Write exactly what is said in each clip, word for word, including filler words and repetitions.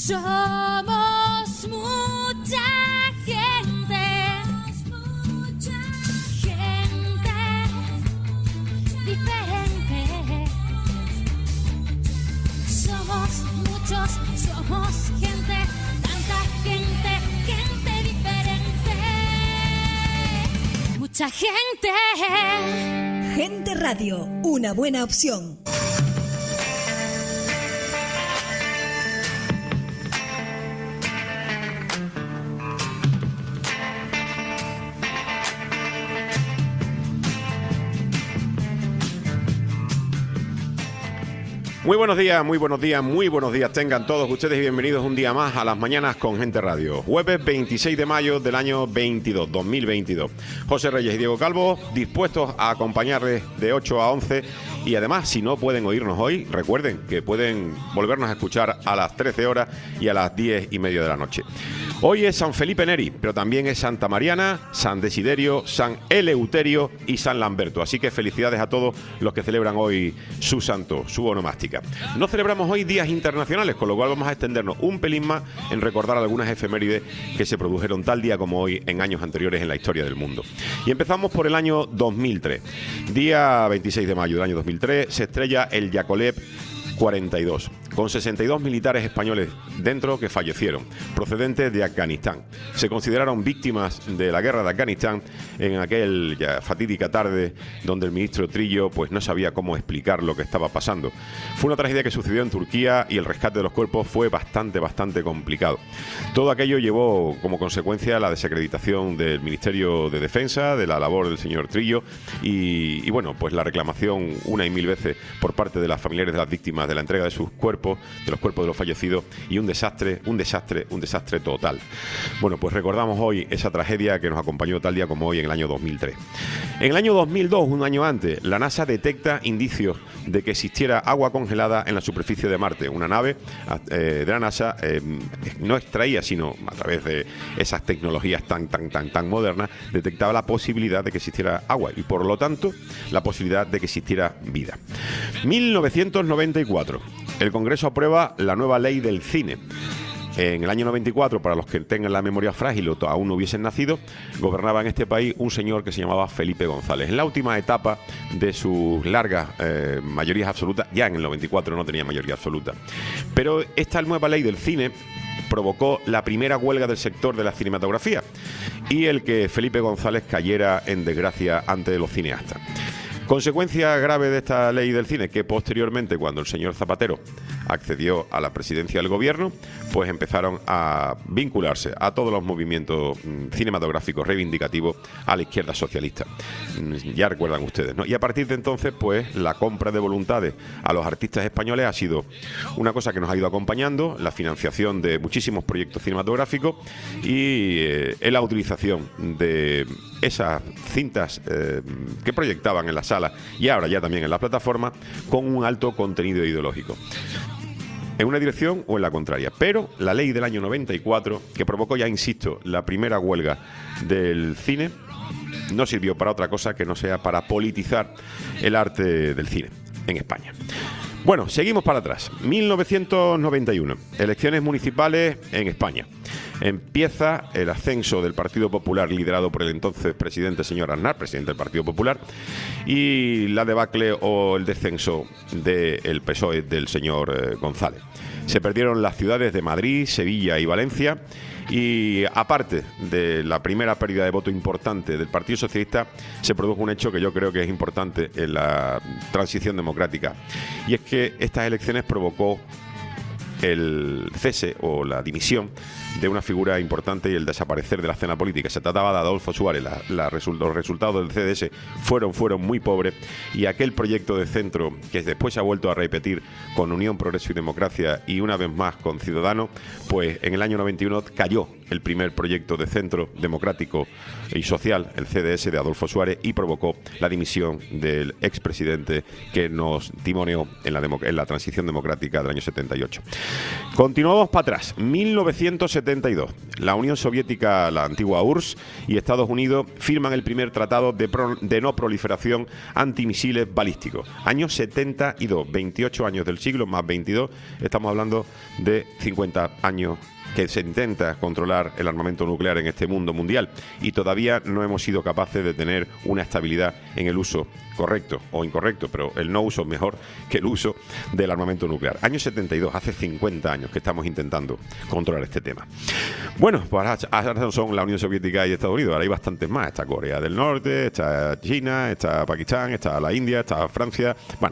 Somos mucha gente, mucha gente diferente. Somos muchos, somos gente, tanta gente, gente diferente. Mucha gente. Gente Radio, una buena opción. Muy buenos días, muy buenos días, muy buenos días tengan todos ustedes y bienvenidos un día más a las mañanas con Gente Radio. Jueves veintiséis de mayo del año veintidós, dos mil veintidós. José Reyes y Diego Calvo dispuestos a acompañarles de ocho a once y además, si no pueden oírnos hoy, recuerden que pueden volvernos a escuchar a las trece horas y a las diez y media de la noche. Hoy es San Felipe Neri, pero también es Santa Mariana, San Desiderio, San Eleuterio y San Lamberto. Así que felicidades a todos los que celebran hoy su santo, su onomástica. No celebramos hoy días internacionales, con lo cual vamos a extendernos un pelín más en recordar algunas efemérides que se produjeron tal día como hoy en años anteriores en la historia del mundo. Y empezamos por el año dos mil tres. Día veintiséis de mayo del año dos mil tres se estrella el Yakolev cuarenta y dos, con sesenta y dos militares españoles dentro que fallecieron, procedentes de Afganistán. Se consideraron víctimas de la guerra de Afganistán en aquella fatídica tarde donde el ministro Trillo pues no sabía cómo explicar lo que estaba pasando. Fue una tragedia que sucedió en Turquía y el rescate de los cuerpos fue bastante, bastante complicado. Todo aquello llevó como consecuencia la desacreditación del Ministerio de Defensa, de la labor del señor Trillo y, y bueno, pues la reclamación una y mil veces por parte de las familiares de las víctimas de la entrega de sus cuerpos, de los cuerpos de los fallecidos y un desastre, un desastre, un desastre total. Bueno, pues recordamos hoy esa tragedia que nos acompañó tal día como hoy en el año dos mil tres. En el año dos mil dos, un año antes, la NASA detecta indicios de que existiera agua congelada en la superficie de Marte. Una nave eh, de la NASA eh, no extraía, sino a través de esas tecnologías tan, tan, tan, tan modernas, detectaba la posibilidad de que existiera agua y, por lo tanto, la posibilidad de que existiera vida. mil novecientos noventa y cuatro. El Congreso aprueba la nueva ley del cine. En el año noventa y cuatro, para los que tengan la memoria frágil o aún no hubiesen nacido, gobernaba en este país un señor que se llamaba Felipe González. En la última etapa de sus largas eh, mayorías absolutas, ya en el noventa y cuatro no tenía mayoría absoluta. Pero esta nueva ley del cine provocó la primera huelga del sector de la cinematografía y el que Felipe González cayera en desgracia ante los cineastas. Consecuencia grave de esta ley del cine, que posteriormente, cuando el señor Zapatero accedió a la presidencia del gobierno, pues empezaron a vincularse a todos los movimientos cinematográficos reivindicativos a la izquierda socialista. Ya recuerdan ustedes, ¿no? Y a partir de entonces, pues la compra de voluntades a los artistas españoles ha sido una cosa que nos ha ido acompañando, la financiación de muchísimos proyectos cinematográficos y eh, la utilización de esas cintas eh, que proyectaban en la sala y ahora ya también en la plataforma con un alto contenido ideológico, en una dirección o en la contraria. Pero la ley del año noventa y cuatro, que provocó, ya insisto, la primera huelga del cine, no sirvió para otra cosa que no sea para politizar el arte del cine en España. Bueno, seguimos para atrás. mil novecientos noventa y uno, elecciones municipales en España. Empieza el ascenso del Partido Popular liderado por el entonces presidente señor Aznar, presidente del Partido Popular, y la debacle o el descenso del P S O E del señor eh, González. Se perdieron las ciudades de Madrid, Sevilla y Valencia y, aparte de la primera pérdida de voto importante del Partido Socialista, se produjo un hecho que yo creo que es importante en la transición democrática, y es que estas elecciones provocó el cese o la dimisión de una figura importante y el desaparecer de la escena política. Se trataba de Adolfo Suárez. La, la resu- los resultados del C D S fueron, fueron muy pobres y aquel proyecto de centro que después se ha vuelto a repetir con Unión, Progreso y Democracia y una vez más con Ciudadanos, pues en el año noventa y uno cayó el primer proyecto de centro democrático y social, el C D S de Adolfo Suárez, y provocó la dimisión del expresidente que nos timoneó en la, democ- en la transición democrática del año setenta y ocho. Continuamos para atrás. mil novecientos setenta y dos. la Unión Soviética, la antigua U R S S, y Estados Unidos firman el primer tratado de, pro, de no proliferación antimisiles balísticos. Año setenta y dos, veintiocho años del siglo más veintidós, estamos hablando de cincuenta años que se intenta controlar el armamento nuclear en este mundo mundial, y todavía no hemos sido capaces de tener una estabilidad en el uso correcto o incorrecto, pero el no uso es mejor que el uso del armamento nuclear. Año setenta y dos, hace cincuenta años que estamos intentando controlar este tema. Bueno, pues ahora son la Unión Soviética y Estados Unidos, ahora hay bastantes más. Está Corea del Norte, está China, está Pakistán, está la India, está Francia. Bueno,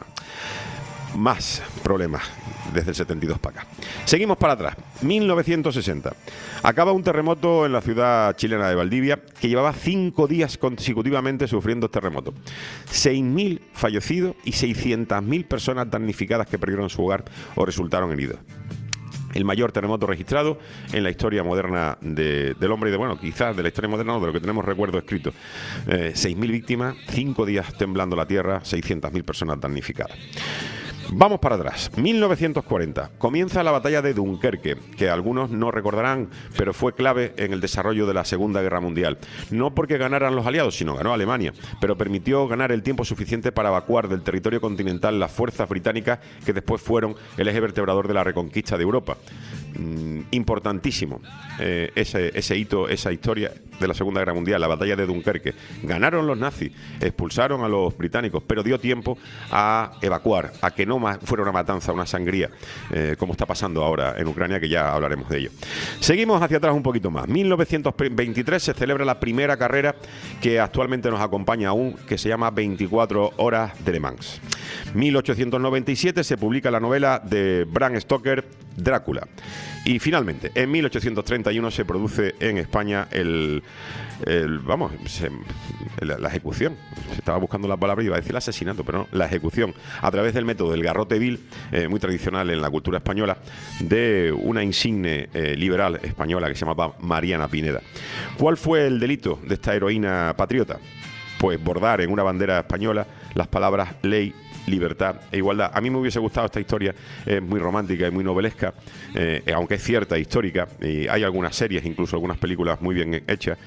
más problemas desde el setenta y dos para acá. Seguimos para atrás. mil novecientos sesenta. Acaba un terremoto en la ciudad chilena de Valdivia, que llevaba cinco días consecutivamente sufriendo terremoto. seis mil fallecidos y seiscientas mil personas damnificadas que perdieron su hogar o resultaron heridas. El mayor terremoto registrado en la historia moderna de, del hombre y de, bueno, quizás de la historia moderna, no, de lo que tenemos recuerdo escrito. Eh, seis mil víctimas, cinco días temblando la tierra, seiscientas mil personas damnificadas. Vamos para atrás. mil novecientos cuarenta. Comienza la batalla de Dunkerque, que algunos no recordarán, pero fue clave en el desarrollo de la Segunda Guerra Mundial. No porque ganaran los aliados, sino ganó Alemania, pero permitió ganar el tiempo suficiente para evacuar del territorio continental las fuerzas británicas que después fueron el eje vertebrador de la reconquista de Europa. Mm, importantísimo eh, ese, ese hito, esa historia de la Segunda Guerra Mundial, la batalla de Dunkerque. Ganaron los nazis, expulsaron a los británicos, pero dio tiempo a evacuar, a que no más fuera una matanza, una sangría, eh, como está pasando ahora en Ucrania, que ya hablaremos de ello. Seguimos hacia atrás un poquito más. mil novecientos veintitrés se celebra la primera carrera que actualmente nos acompaña aún, que se llama veinticuatro horas de Le Mans. mil ochocientos noventa y siete se publica la novela de Bram Stoker, Drácula. Y finalmente, en mil ochocientos treinta y uno se produce en España el, el vamos, se, la, la ejecución. Se estaba buscando la palabra y iba a decir el asesinato, pero no, la ejecución a través del método del garrote vil, eh, muy tradicional en la cultura española, de una insigne eh, liberal española que se llamaba Mariana Pineda. ¿Cuál fue el delito de esta heroína patriota? Pues bordar en una bandera española las palabras ley, libertad e igualdad. A mí me hubiese gustado esta historia, es muy romántica y muy novelesca, eh, aunque es cierta, histórica, y hay algunas series, incluso algunas películas muy bien hechas.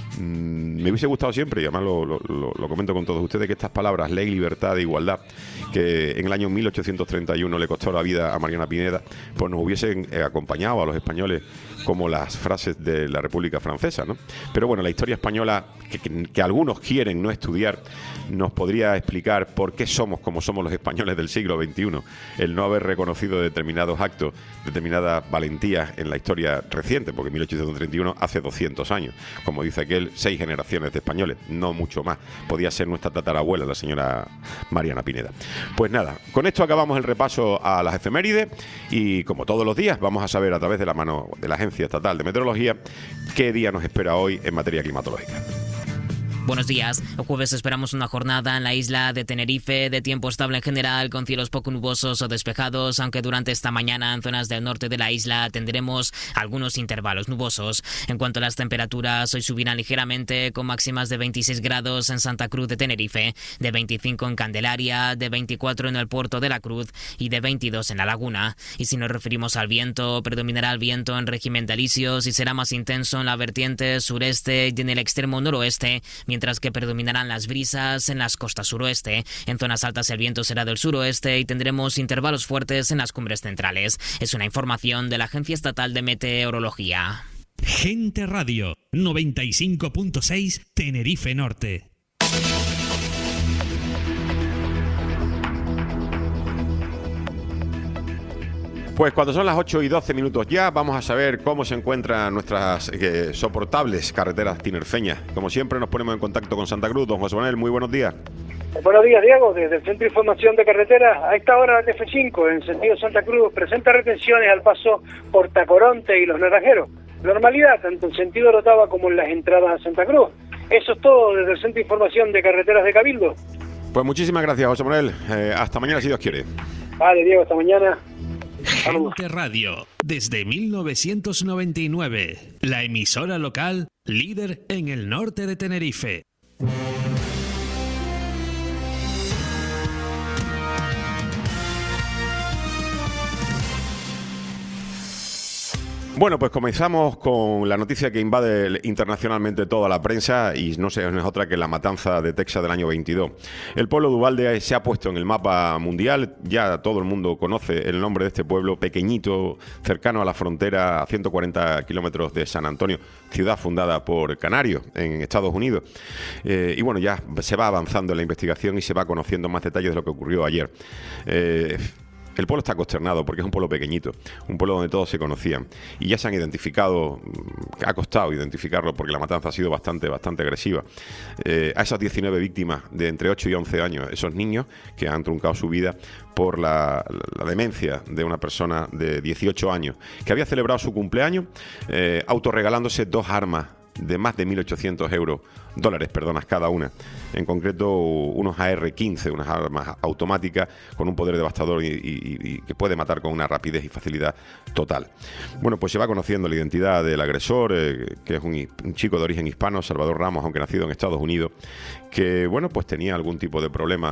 Mm, me hubiese gustado siempre, y además lo, lo, lo comento con todos ustedes, que estas palabras, ley, libertad e igualdad, que en el año mil ochocientos treinta y uno le costó la vida a Mariana Pineda, pues nos hubiesen eh, acompañado a los españoles como las frases de la República Francesa, ¿no? Pero bueno, la historia española, que, que, que algunos quieren no estudiar, nos podría explicar por qué somos como somos los españoles del siglo veintiuno, el no haber reconocido determinados actos, determinadas valentías en la historia reciente, porque mil ochocientos treinta y uno hace doscientos años, como dice aquel, seis generaciones de españoles, no mucho más. Podía ser nuestra tatarabuela, la señora Mariana Pineda. Pues nada, con esto acabamos el repaso a las efemérides y, como todos los días, vamos a saber a través de la mano de la Agencia Estatal de Meteorología qué día nos espera hoy en materia climatológica. Buenos días. El jueves esperamos una jornada en la isla de Tenerife de tiempo estable en general, con cielos poco nubosos o despejados, aunque durante esta mañana en zonas del norte de la isla tendremos algunos intervalos nubosos. En cuanto a las temperaturas, hoy subirán ligeramente, con máximas de veintiséis grados en Santa Cruz de Tenerife, de veinticinco en Candelaria, de veinticuatro en el puerto de la Cruz y de veintidós en La Laguna. Y si nos referimos al viento, predominará el viento en régimen de alisios y será más intenso en la vertiente sureste y en el extremo noroeste, mientras que predominarán las brisas en las costas suroeste. En zonas altas el viento será del suroeste y tendremos intervalos fuertes en las cumbres centrales. Es una información de la Agencia Estatal de Meteorología. Gente Radio, noventa y cinco punto seis, Tenerife Norte. Pues cuando son las ocho y doce minutos ya, vamos a saber cómo se encuentran nuestras eh, soportables carreteras tinerfeñas. Como siempre, nos ponemos en contacto con Santa Cruz. Don José Manuel, muy buenos días. Buenos días, Diego. Desde el Centro de Información de Carreteras, a esta hora el F cinco, en sentido Santa Cruz, presenta retenciones al paso por Tacoronte y Los Naranjeros. Normalidad, tanto en sentido Orotava como en las entradas a Santa Cruz. Eso es todo desde el Centro de Información de Carreteras de Cabildo. Pues muchísimas gracias, José Manuel. Eh, hasta mañana, si Dios quiere. Vale, Diego, hasta mañana. Gente Radio, desde mil novecientos noventa y nueve, la emisora local líder en el norte de Tenerife. Bueno, pues comenzamos con la noticia que invade internacionalmente toda la prensa y no sé, no es otra que la matanza de Texas del año veintidós. El pueblo de Uvalde se ha puesto en el mapa mundial, ya todo el mundo conoce el nombre de este pueblo pequeñito, cercano a la frontera a ciento cuarenta kilómetros de San Antonio, ciudad fundada por canarios en Estados Unidos. Eh, y bueno, ya se va avanzando en la investigación y se va conociendo más detalles de lo que ocurrió ayer. Eh, El pueblo está consternado porque es un pueblo pequeñito, un pueblo donde todos se conocían y ya se han identificado, ha costado identificarlo porque la matanza ha sido bastante, bastante agresiva. Eh, a esas diecinueve víctimas de entre ocho y once años, esos niños que han truncado su vida por la, la, la demencia de una persona de dieciocho años que había celebrado su cumpleaños eh, autorregalándose dos armas de más de mil ochocientos euros, dólares, perdonas, cada una. En concreto, unos A R quince, unas armas automáticas con un poder devastador y, y, y que puede matar con una rapidez y facilidad total. Bueno, pues se va conociendo la identidad del agresor, eh, que es un, un chico de origen hispano, Salvador Ramos, aunque nacido en Estados Unidos, que, bueno, pues tenía algún tipo de problema.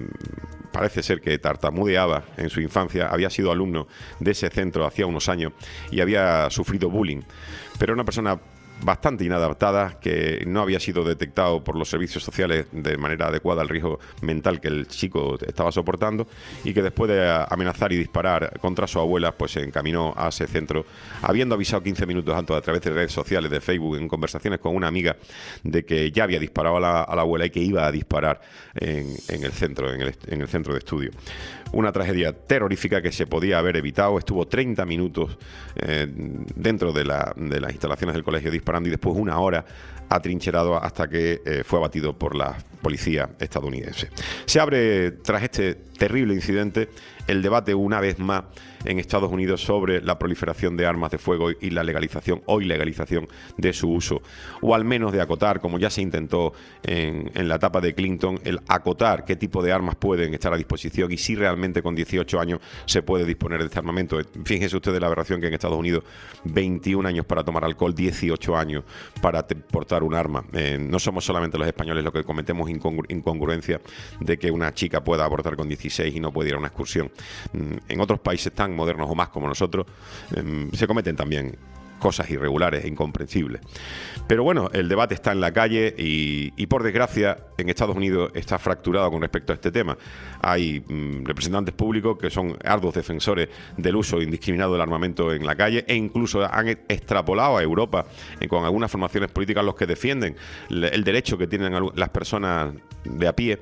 Mm, parece ser que tartamudeaba en su infancia, había sido alumno de ese centro hacía unos años y había sufrido bullying, pero una persona bastante inadaptada, que no había sido detectado por los servicios sociales de manera adecuada al riesgo mental que el chico estaba soportando y que después de amenazar y disparar contra su abuela, pues se encaminó a ese centro, habiendo avisado quince minutos antes a través de redes sociales, de Facebook, en conversaciones con una amiga, de que ya había disparado a la, a la abuela y que iba a disparar en, en el centro, en el, en el centro de estudio. Una tragedia terrorífica que se podía haber evitado. Estuvo treinta minutos eh, dentro de, la, de las instalaciones del colegio disparando y después una hora atrincherado hasta que eh, fue abatido por la policía estadounidense. Se abre, tras este terrible incidente, el debate una vez más en Estados Unidos sobre la proliferación de armas de fuego y la legalización o ilegalización de su uso, o al menos de acotar, como ya se intentó en, en la etapa de Clinton, el acotar qué tipo de armas pueden estar a disposición y si realmente con dieciocho años se puede disponer de este armamento. Fíjense ustedes la aberración que en Estados Unidos veintiún años para tomar alcohol, dieciocho años para te, portar un arma. Eh, no somos solamente los españoles los que cometemos incongru incongruencia de que una chica pueda abortar con dieciséis y no puede ir a una excursión. En otros países tan modernos o más como nosotros eh, se cometen también cosas irregulares e incomprensibles. Pero bueno, el debate está en la calle y, y por desgracia en Estados Unidos está fracturado con respecto a este tema. Hay mm, representantes públicos que son arduos defensores del uso indiscriminado del armamento en la calle e incluso han extrapolado a Europa eh, con algunas formaciones políticas los que defienden el derecho que tienen las personas de a pie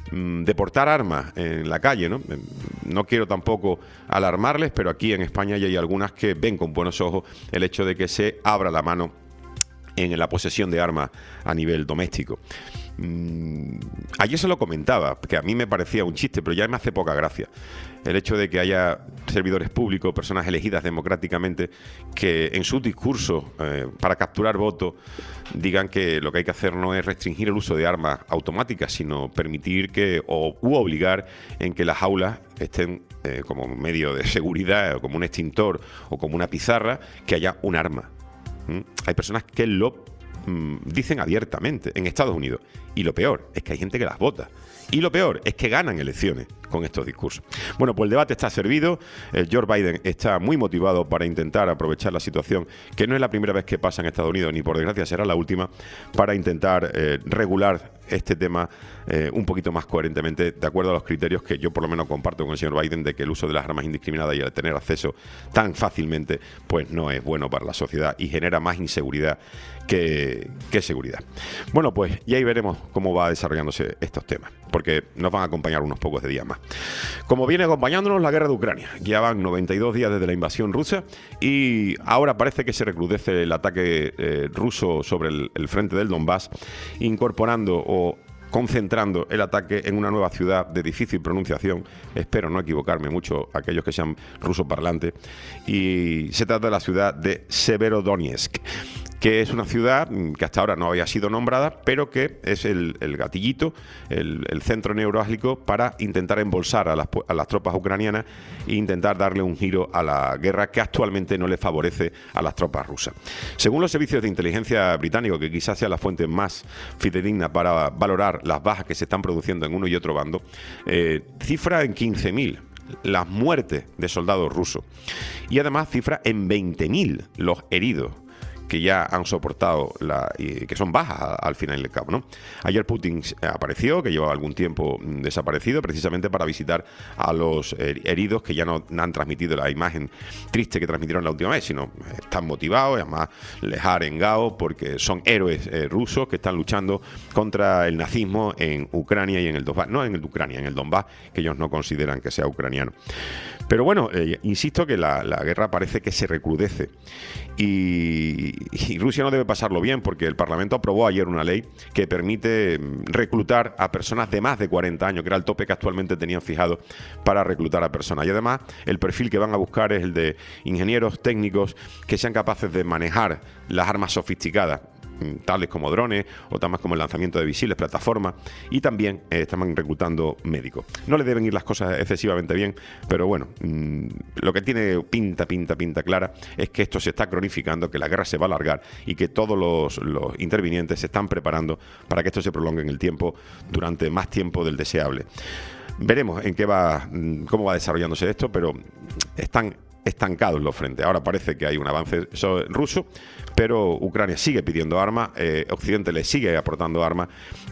de portar armas en la calle, ¿no? No quiero tampoco alarmarles, pero aquí en España ya hay algunas que ven con buenos ojos el hecho de que se abra la mano en la posesión de armas a nivel doméstico. Mm, ayer se lo comentaba, que a mí me parecía un chiste, pero ya me hace poca gracia el hecho de que haya servidores públicos, personas elegidas democráticamente, que en sus discursos eh, para capturar votos digan que lo que hay que hacer no es restringir el uso de armas automáticas, sino permitir que o u obligar en que las aulas estén eh, como medio de seguridad, o como un extintor o como una pizarra, que haya un arma. ¿Mm? Hay personas que lo mm, dicen abiertamente en Estados Unidos. Y lo peor es que hay gente que las vota. Y lo peor es que ganan elecciones con estos discursos. Bueno, pues el debate está servido. El Joe Biden está muy motivado para intentar aprovechar la situación, que no es la primera vez que pasa en Estados Unidos, ni por desgracia será la última, para intentar eh, regular este tema eh, un poquito más coherentemente, de acuerdo a los criterios que yo por lo menos comparto con el señor Biden, de que el uso de las armas indiscriminadas y el tener acceso tan fácilmente, pues no es bueno para la sociedad y genera más inseguridad que, que seguridad. Bueno, pues y ahí veremos cómo va desarrollándose estos temas, porque nos van a acompañar unos pocos de días más. Como viene acompañándonos la guerra de Ucrania, ya van noventa y dos días desde la invasión rusa y ahora parece que se recrudece el ataque eh, ruso sobre el, el frente del Donbass, incorporando o concentrando el ataque en una nueva ciudad de difícil pronunciación, espero no equivocarme mucho aquellos que sean rusoparlantes, y se trata de la ciudad de Severodonetsk, que es una ciudad que hasta ahora no había sido nombrada, pero que es el, el gatillito, el, el centro neurálgico para intentar embolsar a las, a las tropas ucranianas e intentar darle un giro a la guerra que actualmente no le favorece a las tropas rusas. Según los servicios de inteligencia británicos, que quizás sea la fuente más fidedigna para valorar las bajas que se están produciendo en uno y otro bando, eh, cifra en quince mil las muertes de soldados rusos. Y además cifra en veinte mil los heridos que ya han soportado, la, y que son bajas al final del cabo, ¿no? Ayer Putin apareció, que llevaba algún tiempo desaparecido, precisamente para visitar a los heridos que ya no han transmitido la imagen triste que transmitieron la última vez, sino están motivados, y además les ha arengado porque son héroes eh, rusos que están luchando contra el nazismo en Ucrania y en el Donbass, no en el Ucrania, en el Donbass, que ellos no consideran que sea ucraniano. Pero bueno, eh, insisto que la, la guerra parece que se recrudece y, y Rusia no debe pasarlo bien, porque el Parlamento aprobó ayer una ley que permite reclutar a personas de más de cuarenta años, que era el tope que actualmente tenían fijado para reclutar a personas. Y además el perfil que van a buscar es el de ingenieros técnicos que sean capaces de manejar las armas sofisticadas, tales como drones o tales como el lanzamiento de misiles, plataformas, y también eh, están reclutando médicos. No le deben ir las cosas excesivamente bien, pero bueno, mmm, lo que tiene pinta, pinta, pinta clara es que esto se está cronificando, que la guerra se va a alargar y que todos los, los intervinientes se están preparando para que esto se prolongue en el tiempo durante más tiempo del deseable. Veremos en qué va, cómo va desarrollándose esto, pero están estancados los frentes. Ahora parece que hay un avance ruso, pero Ucrania sigue pidiendo armas, eh, Occidente le sigue aportando armas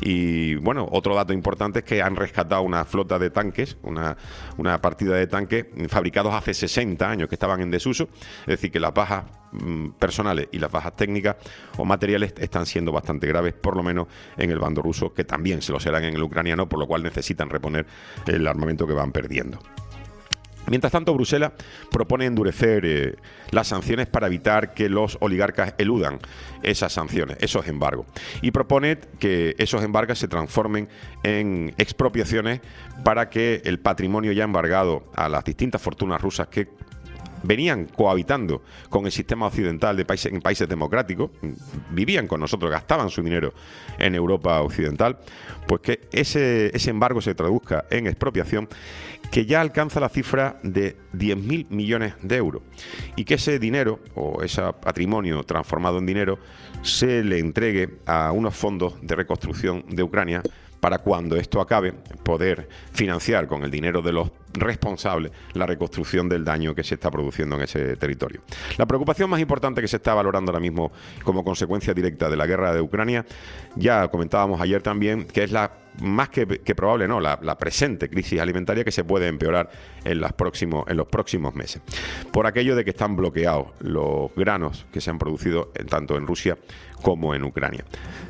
y bueno, otro dato importante es que han rescatado una flota de tanques, una, una partida de tanques fabricados hace sesenta años que estaban en desuso, es decir, que las bajas mm, personales y las bajas técnicas o materiales están siendo bastante graves, por lo menos en el bando ruso, que también se lo serán en el ucraniano, por lo cual necesitan reponer el armamento que van perdiendo. Mientras tanto, Bruselas propone endurecer eh, las sanciones para evitar que los oligarcas eludan esas sanciones, esos embargos. Y propone que esos embargos se transformen en expropiaciones para que el patrimonio ya embargado a las distintas fortunas rusas que venían cohabitando con el sistema occidental de países, en países democráticos, vivían con nosotros, gastaban su dinero en Europa occidental, pues que ese, ese embargo se traduzca en expropiación, que ya alcanza la cifra de diez mil millones de euros, y que ese dinero o ese patrimonio transformado en dinero se le entregue a unos fondos de reconstrucción de Ucrania para, cuando esto acabe, poder financiar con el dinero de los responsables la reconstrucción del daño que se está produciendo en ese territorio. La preocupación más importante que se está valorando ahora mismo como consecuencia directa de la guerra de Ucrania, ya comentábamos ayer también, que es la más que, que probable, no, la, la presente crisis alimentaria que se puede empeorar en, las próximos, en los próximos meses, por aquello de que están bloqueados los granos que se han producido en, tanto en Rusia como en Ucrania.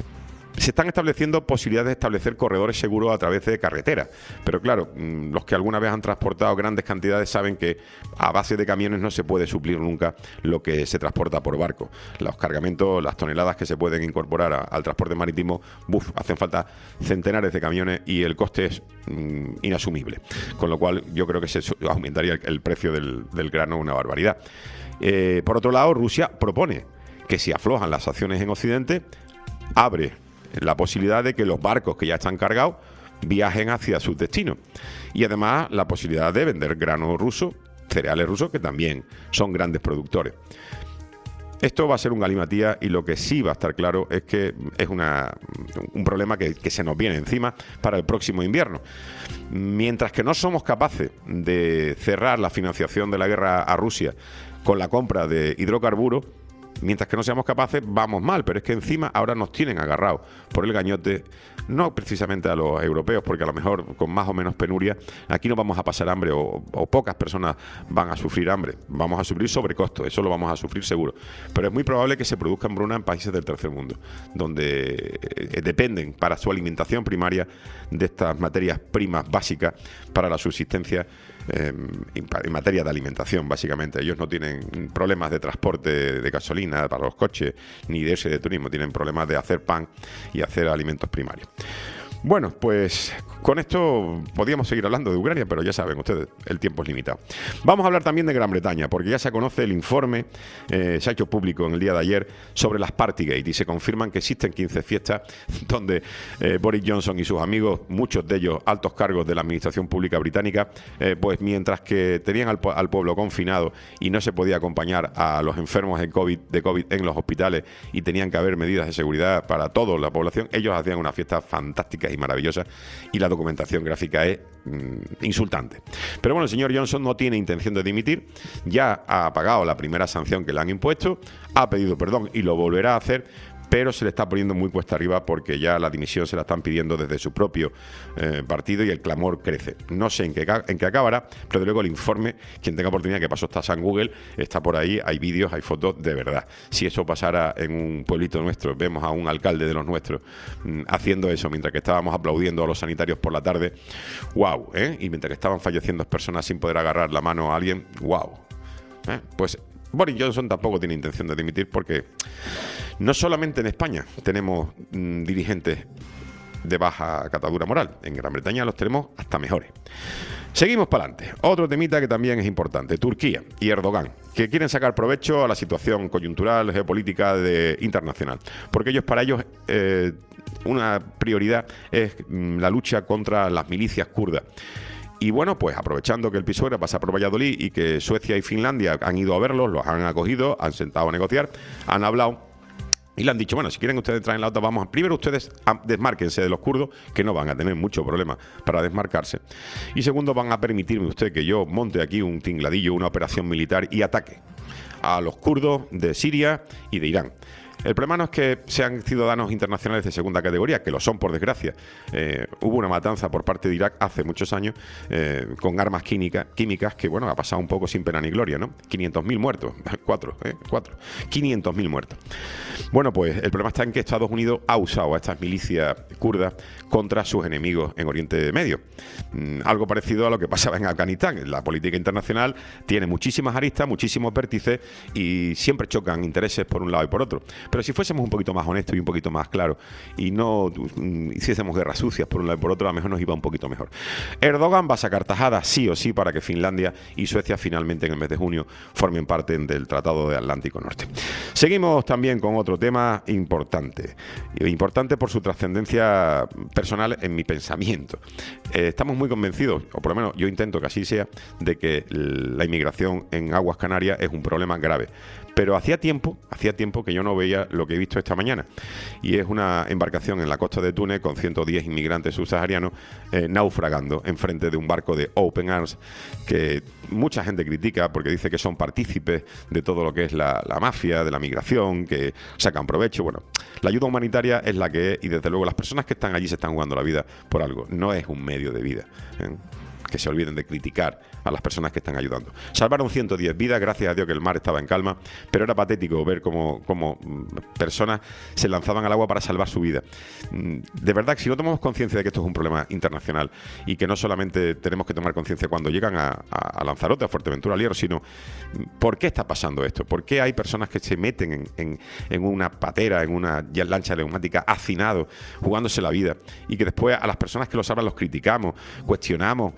Se están estableciendo posibilidades de establecer corredores seguros a través de carreteras, pero claro, los que alguna vez han transportado grandes cantidades saben que a base de camiones no se puede suplir nunca lo que se transporta por barco. Los cargamentos, las toneladas que se pueden incorporar a, al transporte marítimo, buf, hacen falta centenares de camiones y el coste es mm, inasumible, con lo cual yo creo que se aumentaría el, el precio del, del grano una barbaridad. Eh, por otro lado, Rusia propone que si aflojan las acciones en Occidente, abre la posibilidad de que los barcos que ya están cargados viajen hacia sus destinos, y además la posibilidad de vender grano ruso, cereales rusos, que también son grandes productores. Esto va a ser un galimatías, y lo que sí va a estar claro es que es una, un problema que, que se nos viene encima para el próximo invierno. Mientras que no somos capaces de cerrar la financiación de la guerra a Rusia con la compra de hidrocarburos, mientras que no seamos capaces, vamos mal, pero es que encima ahora nos tienen agarrados por el gañote, no precisamente a los europeos, porque a lo mejor con más o menos penuria aquí no vamos a pasar hambre, o, o pocas personas van a sufrir hambre, vamos a sufrir sobrecostos, eso lo vamos a sufrir seguro, pero es muy probable que se produzca hambruna en países del tercer mundo, donde eh, dependen para su alimentación primaria de estas materias primas básicas para la subsistencia. Eh, en materia de alimentación, básicamente. Ellos no tienen problemas de transporte de gasolina para los coches, ni de ese de turismo, tienen problemas de hacer pan y hacer alimentos primarios. Bueno, pues con esto podíamos seguir hablando de Ucrania, pero ya saben ustedes, el tiempo es limitado. Vamos a hablar también de Gran Bretaña, porque ya se conoce el informe, eh, se ha hecho público en el día de ayer, sobre las Partygate, y se confirman que existen quince fiestas donde eh, Boris Johnson y sus amigos, muchos de ellos altos cargos de la administración pública británica, eh, pues mientras que tenían al, al pueblo confinado y no se podía acompañar a los enfermos de COVID, de COVID en los hospitales, y tenían que haber medidas de seguridad para toda la población, ellos hacían una fiesta fantástica y maravillosa, y la documentación gráfica es mm, insultante. Pero bueno, el señor Johnson no tiene intención de dimitir, ya ha pagado la primera sanción que le han impuesto, ha pedido perdón y lo volverá a hacer, pero se le está poniendo muy cuesta arriba porque ya la dimisión se la están pidiendo desde su propio eh, partido y el clamor crece. No sé en qué, en qué acabará, pero de luego el informe, quien tenga oportunidad, que pasó está en Google, está por ahí, hay vídeos, hay fotos de verdad. Si eso pasara en un pueblito nuestro, vemos a un alcalde de los nuestros mmm, haciendo eso mientras que estábamos aplaudiendo a los sanitarios por la tarde, wow, ¿eh? Y mientras que estaban falleciendo personas sin poder agarrar la mano a alguien, wow. ¿Eh? Pues Boris Johnson tampoco tiene intención de dimitir porque no solamente en España tenemos mmm, dirigentes de baja catadura moral, en Gran Bretaña los tenemos hasta mejores. Seguimos para adelante. Otro temita que también es importante, Turquía y Erdogan, que quieren sacar provecho a la situación coyuntural, geopolítica de, internacional, porque ellos para ellos eh, una prioridad es mmm, la lucha contra las milicias kurdas. Y bueno, pues aprovechando que el Pisuerga pasa por Valladolid y que Suecia y Finlandia han ido a verlos, los han acogido, han sentado a negociar, han hablado y le han dicho, bueno, si quieren ustedes entrar en la OTAN, vamos, primero ustedes desmárquense de los kurdos, que no van a tener mucho problema para desmarcarse. Y segundo, van a permitirme usted que yo monte aquí un tingladillo, una operación militar y ataque a los kurdos de Siria y de Irán. El problema no es que sean ciudadanos internacionales de segunda categoría, que lo son por desgracia. Eh, hubo una matanza por parte de Irak hace muchos años eh, con armas química, químicas que, bueno, ha pasado un poco sin pena ni gloria, ¿no? quinientos mil muertos, cuatro, ¿eh? cuatro, quinientos mil muertos. Bueno, pues el problema está en que Estados Unidos ha usado a estas milicias kurdas contra sus enemigos en Oriente Medio. Mm, algo parecido a lo que pasaba en Afganistán. La política internacional tiene muchísimas aristas, muchísimos vértices y siempre chocan intereses por un lado y por otro. Pero si fuésemos un poquito más honestos y un poquito más claros y no mm, hiciésemos guerras sucias por un lado y por otro, a lo mejor nos iba un poquito mejor. Erdogan va a sacar tajadas sí o sí para que Finlandia y Suecia finalmente en el mes de junio formen parte del Tratado de Atlántico Norte. Seguimos también con otro tema importante, importante por su trascendencia personal en mi pensamiento. Eh, estamos muy convencidos, o por lo menos yo intento que así sea, de que la inmigración en aguas Canarias es un problema grave. Pero hacía tiempo, hacía tiempo que yo no veía lo que he visto esta mañana. Y es una embarcación en la costa de Túnez con ciento diez inmigrantes subsaharianos eh, naufragando enfrente de un barco de Open Arms que mucha gente critica porque dice que son partícipes de todo lo que es la, la mafia, de la migración, que sacan provecho. Bueno, la ayuda humanitaria es la que es y desde luego las personas que están allí se están jugando la vida por algo. No es un medio de vida, ¿eh? Que se olviden de criticar a las personas que están ayudando. Salvaron ciento diez vidas, gracias a Dios que el mar estaba en calma, pero era patético ver cómo, cómo personas se lanzaban al agua para salvar su vida. De verdad que si no tomamos conciencia de que esto es un problema internacional y que no solamente tenemos que tomar conciencia cuando llegan a, a, a Lanzarote, a Fuerteventura, al Hierro, sino ¿por qué está pasando esto? ¿Por qué hay personas que se meten en, en, en una patera, en una lancha neumática, hacinados, jugándose la vida, y que después a las personas que lo salvan los criticamos, cuestionamos?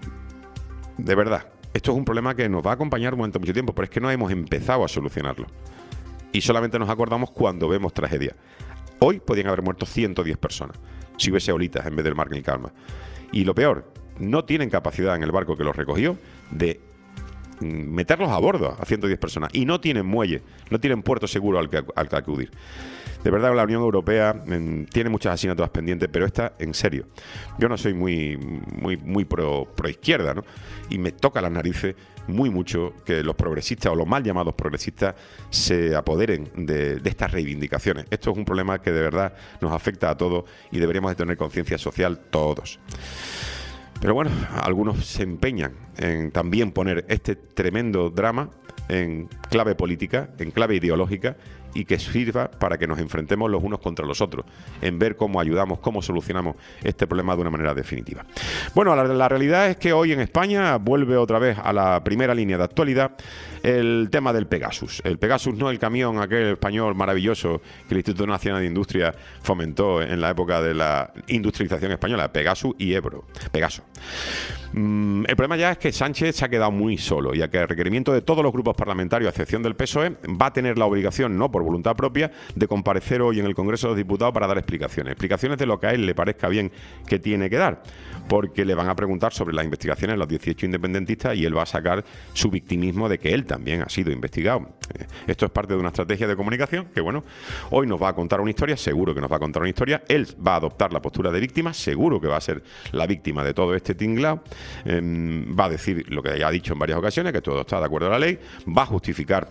De verdad, esto es un problema que nos va a acompañar durante mucho tiempo, pero es que no hemos empezado a solucionarlo. Y solamente nos acordamos cuando vemos tragedias. Hoy podían haber muerto ciento diez personas, si hubiese olitas en vez del mar ni calma. Y lo peor, no tienen capacidad en el barco que los recogió de meterlos a bordo a ciento diez personas. Y no tienen muelle, no tienen puerto seguro al que, al que acudir. De verdad, la Unión Europea mmm, tiene muchas asignaturas pendientes, pero esta, en serio. Yo no soy muy muy muy pro, pro izquierda, ¿no? Y me toca las narices muy mucho que los progresistas o los mal llamados progresistas se apoderen de, de estas reivindicaciones. Esto es un problema que de verdad nos afecta a todos y deberíamos de tener conciencia social todos. Pero bueno, algunos se empeñan en también poner este tremendo drama en clave política, en clave ideológica, y que sirva para que nos enfrentemos los unos contra los otros, en ver cómo ayudamos, cómo solucionamos este problema de una manera definitiva. Bueno, la, la realidad es que hoy en España vuelve otra vez a la primera línea de actualidad el tema del Pegasus. El Pegasus, no el camión aquel español maravilloso que el Instituto Nacional de Industria fomentó en la época de la industrialización española, Pegasus y Ebro. Pegaso. Mm, el problema ya es que Sánchez se ha quedado muy solo, y a que el requerimiento de todos los grupos parlamentarios, a excepción del P S O E, va a tener la obligación, no por por voluntad propia, de comparecer hoy en el Congreso de los Diputados para dar explicaciones. Explicaciones de lo que a él le parezca bien que tiene que dar, porque le van a preguntar sobre las investigaciones de los dieciocho independentistas y él va a sacar su victimismo de que él también ha sido investigado. Esto es parte de una estrategia de comunicación que, bueno, hoy nos va a contar una historia, seguro que nos va a contar una historia. Él va a adoptar la postura de víctima, seguro que va a ser la víctima de todo este tinglao. Eh, va a decir lo que ya ha dicho en varias ocasiones, que todo está de acuerdo a la ley, va a justificar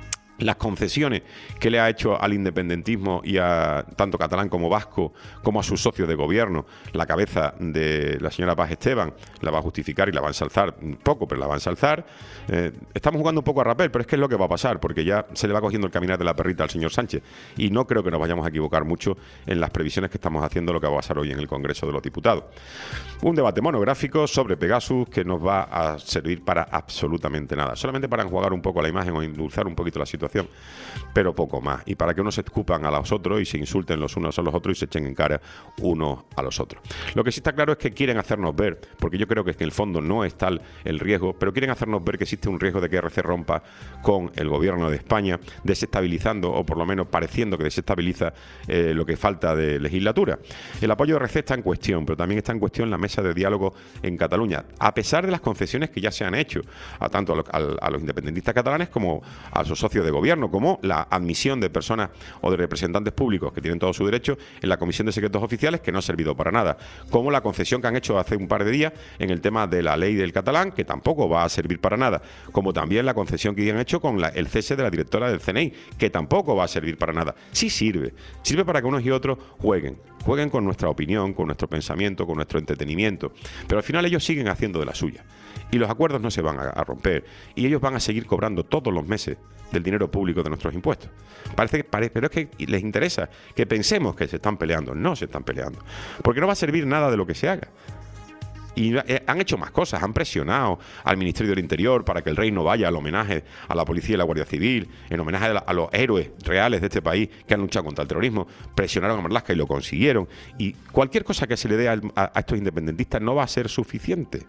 las concesiones que le ha hecho al independentismo y a tanto catalán como vasco, como a sus socios de gobierno. La cabeza de la señora Paz Esteban la va a justificar y la va a ensalzar un poco, pero la va a ensalzar. Eh, estamos jugando un poco a rapel, pero es que es lo que va a pasar, porque ya se le va cogiendo el caminar de la perrita al señor Sánchez, y no creo que nos vayamos a equivocar mucho en las previsiones que estamos haciendo de lo que va a pasar hoy en el Congreso de los Diputados. Un debate monográfico sobre Pegasus que nos va a servir para absolutamente nada, solamente para enjuagar un poco la imagen o endulzar un poquito la situación, pero poco más, y para que unos se escupan a los otros y se insulten los unos a los otros y se echen en cara unos a los otros. Lo que sí está claro es que quieren hacernos ver, porque yo creo que en el fondo no es tal el riesgo, pero quieren hacernos ver que existe un riesgo de que R C rompa con el gobierno de España, desestabilizando, o por lo menos pareciendo que desestabiliza eh, lo que falta de legislatura. El apoyo de R C está en cuestión, pero también está en cuestión la mesa de diálogo en Cataluña, a pesar de las concesiones que ya se han hecho, a tanto a, lo, a, a los independentistas catalanes como a sus socios de gobierno, como la admisión de personas o de representantes públicos que tienen todo su derecho en la Comisión de Secretos Oficiales, que no ha servido para nada, como la concesión que han hecho hace un par de días en el tema de la ley del catalán, que tampoco va a servir para nada, como también la concesión que han hecho con la, el cese de la directora del C N I, que tampoco va a servir para nada. Sí sirve, sirve para que unos y otros jueguen, jueguen con nuestra opinión, con nuestro pensamiento, con nuestro entretenimiento, pero al final ellos siguen haciendo de la suya, y los acuerdos no se van a, a romper, y ellos van a seguir cobrando todos los meses del dinero público de nuestros impuestos. Parece que parece, pero es que les interesa que pensemos que se están peleando. No se están peleando, porque no va a servir nada de lo que se haga. Y han hecho más cosas, han presionado al Ministerio del Interior para que el rey no vaya al homenaje a la policía y la Guardia Civil, en homenaje a, la, a los héroes reales de este país que han luchado contra el terrorismo. Presionaron a Marlaska y lo consiguieron. Y cualquier cosa que se le dé a, a, a estos independentistas no va a ser suficiente.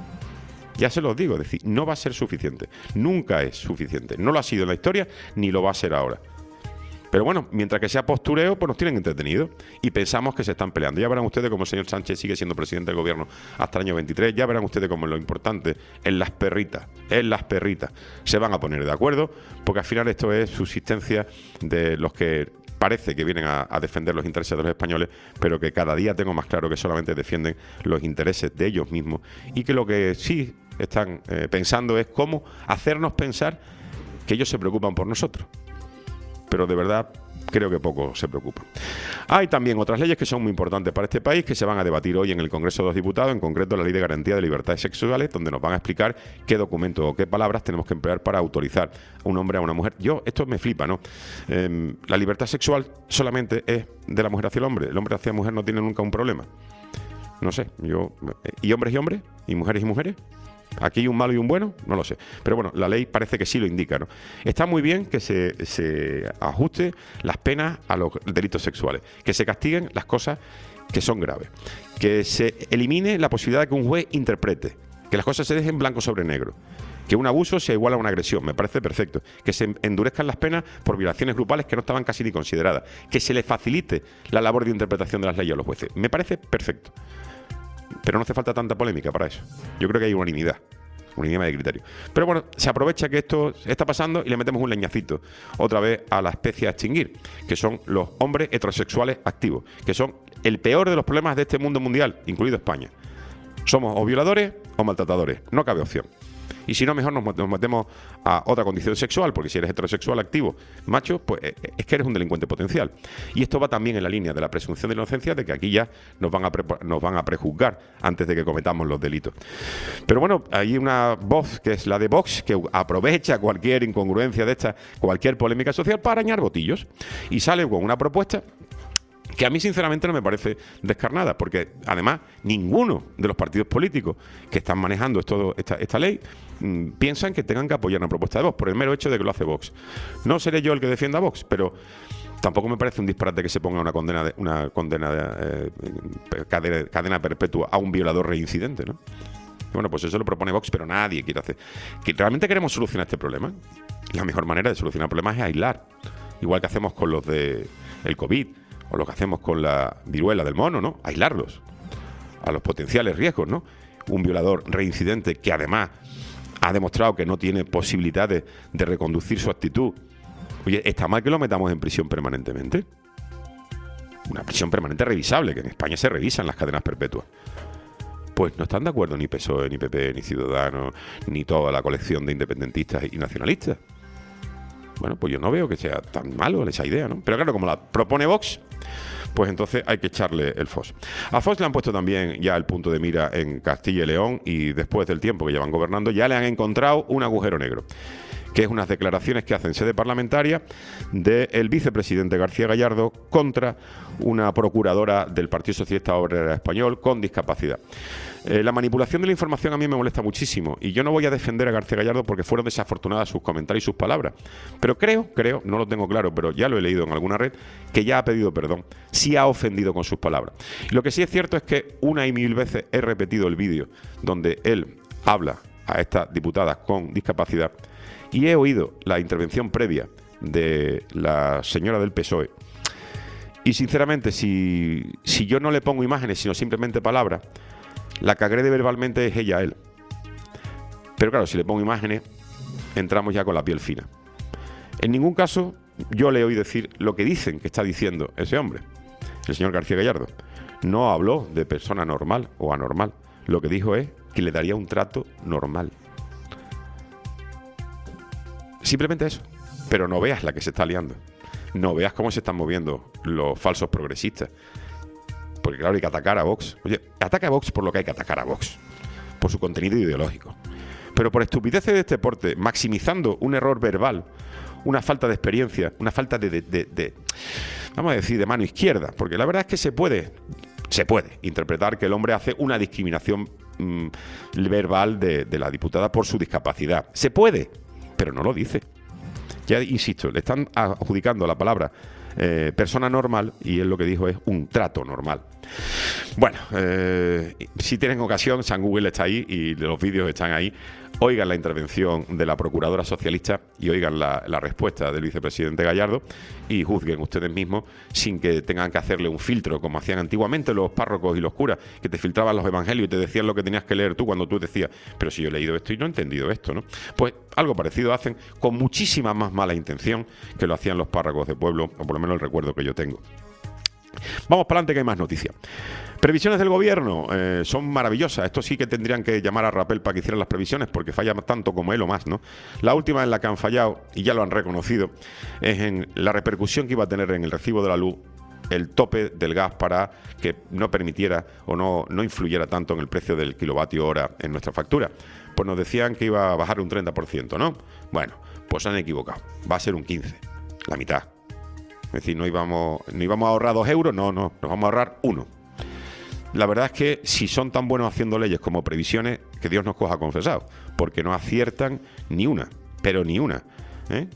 Ya se los digo, es decir, no va a ser suficiente. Nunca es suficiente. No lo ha sido en la historia, ni lo va a ser ahora. Pero bueno, mientras que sea postureo, pues nos tienen entretenidos y pensamos que se están peleando. Ya verán ustedes cómo el señor Sánchez sigue siendo presidente del gobierno hasta el año veintitrés. Ya verán ustedes cómo lo importante en las perritas, en las perritas, se van a poner de acuerdo, porque al final esto es subsistencia de los que parece que vienen a, a defender los intereses de los españoles, pero que cada día tengo más claro que solamente defienden los intereses de ellos mismos, y que lo que sí están eh, pensando es cómo hacernos pensar que ellos se preocupan por nosotros. Pero de verdad creo que poco se preocupan. Hay también otras leyes que son muy importantes para este país, que se van a debatir hoy en el Congreso de los Diputados, en concreto la Ley de Garantía de Libertades Sexuales, donde nos van a explicar qué documentos o qué palabras tenemos que emplear para autorizar a un hombre a una mujer. Yo, esto me flipa, ¿no? Eh, la libertad sexual solamente es de la mujer hacia el hombre. El hombre hacia la mujer no tiene nunca un problema. No sé, yo... ¿Y hombres y hombres? ¿Y mujeres y mujeres? ¿Aquí hay un malo y un bueno? No lo sé. Pero bueno, la ley parece que sí lo indica, ¿no? Está muy bien que se, se ajuste las penas a los delitos sexuales, que se castiguen las cosas que son graves, que se elimine la posibilidad de que un juez interprete, que las cosas se dejen blanco sobre negro, que un abuso sea igual a una agresión, me parece perfecto, que se endurezcan las penas por violaciones grupales que no estaban casi ni consideradas, que se les facilite la labor de interpretación de las leyes a los jueces, me parece perfecto. Pero no hace falta tanta polémica para eso. Yo creo que hay unanimidad, unanimidad de criterio. Pero bueno, se aprovecha que esto está pasando y le metemos un leñacito otra vez a la especie a extinguir, que son los hombres heterosexuales activos, que son el peor de los problemas de este mundo mundial, incluido España. Somos o violadores o maltratadores, no cabe opción. Y si no, mejor nos metemos a otra condición sexual, porque si eres heterosexual activo, macho, pues es que eres un delincuente potencial. Y esto va también en la línea de la presunción de inocencia, de que aquí ya nos van a, pre nos van a prejuzgar antes de que cometamos los delitos. Pero bueno, hay una voz que es la de Vox, que aprovecha cualquier incongruencia de esta, cualquier polémica social para arañar botillos. Y sale con una propuesta que a mí sinceramente no me parece descarnada, porque además ninguno de los partidos políticos que están manejando esto, esta, esta ley mmm, piensan que tengan que apoyar una propuesta de Vox, por el mero hecho de que lo hace Vox. No seré yo el que defienda a Vox, pero tampoco me parece un disparate que se ponga una condena de, una condena de, eh, cadena, cadena perpetua a un violador reincidente, ¿no? Y bueno, pues eso lo propone Vox, pero nadie quiere hacer. ¿Que realmente queremos solucionar este problema? La mejor manera de solucionar problemas es aislar igual que hacemos con los de el COVID o lo que hacemos con la viruela del mono, ¿no? Aislarlos a los potenciales riesgos, ¿no? Un violador reincidente que además ha demostrado que no tiene posibilidades de reconducir su actitud. Oye, ¿está mal que lo metamos en prisión permanentemente? Una prisión permanente revisable, que en España se revisan las cadenas perpetuas. Pues no están de acuerdo ni P S O E, ni P P, ni Ciudadanos, ni toda la colección de independentistas y nacionalistas. Bueno, pues yo no veo que sea tan malo esa idea, ¿no? Pero claro, como la propone Vox, pues entonces hay que echarle el F O S. A F O S le han puesto también ya el punto de mira en Castilla y León, y después del tiempo que llevan gobernando ya le han encontrado un agujero negro, que es unas declaraciones que hace en sede parlamentaria del vicepresidente García Gallardo contra una procuradora del Partido Socialista Obrero Español con discapacidad. Eh, la manipulación de la información a mí me molesta muchísimo, y yo no voy a defender a García Gallardo porque fueron desafortunadas sus comentarios y sus palabras, pero creo, creo, no lo tengo claro, pero ya lo he leído en alguna red, que ya ha pedido perdón, sí ha ofendido con sus palabras. Y lo que sí es cierto es que una y mil veces he repetido el vídeo donde él habla a estas diputadas con discapacidad, y he oído la intervención previa de la señora del P S O E, y sinceramente si, si yo no le pongo imágenes sino simplemente palabras, la que agrede verbalmente es ella a él. Pero claro, si le pongo imágenes entramos ya con la piel fina. En ningún caso yo le oí decir lo que dicen que está diciendo ese hombre, el señor García Gallardo. No habló de persona normal o anormal, lo que dijo es que le daría un trato normal. Simplemente eso. Pero no veas la que se está liando. No veas cómo se están moviendo los falsos progresistas. Porque claro, hay que atacar a Vox. Oye, ataca a Vox por lo que hay que atacar a Vox. Por su contenido ideológico. Pero por estupideces de este porte, maximizando un error verbal, una falta de experiencia, una falta de, de, de, de, vamos a decir, de mano izquierda. Porque la verdad es que se puede, se puede interpretar que el hombre hace una discriminación mmm, verbal de, de la diputada por su discapacidad. Se puede, pero no lo dice. Ya insisto, le están adjudicando la palabra eh, persona normal, y él lo que dijo es un trato normal. Bueno, eh, si tienen ocasión, San Google está ahí y los vídeos están ahí. Oigan la intervención de la procuradora socialista y oigan la, la respuesta del vicepresidente Gallardo y juzguen ustedes mismos sin que tengan que hacerle un filtro como hacían antiguamente los párrocos y los curas, que te filtraban los evangelios y te decían lo que tenías que leer tú cuando tú decías, pero si yo he leído esto y no he entendido esto, ¿no? Pues algo parecido hacen con muchísima más mala intención que lo hacían los párrocos de pueblo, o por lo menos el recuerdo que yo tengo. Vamos para adelante, que hay más noticias. Previsiones del gobierno eh, son maravillosas. Esto sí que tendrían que llamar a Rapel para que hicieran las previsiones, porque falla tanto como él o más, ¿no? La última en la que han fallado, y ya lo han reconocido, es en la repercusión que iba a tener en el recibo de la luz el tope del gas para que no permitiera o no, no influyera tanto en el precio del kilovatio hora en nuestra factura. Pues nos decían que iba a bajar un treinta por ciento, ¿no? Bueno, pues se han equivocado. Va a ser un quince por ciento, la mitad. Es decir, no íbamos, no íbamos a ahorrar dos euros, no, no, nos vamos a ahorrar uno. La verdad es que si son tan buenos haciendo leyes como previsiones, que Dios nos coja confesados, porque no aciertan ni una, pero ni una, ¿eh?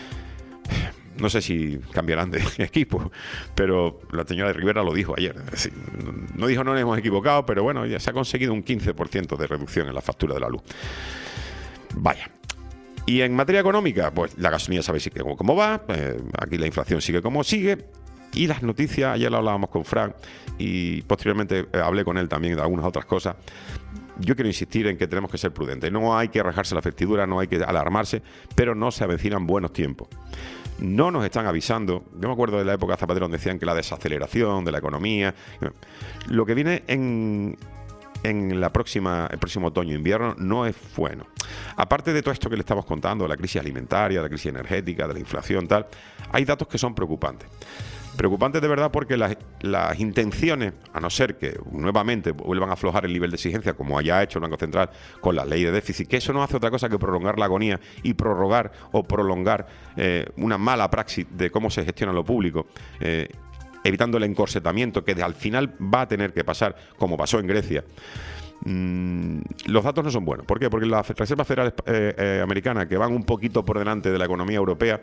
No sé si cambiarán de equipo, pero la señora de Rivera lo dijo ayer. Es decir, no dijo no nos hemos equivocado, pero bueno, ya se ha conseguido un quince por ciento de reducción en la factura de la luz. Vaya. Y en materia económica, pues la gasolina sabéis cómo, cómo va, eh, aquí la inflación sigue como sigue, y las noticias, ayer lo hablábamos con Fran, y posteriormente eh, hablé con él también de algunas otras cosas. Yo quiero insistir en que tenemos que ser prudentes, no hay que rajarse la vestidura, no hay que alarmarse, pero no se avecinan buenos tiempos. No nos están avisando, yo me acuerdo de la época Zapatero donde decían que la desaceleración de la economía, lo que viene en... en la próxima, el próximo otoño-invierno no es bueno. Aparte de todo esto que le estamos contando, de la crisis alimentaria, de la crisis energética, de la inflación, tal, hay datos que son preocupantes. Preocupantes de verdad porque las, las intenciones, a no ser que nuevamente vuelvan a aflojar el nivel de exigencia, como haya hecho el Banco Central con la ley de déficit, que eso no hace otra cosa que prolongar la agonía y prorrogar o prolongar eh, una mala praxis de cómo se gestiona lo público, eh, evitando el encorsetamiento que al final va a tener que pasar, como pasó en Grecia. Mm, los datos no son buenos. ¿Por qué? Porque la Reserva Federal eh, eh, Americana, que van un poquito por delante de la economía europea,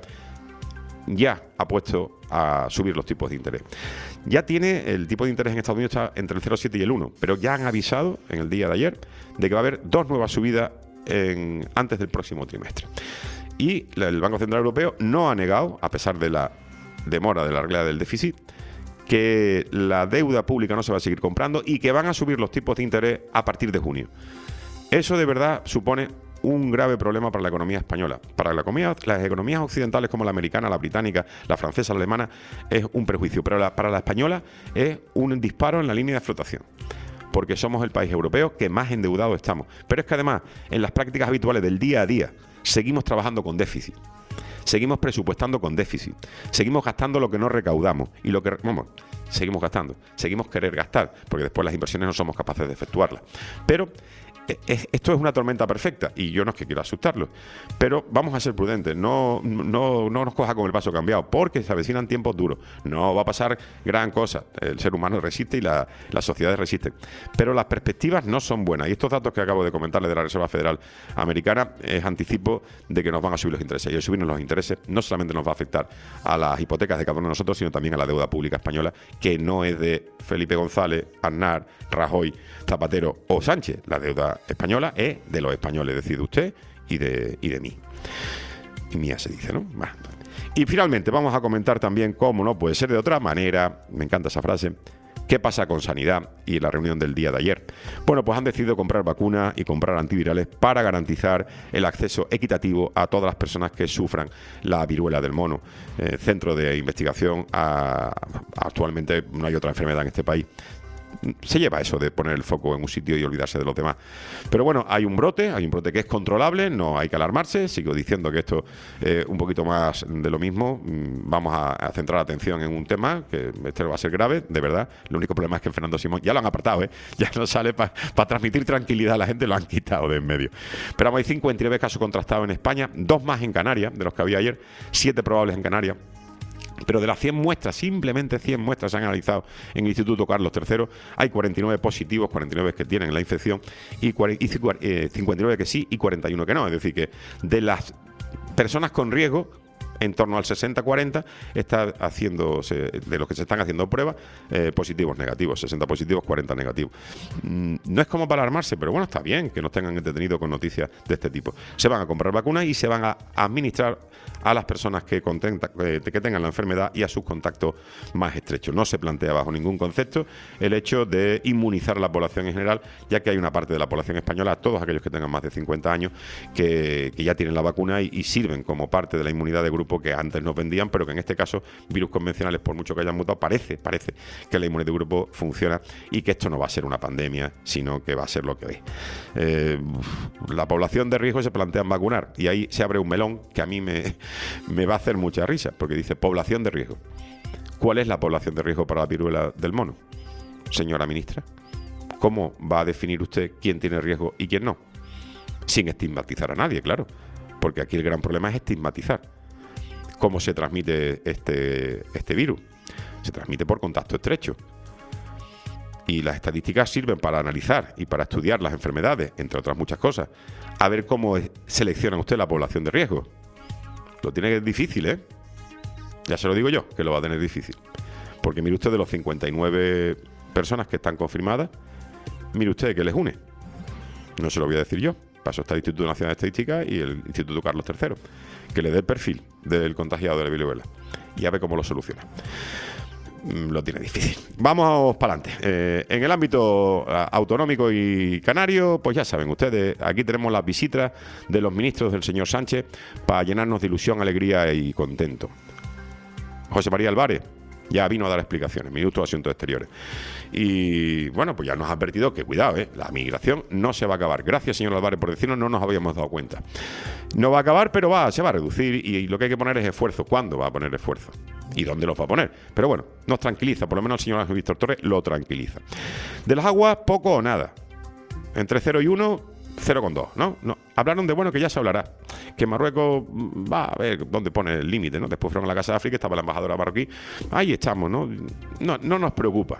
ya ha puesto a subir los tipos de interés. Ya tiene, el tipo de interés en Estados Unidos está entre el cero coma siete y el uno, pero ya han avisado en el día de ayer de que va a haber dos nuevas subidas en, antes del próximo trimestre. Y el Banco Central Europeo no ha negado, a pesar de la demora de la regla del déficit, que la deuda pública no se va a seguir comprando y que van a subir los tipos de interés a partir de junio. Eso de verdad supone un grave problema para la economía española. Para la economía, las economías occidentales como la americana, la británica, la francesa, la alemana, es un perjuicio, pero la, para la española es un disparo en la línea de flotación, porque somos el país europeo que más endeudado estamos. Pero es que además, en las prácticas habituales del día a día, seguimos trabajando con déficit. Seguimos presupuestando con déficit, seguimos gastando lo que no recaudamos y lo que, vamos, seguimos gastando, seguimos querer gastar, porque después las inversiones no somos capaces de efectuarlas. Pero eh, esto es una tormenta perfecta y yo no es que quiera asustarlos, pero vamos a ser prudentes, no, no, no nos coja con el paso cambiado, porque se avecinan tiempos duros, no va a pasar gran cosa, el ser humano resiste y la, las sociedades resisten, pero las perspectivas no son buenas y estos datos que acabo de comentarles de la Reserva Federal Americana es anticipo de que nos van a subir los intereses y al subirnos los intereses no solamente nos va a afectar a las hipotecas de cada uno de nosotros, sino también a la deuda pública española, que no es de Felipe González, Aznar, Rajoy, Zapatero o Sánchez. La deuda española es de los españoles, es decir, de usted y de, y de mí. Y mía se dice, ¿no? Bah. Y finalmente vamos a comentar también cómo no puede ser de otra manera, me encanta esa frase, ¿qué pasa con sanidad y la reunión del día de ayer? Bueno, pues han decidido comprar vacunas y comprar antivirales para garantizar el acceso equitativo a todas las personas que sufran la viruela del mono. Eh, centro de investigación, a, actualmente no hay otra enfermedad en este país. Se lleva eso de poner el foco en un sitio y olvidarse de los demás. Pero bueno, hay un brote, hay un brote que es controlable, no hay que alarmarse. Sigo diciendo que esto es un poquito más de lo mismo. Vamos a, a centrar la atención en un tema que este va a ser grave, de verdad. Lo único problema es que Fernando Simón ya lo han apartado, ¿eh? Ya no sale para pa transmitir tranquilidad a la gente, lo han quitado de en medio. Pero hay cincuenta y nueve casos contrastados en España, dos más en Canarias, de los que había ayer, siete probables en Canarias. Pero de las cien muestras, simplemente cien muestras se han analizado en el Instituto Carlos tercero, hay cuarenta y nueve positivos, cuarenta y nueve que tienen la infección y cincuenta y nueve que sí y cuarenta y uno que no. Es decir, que de las personas con riesgo, en torno al sesenta cuarenta está haciéndose, de los que se están haciendo pruebas, eh, positivos, negativos, sesenta positivos, cuarenta negativos. Mm, no es como para alarmarse, pero bueno, está bien que nos tengan entretenido con noticias de este tipo. Se van a comprar vacunas y se van a administrar a las personas que, contenta, eh, que tengan la enfermedad y a sus contactos más estrechos. No se plantea bajo ningún concepto el hecho de inmunizar a la población en general, ya que hay una parte de la población española, todos aquellos que tengan más de cincuenta años, que, que ya tienen la vacuna y, y sirven como parte de la inmunidad de grupo que antes nos vendían, pero que en este caso virus convencionales, por mucho que hayan mutado, parece, parece que la inmunidad de grupo funciona y que esto no va a ser una pandemia, sino que va a ser lo que es. Eh, la población de riesgo se plantean vacunar y ahí se abre un melón que a mí me, me va a hacer mucha risa, porque dice población de riesgo. ¿Cuál es la población de riesgo para la viruela del mono, señora ministra? ¿Cómo va a definir usted quién tiene riesgo y quién no? Sin estigmatizar a nadie, claro, porque aquí el gran problema es estigmatizar. ¿Cómo se transmite este, este virus? Se transmite por contacto estrecho. Y las estadísticas sirven para analizar y para estudiar las enfermedades, entre otras muchas cosas. A ver cómo selecciona usted la población de riesgo. Lo tiene difícil, ¿eh? Ya se lo digo yo, que lo va a tener difícil. Porque mire usted, de los cincuenta y nueve personas que están confirmadas, mire usted que les une. No se lo voy a decir yo. Paso está el Instituto Nacional de Estadística y el Instituto Carlos tercero, que le dé el perfil del contagiado de la viruela y a ver cómo lo soluciona. Lo tiene difícil. Vamos para adelante. Eh, en el ámbito uh, autonómico y canario, pues ya saben ustedes, aquí tenemos las visitas de los ministros del señor Sánchez para llenarnos de ilusión, alegría y contento. José María Álvarez ya vino a dar explicaciones, ministro de Asuntos Exteriores. Y bueno, pues ya nos ha advertido que cuidado, ¿eh? La migración no se va a acabar. Gracias, señor Álvarez, por decirnos, no nos habíamos dado cuenta. No va a acabar, pero va, se va a reducir y, y lo que hay que poner es esfuerzo. ¿Cuándo va a poner esfuerzo? ¿Y dónde los va a poner? Pero bueno, nos tranquiliza, por lo menos el señor Ángel Víctor Torres lo tranquiliza. De las aguas, poco o nada. Entre cero y uno, cero coma dos, ¿no? no. Hablaron de, bueno, que ya se hablará. Que Marruecos va a ver dónde pone el límite, ¿no? Después fueron a la Casa de África, estaba la embajadora marroquí. Ahí estamos, ¿no? No, no nos preocupa.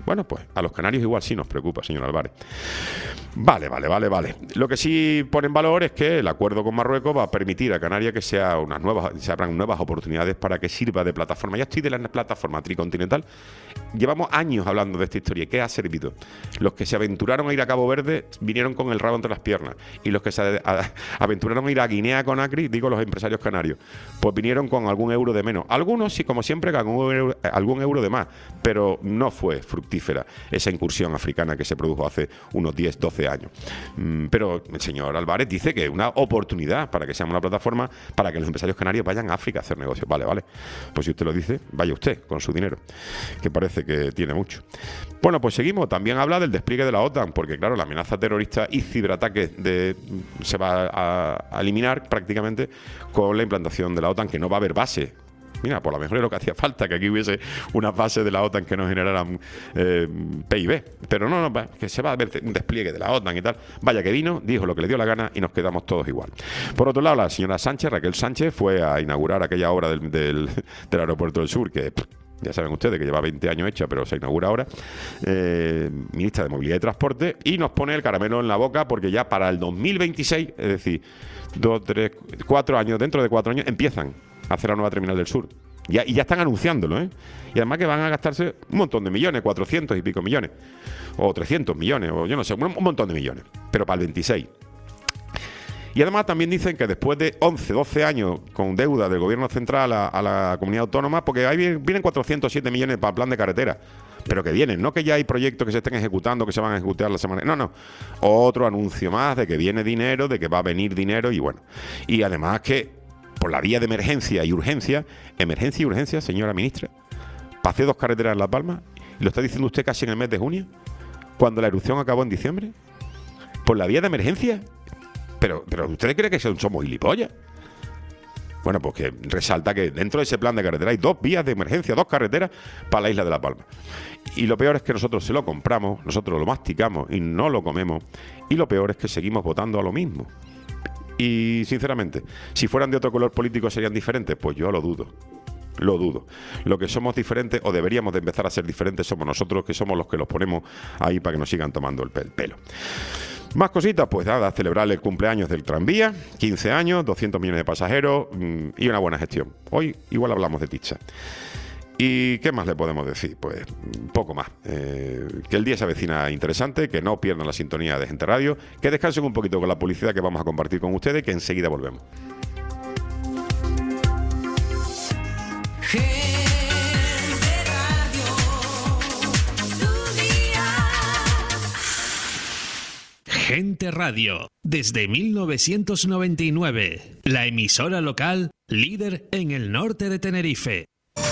Bueno, pues a los canarios igual sí nos preocupa, señor Álvarez. Vale, vale, vale, vale. Lo que sí pone en valor es que el acuerdo con Marruecos va a permitir a Canarias que sea unas nuevas, se abran nuevas oportunidades para que sirva de plataforma. Ya estoy de la plataforma tricontinental. Llevamos años hablando de esta historia. ¿Qué ha servido? Los que se aventuraron a ir a Cabo Verde vinieron con el rabo entre las piernas. Y los que se a, aventuraron a ir a Guinea Conakry, digo los empresarios canarios, pues vinieron con algún euro de menos. Algunos, sí, como siempre, con algún euro, algún euro de más. Pero no fue fructífera esa incursión africana que se produjo hace unos diez, doce años. Mm, pero el señor Álvarez dice que es una oportunidad para que seamos una plataforma para que los empresarios canarios vayan a África a hacer negocios. Vale, vale. Pues si usted lo dice, vaya usted con su dinero, que parece que tiene mucho. Bueno, pues seguimos. También habla del despliegue de la OTAN, porque claro, la amenaza terrorista y ciberataques de, se va a, a eliminar prácticamente con la implantación de la OTAN, que no va a haber base. Mira, por lo mejor es lo que hacía falta, que aquí hubiese unas bases de la OTAN que nos generaran eh, P I B. Pero no, no, que se va a ver un despliegue de la OTAN y tal. Vaya que vino, dijo lo que le dio la gana y nos quedamos todos igual. Por otro lado, la señora Sánchez, Raquel Sánchez, fue a inaugurar aquella obra del, del, del Aeropuerto del Sur, que pff, ya saben ustedes que lleva veinte años hecha, pero se inaugura ahora, eh, ministra de Movilidad y Transporte, y nos pone el caramelo en la boca porque ya para el dos mil veintiséis, es decir, dos, tres, cuatro años, dentro de cuatro años, empiezan a hacer la nueva terminal del sur. Ya, y ya están anunciándolo, ¿eh? Y además que van a gastarse un montón de millones, cuatrocientos y pico millones, o trescientos millones, o yo no sé, un, un montón de millones, pero para el veintiséis. Y además también dicen que después de once, doce años con deuda del gobierno central a, a la comunidad autónoma, porque ahí vienen, vienen cuatrocientos siete millones para el plan de carretera, pero que vienen, no que ya hay proyectos que se estén ejecutando, que se van a ejecutar la semana. No, no. Otro anuncio más de que viene dinero, de que va a venir dinero y bueno. Y además que por la vía de emergencia y urgencia, emergencia y urgencia, señora ministra, pasé dos carreteras en Las Palmas, y lo está diciendo usted casi en el mes de junio, cuando la erupción acabó en diciembre, por la vía de emergencia. Pero, pero ¿ustedes creen que somos gilipollas? Bueno, pues que resalta que dentro de ese plan de carretera hay dos vías de emergencia, dos carreteras para la isla de La Palma. Y lo peor es que nosotros se lo compramos, nosotros lo masticamos y no lo comemos. Y lo peor es que seguimos votando a lo mismo. Y sinceramente, si fueran de otro color político serían diferentes, pues yo lo dudo. Lo dudo. Lo que somos diferentes, o deberíamos de empezar a ser diferentes, somos nosotros, que somos los que los ponemos ahí para que nos sigan tomando el pelo. Más cositas, pues nada, celebrar el cumpleaños del tranvía, quince años, doscientos millones de pasajeros mmm, y una buena gestión. Hoy igual hablamos de pizza. ¿Y qué más le podemos decir? Pues poco más. Eh, que el día se avecina interesante, que no pierdan la sintonía de Gente Radio, que descansen un poquito con la publicidad que vamos a compartir con ustedes, que enseguida volvemos. Gente Radio, desde mil novecientos noventa y nueve, la emisora local líder en el norte de Tenerife.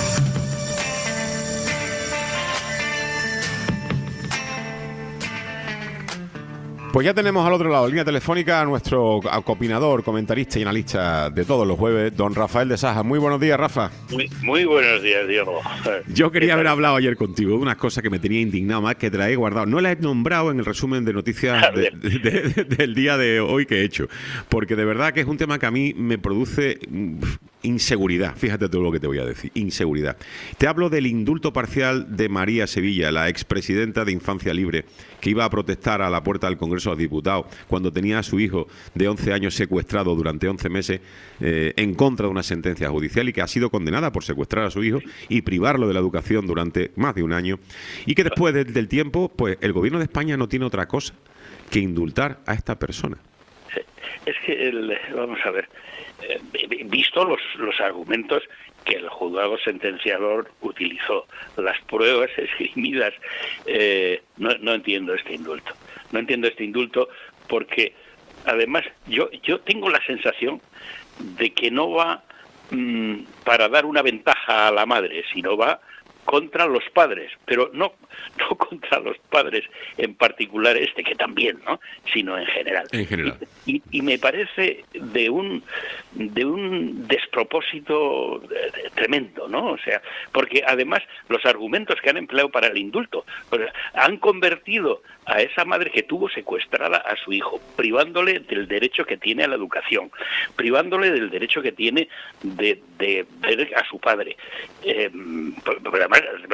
Pues ya tenemos al otro lado, línea telefónica, a nuestro opinador, comentarista y analista de todos los jueves, don Rafael de Saja. Muy buenos días, Rafa. Muy, muy buenos días, Diego. Yo quería haber hablado ayer contigo de unas cosas que me tenía indignado más, que te las he guardado. No las he nombrado en el resumen de noticias de, de, de, del día de hoy que he hecho, porque de verdad que es un tema que a mí me produce inseguridad. Fíjate todo lo que te voy a decir, inseguridad. Te hablo del indulto parcial de María Sevilla, la expresidenta de Infancia Libre, que iba a protestar a la puerta del Congreso de los Diputados cuando tenía a su hijo de once años secuestrado durante once meses eh, en contra de una sentencia judicial, y que ha sido condenada por secuestrar a su hijo y privarlo de la educación durante más de un año, y que después de, del tiempo, pues el gobierno de España no tiene otra cosa que indultar a esta persona. Es que, el, vamos a ver, eh, visto los, los argumentos que el juzgado sentenciador utilizó, las pruebas esgrimidas, eh, no, no entiendo este indulto. No entiendo este indulto porque, además, yo, yo tengo la sensación de que no va mmm, para dar una ventaja a la madre, sino va contra los padres, pero no no contra los padres en particular este, que también, ¿no?, sino en general. En general. Y, y, y me parece de un de un despropósito tremendo, ¿no? O sea, porque además los argumentos que han empleado para el indulto, pues, han convertido a esa madre que tuvo secuestrada a su hijo, privándole del derecho que tiene a la educación, privándole del derecho que tiene de, de ver a su padre. Eh, pero además, además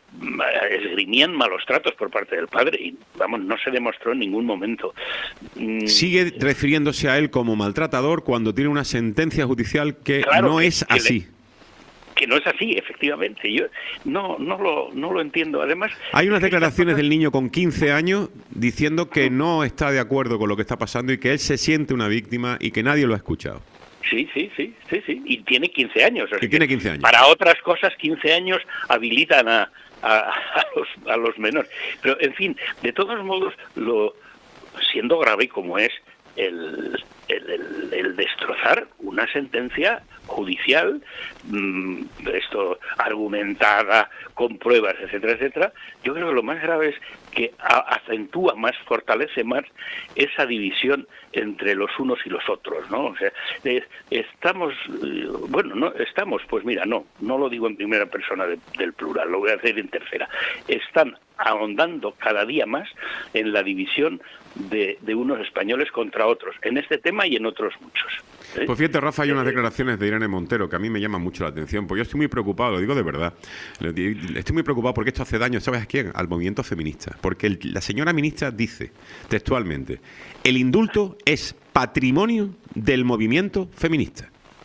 esgrimían malos tratos por parte del padre y, vamos, no se demostró en ningún momento. Sigue refiriéndose a él como maltratador cuando tiene una sentencia judicial que claro, no que, es que así. Le, que no es así, efectivamente. Yo no no lo no lo entiendo. Además, hay unas declaraciones del niño con quince años diciendo que no está de acuerdo con lo que está pasando y que él se siente una víctima y que nadie lo ha escuchado. Sí, sí, sí, sí, sí. Y tiene quince años. Y tiene quince años. Para otras cosas, quince años habilitan a, a, a, los, a los menores. Pero, en fin, de todos modos, lo siendo grave como es el, el, el, el destrozar una sentencia judicial, mmm, esto argumentada, con pruebas, etcétera, etcétera, yo creo que lo más grave es que acentúa más, fortalece más esa división entre los unos y los otros, ¿no? O sea, eh, estamos, eh, bueno, no estamos, pues mira, no, no lo digo en primera persona de, del plural, lo voy a hacer en tercera. Están ahondando cada día más en la división de, de unos españoles contra otros, en este tema y en otros muchos. ¿eh? Pues fíjate, Rafa, hay unas declaraciones de Irene Montero que a mí me llaman mucho la atención, porque yo estoy muy preocupado, lo digo de verdad, estoy muy preocupado porque esto hace daño, ¿sabes a quién? Al movimiento feminista, porque el, la señora ministra dice textualmente, el indulto es patrimonio del movimiento feminista.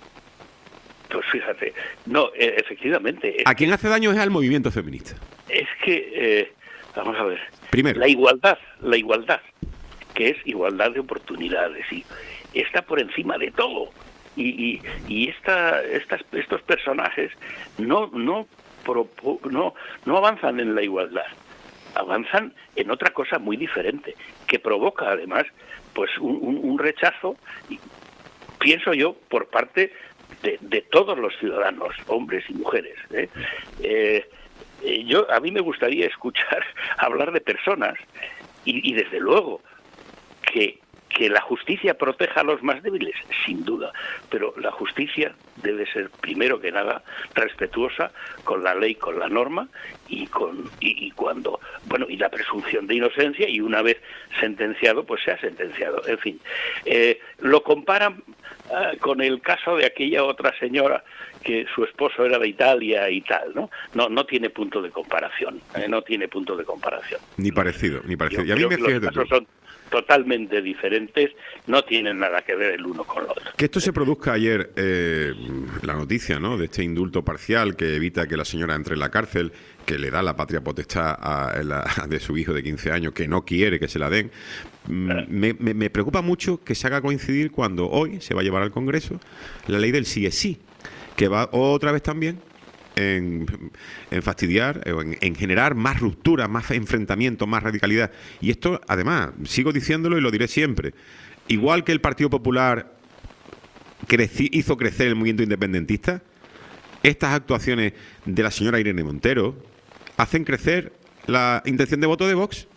Pues fíjate, no, eh, efectivamente. A quien hace daño es al movimiento feminista. Es que, eh, vamos a ver, primero, la igualdad, la igualdad, que es igualdad de oportunidades, y está por encima de todo. Y, y, y esta, estas, estos personajes no, no, propo, no, no avanzan en la igualdad, avanzan en otra cosa muy diferente, que provoca además pues un, un, un rechazo, pienso yo, por parte de, de todos los ciudadanos, hombres y mujeres. ¿eh? Eh, yo a mí me gustaría escuchar hablar de personas y, y desde luego que que la justicia proteja a los más débiles, sin duda, pero la justicia debe ser, primero que nada, respetuosa con la ley, con la norma y con y, y cuando, bueno, y la presunción de inocencia, y una vez sentenciado, pues se ha sentenciado. En fin, eh, lo comparan eh, con el caso de aquella otra señora que su esposo era de Italia y tal, ¿no? No, no tiene punto de comparación, eh, no tiene punto de comparación. Ni parecido, ni parecido. Yo y a mí creo me que los casos son totalmente diferentes, no tienen nada que ver el uno con el otro. Que esto se produzca ayer, eh, la noticia, ¿no?, de este indulto parcial que evita que la señora entre en la cárcel, que le da la patria potestad a, a la, de su hijo de quince años, que no quiere que se la den, me, me, me preocupa mucho que se haga coincidir cuando hoy se va a llevar al Congreso la ley del sí es sí, que va otra vez también En, en fastidiar, en, en generar más rupturas, más enfrentamientos, más radicalidad. Y esto, además, sigo diciéndolo y lo diré siempre, igual que el Partido Popular creci, hizo crecer el movimiento independentista, estas actuaciones de la señora Irene Montero hacen crecer la intención de voto de Vox.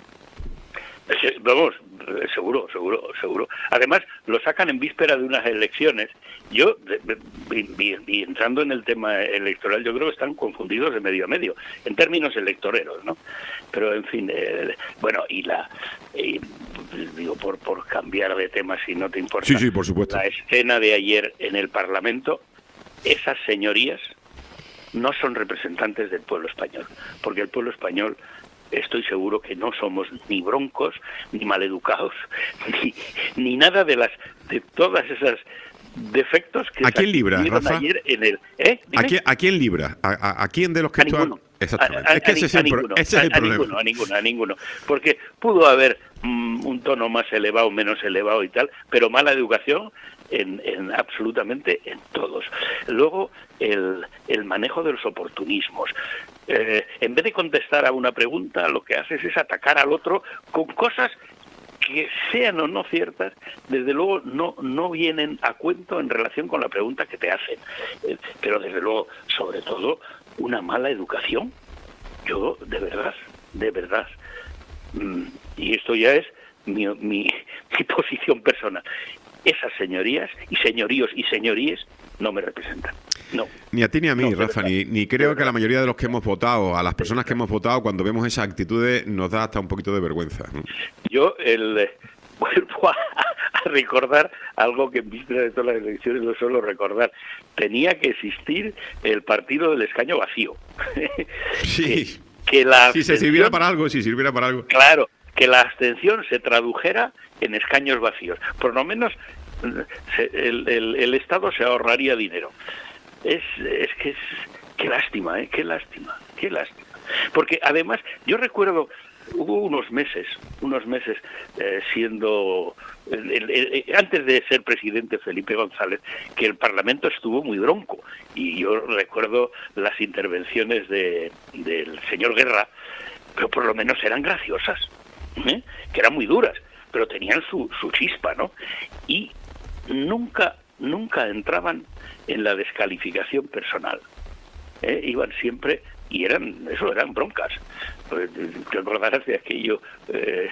Vamos, seguro, seguro, seguro. Además, lo sacan en víspera de unas elecciones. Yo, y entrando en el tema electoral, yo creo que están confundidos de medio a medio, en términos electoreros, ¿no? Pero, en fin, eh, bueno, y la... Eh, digo, por, por cambiar de tema, si no te importa. Sí, sí, por supuesto. La escena de ayer en el Parlamento, esas señorías no son representantes del pueblo español, porque el pueblo español... estoy seguro que no somos ni broncos, ni maleducados, ni, ni nada de las de todas esas defectos que ¿A quién libra, Rafa? ayer en el... ¿eh? ¿A quién, ¿A quién libra? ¿A, a, a quién de los que a actúan? Ninguno. Exactamente. A, a, es que ese, a, es el, ninguno, ese es el a, a problema. Ninguno, a ninguno, a ninguno. Porque pudo haber mm, un tono más elevado, menos elevado y tal, pero mala educación en, en absolutamente en todos. Luego, el, el manejo de los oportunismos. Eh, en vez de contestar a una pregunta, lo que haces es atacar al otro con cosas que sean o no ciertas, desde luego no no vienen a cuento en relación con la pregunta que te hacen. Eh, pero desde luego, sobre todo, una mala educación. Yo, de verdad, de verdad, mm, y esto ya es mi, mi, mi posición personal, esas señorías y señoríos y señoríes no me representan. No. Ni a ti ni a mí, no, Rafa, ni, ni creo que a la mayoría de los que hemos votado, a las personas que hemos votado, cuando vemos esas actitudes nos da hasta un poquito de vergüenza. Yo el, eh, vuelvo a, a recordar algo que en víspera de todas las elecciones lo suelo recordar. Tenía que existir el partido del escaño vacío. Sí. que, que la si se sirviera para algo, si sirviera para algo. Claro, que la abstención se tradujera en escaños vacíos. Por lo menos se, el, el, el Estado se ahorraría dinero. Es, es que es... Qué lástima, ¿eh? Qué lástima, qué lástima. Porque además, yo recuerdo, hubo unos meses, unos meses eh, siendo... El, el, el, antes de ser presidente Felipe González, que el Parlamento estuvo muy bronco. Y yo recuerdo las intervenciones de, del señor Guerra, pero por lo menos eran graciosas, ¿eh? Que eran muy duras, pero tenían su, su chispa, ¿no? Y nunca, nunca entraban en la descalificación personal. ¿Eh? Iban siempre, y eran, eso eran broncas. Te acordarás de aquello, eh,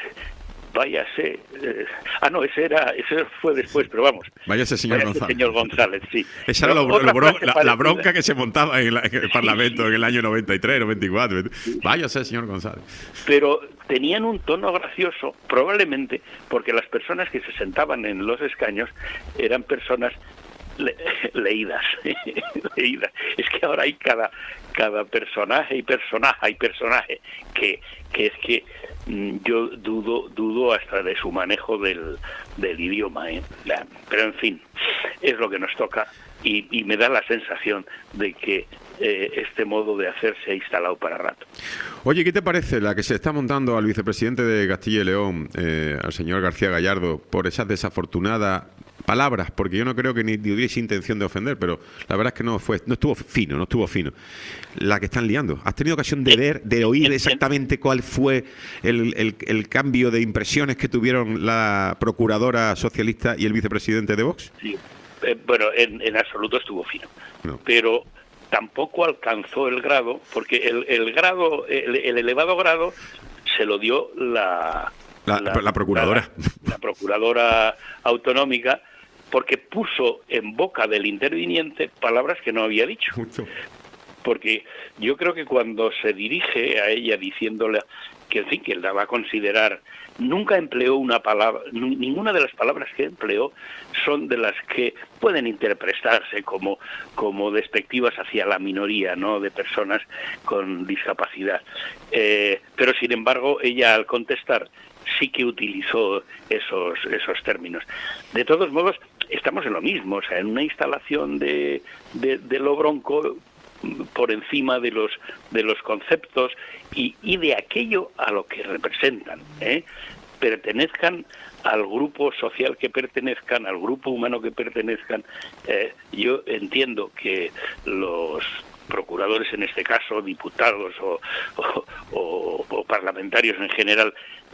váyase, eh, ah no, ese era, ese fue después, pero vamos. Váyase señor váyase González. señor González, sí. Esa era lo, lo, bron, la, parecida. la bronca que se montaba en, la, en el Parlamento en el año noventa y tres, noventa y cuatro. Váyase señor González. Pero tenían un tono gracioso, probablemente porque las personas que se sentaban en los escaños eran personas Le, leídas, leídas. Es que ahora hay cada cada personaje y personaje y personaje que que es que mmm, yo dudo dudo hasta de su manejo del, del idioma, ¿eh? Pero en fin, es lo que nos toca y, y me da la sensación de que eh, este modo de hacer se ha instalado para rato. Oye, ¿qué te parece la que se está montando al vicepresidente de Castilla y León, eh, al señor García Gallardo, por esas desafortunadas palabras? Porque yo no creo que ni tuviese intención de ofender, pero la verdad es que no fue, no estuvo fino, no estuvo fino. La que están liando. ¿Has tenido ocasión de ver, de oír exactamente cuál fue el, el, el cambio de impresiones que tuvieron la procuradora socialista y el vicepresidente de Vox? Sí. Eh, bueno, en, en absoluto estuvo fino. No. Pero tampoco alcanzó el grado, porque el, el grado, el, el elevado grado se lo dio la... La, la, la procuradora. La, la procuradora autonómica, porque puso en boca del interviniente palabras que no había dicho. Mucho. Porque yo creo que cuando se dirige a ella diciéndole que, en fin, que la va a considerar, nunca empleó una palabra, ninguna de las palabras que empleó son de las que pueden interpretarse como, como despectivas hacia la minoría, ¿no?, de personas con discapacidad. Eh, pero, sin embargo, ella al contestar sí que utilizó esos esos términos. De todos modos, estamos en lo mismo, o sea, en una instalación de, de, de lo bronco por encima de los de los conceptos y, y de aquello a lo que representan, ¿eh? Pertenezcan al grupo social que pertenezcan, al grupo humano que pertenezcan. Eh, yo entiendo que los procuradores, en este caso, diputados o, o, o, o parlamentarios en general,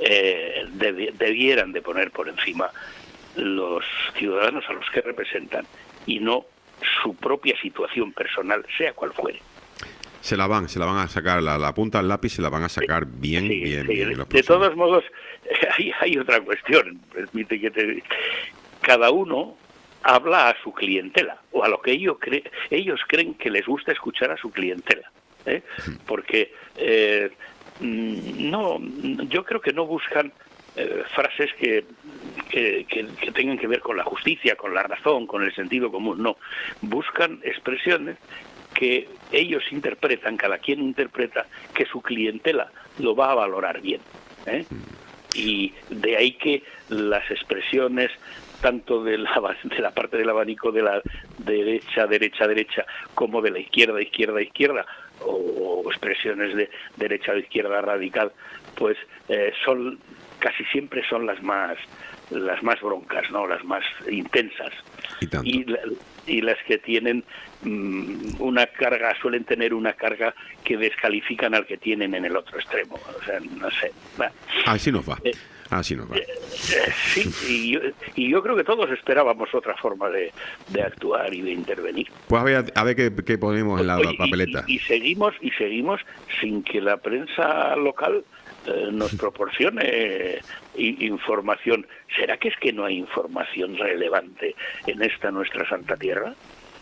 eh, de, debieran de poner por encima los ciudadanos a los que representan y no su propia situación personal, sea cual fuere. Se la van, se la van a sacar, la, la punta del lápiz se la van a sacar bien, sí, bien, sí. bien. De, de todos modos, hay, hay otra cuestión, permite que te... Cada uno habla a su clientela, o a lo que ellos, cre ellos creen que les gusta escuchar a su clientela, ¿eh? Porque eh, no, yo creo que no buscan eh, frases que, que, que, que tengan que ver con la justicia, con la razón, con el sentido común, no. Buscan expresiones que ellos interpretan, cada quien interpreta, que su clientela lo va a valorar bien, ¿eh? Y de ahí que las expresiones tanto de la, de la parte del abanico de la derecha, derecha, derecha, como de la izquierda, izquierda, izquierda, o, o expresiones de derecha o izquierda radical, pues eh, son casi siempre son las más las más broncas, ¿no?, las más intensas. Y, y, la, y las que tienen mmm, una carga, suelen tener una carga que descalifican al que tienen en el otro extremo. O sea, no sé. Bueno, así nos va. Eh, Así nos va. Eh, eh, sí, y yo, y yo creo que todos esperábamos otra forma de, de actuar y de intervenir. Pues a ver, a ver qué, qué ponemos en la Oye, papeleta. Y, y, y seguimos y seguimos sin que la prensa local eh, nos proporcione eh, información. ¿Será que es que no hay información relevante en esta nuestra santa tierra?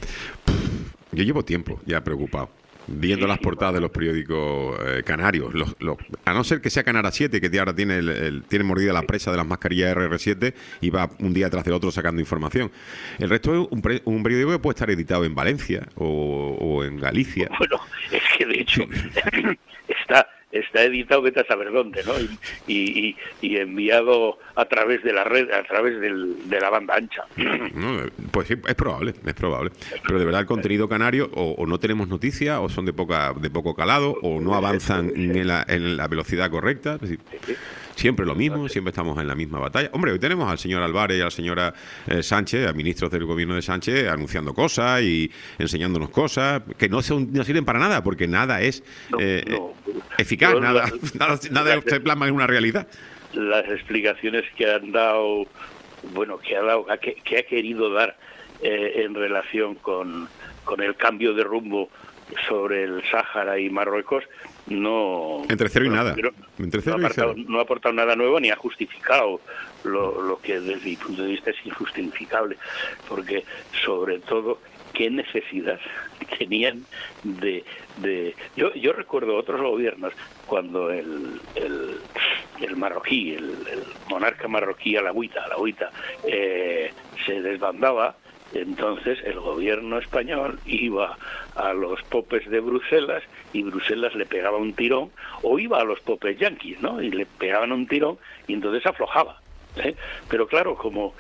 Yo llevo tiempo ya preocupado, viendo las portadas de los periódicos eh, canarios, los, los, a no ser que sea Canara siete, que ahora tiene el, el, tiene mordida la presa de las mascarillas R R siete y va un día tras el otro sacando información. El resto es un, pre, un periódico que puede estar editado en Valencia o, o en Galicia. Bueno, es que de hecho está está editado vete a saber dónde, ¿no? Y, y, y enviado a través de la red, a través del, de la banda ancha. No, pues sí, es probable, es probable. Pero de verdad el contenido canario o, o no tenemos noticias, o son de poca de poco calado, o no avanzan en la, en la velocidad correcta. Es decir, siempre lo mismo, siempre estamos en la misma batalla. Hombre, hoy tenemos al señor Álvarez y a la señora eh, Sánchez, a ministros del gobierno de Sánchez, anunciando cosas y enseñándonos cosas que no, son, no sirven para nada, porque nada es eh, no, no. eficaz, no, nada, la, nada, nada la, se plasma en una realidad. Las explicaciones que han dado, bueno, que ha dado, que, que ha querido dar eh, en relación con, con el cambio de rumbo sobre el Sáhara y Marruecos, no... Entre cero y no, nada. Entre cero no, ha y cero. no ha aportado nada nuevo ni ha justificado lo, lo que desde mi punto de vista es injustificable, porque sobre todo, ¿qué necesidad tenían de... de yo, yo recuerdo otros gobiernos cuando el, el, el marroquí, el, el monarca marroquí Alauita, Alauita eh, se desbandaba. Entonces el gobierno español iba a los popes de Bruselas y Bruselas le pegaba un tirón, o iba a los popes yanquis, ¿no? Y le pegaban un tirón y entonces aflojaba, ¿eh? Pero claro, como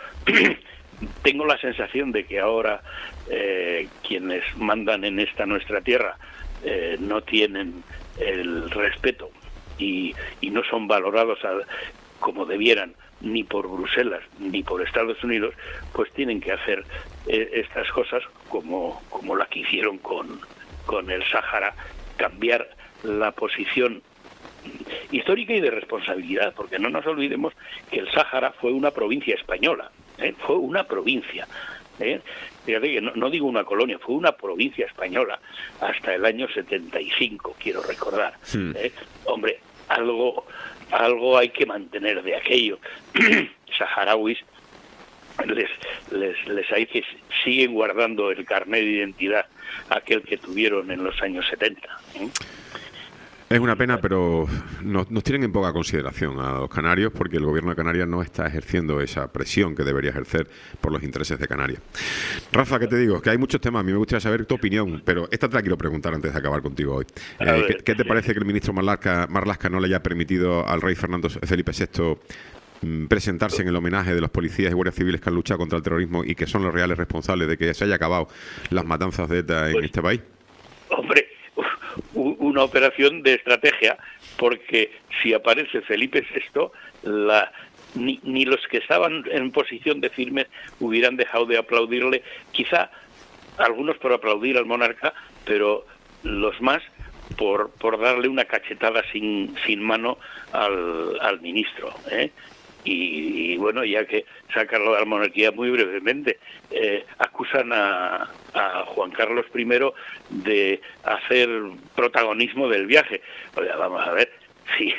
tengo la sensación de que ahora eh, quienes mandan en esta nuestra tierra eh, no tienen el respeto y, y no son valorados a, como debieran, ni por Bruselas ni por Estados Unidos, pues tienen que hacer eh, estas cosas como, como la que hicieron con, con el Sáhara, cambiar la posición histórica y de responsabilidad, porque no nos olvidemos que el Sáhara fue una provincia española, ¿eh? Fue una provincia, ¿eh? Fíjate que no, no digo una colonia, fue una provincia española hasta el año setenta y cinco, quiero recordar. Sí. ¿eh? Hombre, algo... algo hay que mantener de aquello. Saharauis les, les, les hay que siguen guardando el carnet de identidad, aquel que tuvieron en los años setenta. ¿eh? Es una pena, pero nos, nos tienen en poca consideración a los canarios, porque el gobierno de Canarias no está ejerciendo esa presión que debería ejercer por los intereses de Canarias. Rafa, ¿qué te digo? Que hay muchos temas, a mí me gustaría saber tu opinión, pero esta te la quiero preguntar antes de acabar contigo hoy. Eh, ¿qué, ¿Qué te parece que el ministro Marlaska, Marlaska no le haya permitido al rey Fernando Felipe sexto mmm, presentarse en el homenaje de los policías y guardias civiles que han luchado contra el terrorismo y que son los reales responsables de que se haya acabado las matanzas de ETA en pues, este país? Hombre, una operación de estrategia, porque si aparece Felipe sexto, la, ni, ni los que estaban en posición de firme hubieran dejado de aplaudirle, quizá algunos por aplaudir al monarca, pero los más por, por darle una cachetada sin, sin mano al, al ministro, ¿eh? Y, y bueno, ya que sacarlo de la monarquía muy brevemente, eh, acusan a, a Juan Carlos primero de hacer protagonismo del viaje. Oiga, vamos a ver, si,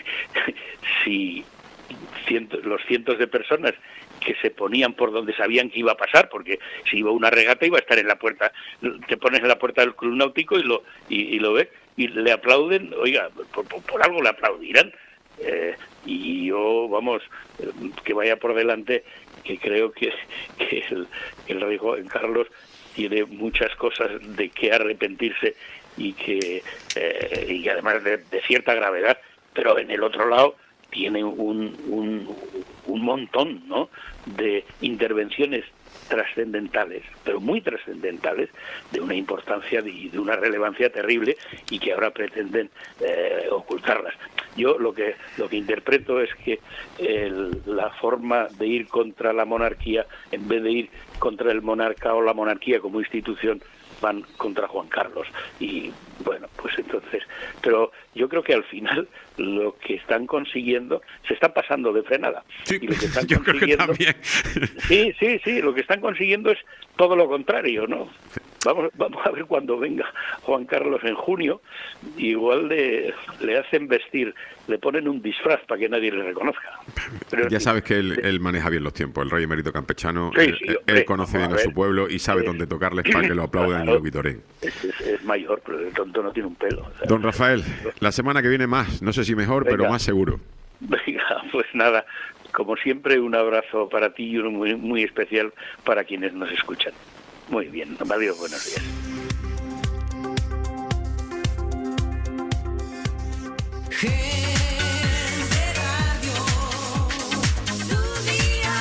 si cientos, los cientos de personas que se ponían por donde sabían que iba a pasar, porque si iba a una regata iba a estar en la puerta, te pones en la puerta del club náutico y lo y, y lo ves, y le aplauden, oiga, por, por, por algo le aplaudirán. Eh, y yo, vamos, eh, que vaya por delante, que creo que, que el, el rey Juan Carlos tiene muchas cosas de que arrepentirse y que, eh, y que además de, de cierta gravedad, pero en el otro lado tiene un, un, un montón, ¿no?, de intervenciones trascendentales, pero muy trascendentales, de una importancia y de, de una relevancia terrible, y que ahora pretenden eh, ocultarlas. Yo lo que lo que interpreto es que el, la forma de ir contra la monarquía, en vez de ir contra el monarca o la monarquía como institución, van contra Juan Carlos. Y bueno, pues entonces, pero yo creo que al final lo que están consiguiendo, se están pasando de frenada. Sí, y lo que están yo creo que también. Sí, sí, sí, lo que están consiguiendo es todo lo contrario, ¿no? Vamos, vamos a ver cuando venga Juan Carlos en junio, igual le, le hacen vestir, le ponen un disfraz para que nadie le reconozca. Pero ya sabes que él, él maneja bien los tiempos, el rey emérito campechano, sí, él, sí, él hombre, conoce bien a, a su pueblo y sabe eh, dónde tocarles para que lo aplaudan claro, y lo vitoreen. Es, es, es mayor, pero el tonto no tiene un pelo. O sea, Don Rafael, la semana que viene más, no sé si mejor, venga, pero más seguro. Venga, pues nada, como siempre, un abrazo para ti y uno muy, muy especial para quienes nos escuchan. Muy bien, adiós, buenos días. Gente Radio, tu día.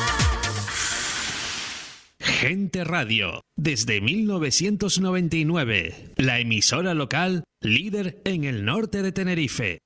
Gente Radio, desde mil novecientos noventa y nueve, la emisora local líder en el norte de Tenerife.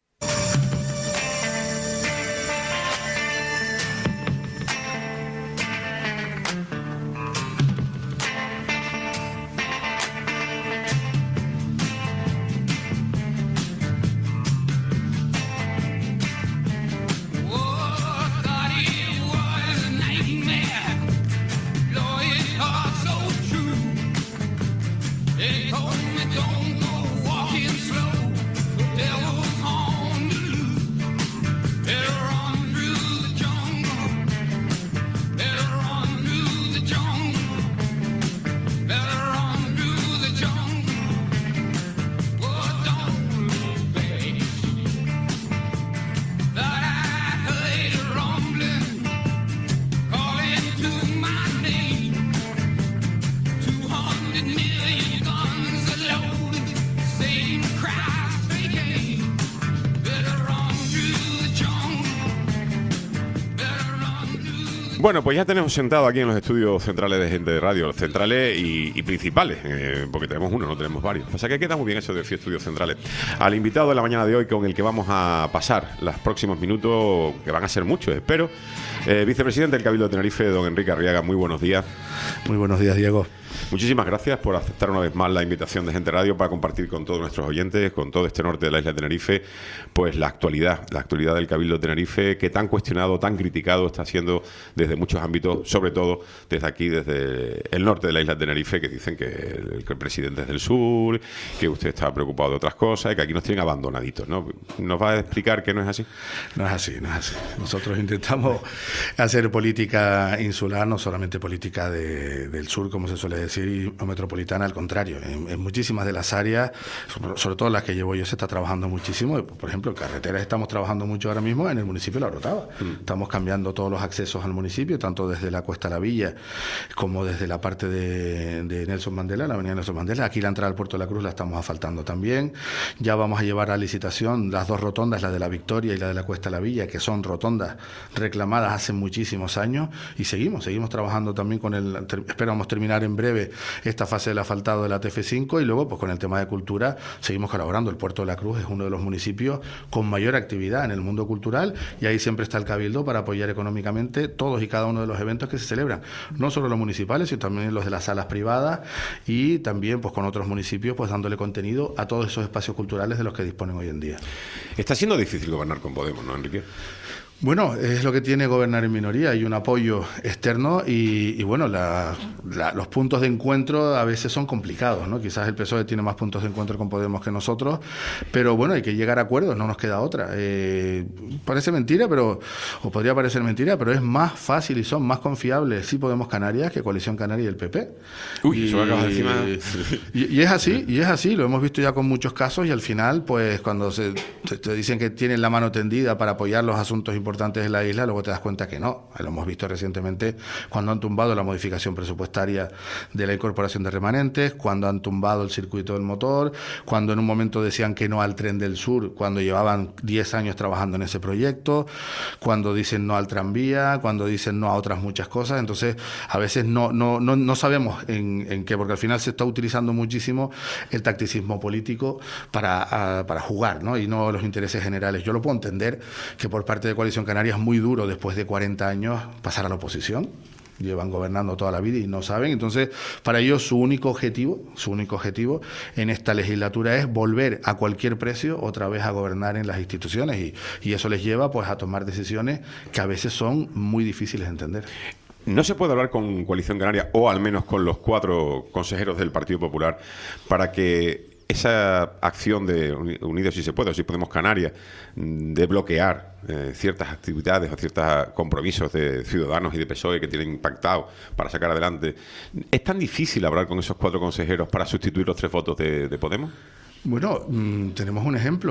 Bueno, pues ya tenemos sentado aquí en los estudios centrales de Gente de Radio, los centrales y, y principales, eh, porque tenemos uno, no tenemos varios. O sea que queda muy bien eso de decir estudios centrales. Al invitado de la mañana de hoy, con el que vamos a pasar los próximos minutos, que van a ser muchos, espero, eh, vicepresidente del Cabildo de Tenerife, don Enrique Arriaga. Muy buenos días. Muy buenos días, Diego. Muchísimas gracias por aceptar una vez más la invitación de Gente Radio para compartir con todos nuestros oyentes, con todo este norte de la isla de Tenerife, pues la actualidad, la actualidad del Cabildo de Tenerife, que tan cuestionado, tan criticado está siendo desde muchos ámbitos, sobre todo desde aquí, desde el norte de la isla de Tenerife, que dicen que el, que el presidente es del sur, que usted está preocupado de otras cosas y que aquí nos tienen abandonaditos, ¿no? ¿Nos va a explicar que no es así? No es así, no es así. Nosotros intentamos hacer política insular, no solamente política de, del sur, como se suele decir, y o metropolitana, al contrario. En, en muchísimas de las áreas, sobre todo las que llevo yo, se está trabajando muchísimo. Por ejemplo, en carreteras estamos trabajando mucho ahora mismo en el municipio de La Orotava. Mm. Estamos cambiando todos los accesos al municipio, tanto desde la Cuesta La Villa como desde la parte de, de Nelson Mandela, la avenida Nelson Mandela. Aquí la entrada al Puerto de la Cruz la estamos asfaltando también. Ya vamos a llevar a licitación las dos rotondas, la de la Victoria y la de la Cuesta La Villa, que son rotondas reclamadas hace muchísimos años, y seguimos, seguimos trabajando también con el, ter, esperamos terminar en breve esta fase del asfaltado de la T F cinco, y luego pues con el tema de cultura seguimos colaborando. El Puerto de la Cruz es uno de los municipios con mayor actividad en el mundo cultural, y ahí siempre está el Cabildo para apoyar económicamente todos y cada uno de los eventos que se celebran, no solo los municipales, sino también los de las salas privadas, y también pues con otros municipios pues dándole contenido a todos esos espacios culturales de los que disponen hoy en día. Está siendo difícil gobernar con Podemos, ¿no, Enrique? Bueno, es lo que tiene gobernar en minoría, hay un apoyo externo y, y bueno, la, la, los puntos de encuentro a veces son complicados, ¿no? Quizás el P S O E tiene más puntos de encuentro con Podemos que nosotros, pero bueno, hay que llegar a acuerdos, no nos queda otra. Eh, parece mentira, pero o podría parecer mentira, pero es más fácil y son más confiables sí Podemos Canarias que Coalición Canaria y el P P. Uy, y, eso acabas de encima. Y, y es así, y es así, lo hemos visto ya con muchos casos, y al final, pues cuando se te, te dicen que tienen la mano tendida para apoyar los asuntos importantes importantes de la isla, luego te das cuenta que no. Lo hemos visto recientemente cuando han tumbado la modificación presupuestaria de la incorporación de remanentes, cuando han tumbado el circuito del motor, cuando en un momento decían que no al tren del sur, cuando llevaban diez años trabajando en ese proyecto, cuando dicen no al tranvía, cuando dicen no a otras muchas cosas. Entonces, a veces no, no, no, no sabemos en, en qué, porque al final se está utilizando muchísimo el tacticismo político para, a, para jugar, ¿no? Y no los intereses generales. Yo lo puedo entender que por parte de Coalición Canaria es muy duro después de cuarenta años pasar a la oposición. Llevan gobernando toda la vida y no saben. Entonces, para ellos su único objetivo, su único objetivo en esta legislatura es volver a cualquier precio otra vez a gobernar en las instituciones, y, y eso les lleva pues a tomar decisiones que a veces son muy difíciles de entender. ¿No se puede hablar con Coalición Canaria, o al menos con los cuatro consejeros del Partido Popular, para que esa acción de Unidos si se puede, o si Podemos Canarias, de bloquear eh, ciertas actividades o ciertos compromisos de Ciudadanos y de P S O E que tienen impactado para sacar adelante, es tan difícil hablar con esos cuatro consejeros para sustituir los tres votos de, de Podemos? Bueno, mmm, tenemos un ejemplo.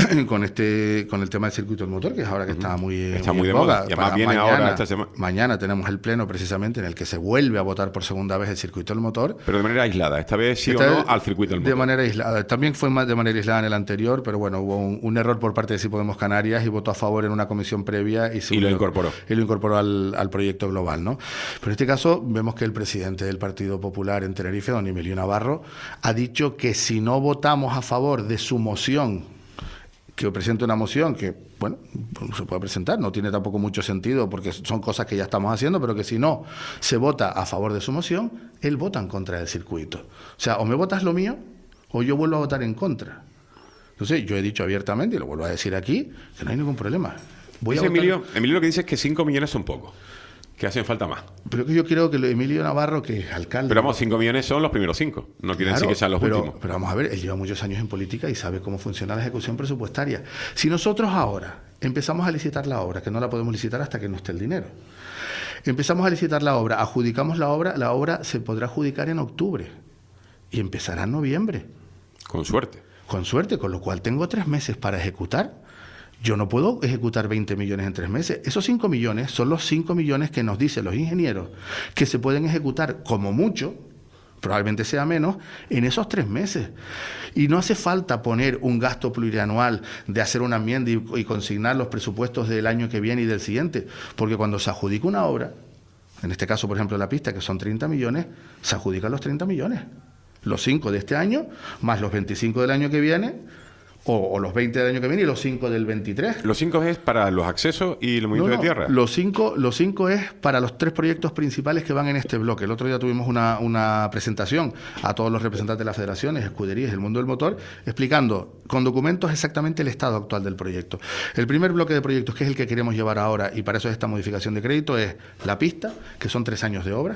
con este con el tema del circuito del motor, que es ahora que está muy, está muy, muy de boga. moda. Y además Para viene mañana, ahora esta semana. Mañana tenemos el pleno precisamente en el que se vuelve a votar por segunda vez el circuito del motor. Pero de manera aislada, esta vez sí Esta o no vez al circuito del motor. De manera aislada. También fue más de manera aislada en el anterior, pero bueno, hubo un, un error por parte de Si Podemos Canarias y votó a favor en una comisión previa y, se Y lo unió- incorporó. Y lo incorporó al, al proyecto global, ¿no? Pero en este caso vemos que el presidente del Partido Popular en Tenerife, don Emilio Navarro, ha dicho que si no votamos a favor de su moción, que presente una moción que, bueno, se puede presentar, no tiene tampoco mucho sentido porque son cosas que ya estamos haciendo, pero que si no se vota a favor de su moción, él vota en contra del circuito. O sea, o me votas lo mío o yo vuelvo a votar en contra. Entonces, yo he dicho abiertamente, y lo vuelvo a decir aquí, que no hay ningún problema. Voy Dice a votar- Emilio, Emilio lo que dice es que cinco millones son pocos, que hacen falta más. Pero que yo creo que lo- Emilio Navarro, que es alcalde... Pero vamos, cinco millones son los primeros cinco, no quiere decir Claro, que sean los pero, últimos. pero vamos a ver, él lleva muchos años en política y sabe cómo funciona la ejecución presupuestaria. Si nosotros ahora empezamos a licitar la obra, que no la podemos licitar hasta que no esté el dinero, empezamos a licitar la obra, adjudicamos la obra, la obra se podrá adjudicar en octubre y empezará en noviembre, Con suerte. con suerte, con lo cual tengo tres meses para ejecutar. Yo no puedo ejecutar veinte millones en tres meses. Esos cinco millones son los cinco millones que nos dicen los ingenieros que se pueden ejecutar como mucho, probablemente sea menos, en esos tres meses. Y no hace falta poner un gasto plurianual de hacer una enmienda y, y consignar los presupuestos del año que viene y del siguiente, porque cuando se adjudica una obra, en este caso, por ejemplo, la pista, que son treinta millones, se adjudican los treinta millones. Los cinco de este año, más los veinticinco del año que viene, o, o los veinte del año que viene y los cinco del veintitrés. Los cinco es para los accesos y el movimiento No, no, de tierra. Los cinco, los cinco es para los tres proyectos principales que van en este bloque. El otro día tuvimos una, una presentación a todos los representantes de las federaciones, escuderías, el mundo del motor, explicando con documentos exactamente el estado actual del proyecto. El primer bloque de proyectos, que es el que queremos llevar ahora, y para eso es esta modificación de crédito, es la pista, que son tres años de obra,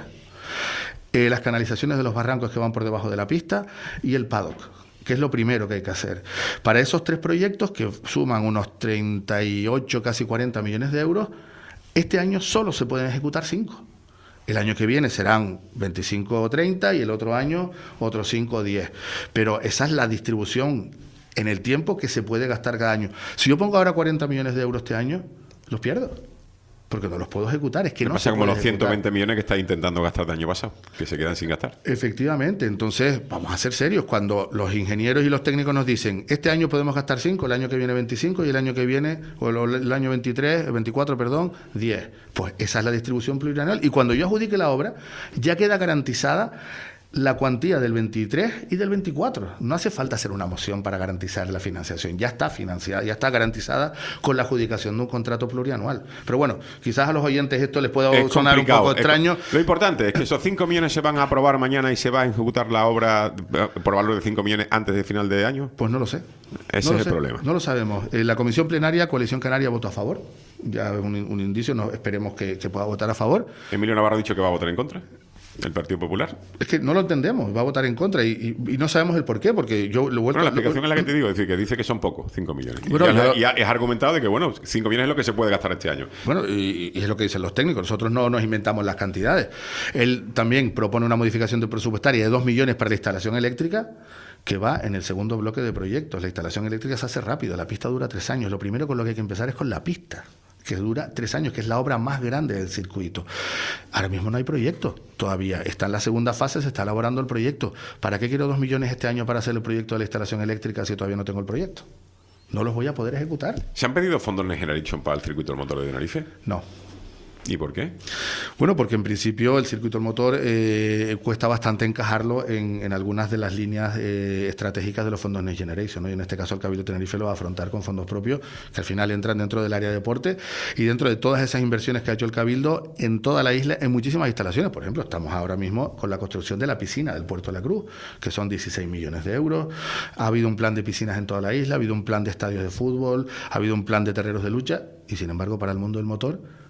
eh, las canalizaciones de los barrancos que van por debajo de la pista y el paddock, que es lo primero que hay que hacer. Para esos tres proyectos, que suman unos treinta y ocho, casi cuarenta millones de euros, este año solo se pueden ejecutar cinco. El año que viene serán veinticinco o treinta y el otro año otros cinco o diez. Pero esa es la distribución en el tiempo que se puede gastar cada año. Si yo pongo ahora cuarenta millones de euros este año, los pierdo. Porque no los puedo ejecutar, es que Me no pasa se como puede los ciento veinte ejecutar. millones que está intentando gastar el año pasado, que se quedan sin gastar. Efectivamente, entonces vamos a ser serios. Cuando los ingenieros y los técnicos nos dicen, este año podemos gastar cinco, el año que viene veinticinco y el año que viene, o el, el año veintitrés, veinticuatro, perdón, diez. Pues esa es la distribución plurianual. Y cuando yo adjudique la obra, ya queda garantizada la cuantía del veintitrés y del veinticuatro. No hace falta hacer una moción para garantizar la financiación. Ya está financiada, ya está garantizada con la adjudicación de un contrato plurianual. Pero bueno, quizás a los oyentes esto les pueda Es sonar un complicado, poco es extraño. co- Lo importante es que esos cinco millones se van a aprobar mañana y se va a ejecutar la obra eh, por valor de cinco millones antes del final de año. Pues no lo sé. Ese No lo es el sé, problema. No lo sabemos. Eh, la Comisión Plenaria, Coalición Canaria, votó a favor. Ya es un, un indicio, no, esperemos que, que pueda votar a favor. Emilio Navarro ha dicho que va a votar en contra. El Partido Popular. Es que no lo entendemos, va a votar en contra y, y- y no sabemos el por qué, porque yo lo he vuelto Bueno, la a- explicación es la que te digo, es decir, que dice que son pocos, cinco millones. Y Bueno, ya, yo- ya es argumentado de que, bueno, cinco millones es lo que se puede gastar este año. Bueno, y, y es lo que dicen los técnicos, nosotros no nos inventamos las cantidades. Él también propone una modificación de presupuestaria de dos millones para la instalación eléctrica, que va en el segundo bloque de proyectos. La instalación eléctrica se hace rápido, la pista dura tres años. Lo primero con lo que hay que empezar es con la pista, que dura tres años, que es la obra más grande del circuito. Ahora mismo no hay proyecto todavía. Está en la segunda fase, se está elaborando el proyecto. ¿Para qué quiero dos millones este año para hacer el proyecto de la instalación eléctrica si todavía no tengo el proyecto? No los voy a poder ejecutar. ¿Se han pedido fondos Next Generation para el circuito del motor de Tenerife? No. ¿Y por qué? Bueno, porque en principio el circuito del motor eh, cuesta bastante encajarlo en, en algunas de las líneas eh, estratégicas de los fondos Next Generation, ¿no? Y en este caso el Cabildo de Tenerife lo va a afrontar con fondos propios que al final entran dentro del área de deporte y dentro de todas esas inversiones que ha hecho el Cabildo en toda la isla, en muchísimas instalaciones. Por ejemplo, estamos ahora mismo con la construcción de la piscina del Puerto de la Cruz, que son dieciséis millones de euros. Ha habido un plan de piscinas en toda la isla, ha habido un plan de estadios de fútbol, ha habido un plan de terreros de lucha y sin embargo para el mundo del motor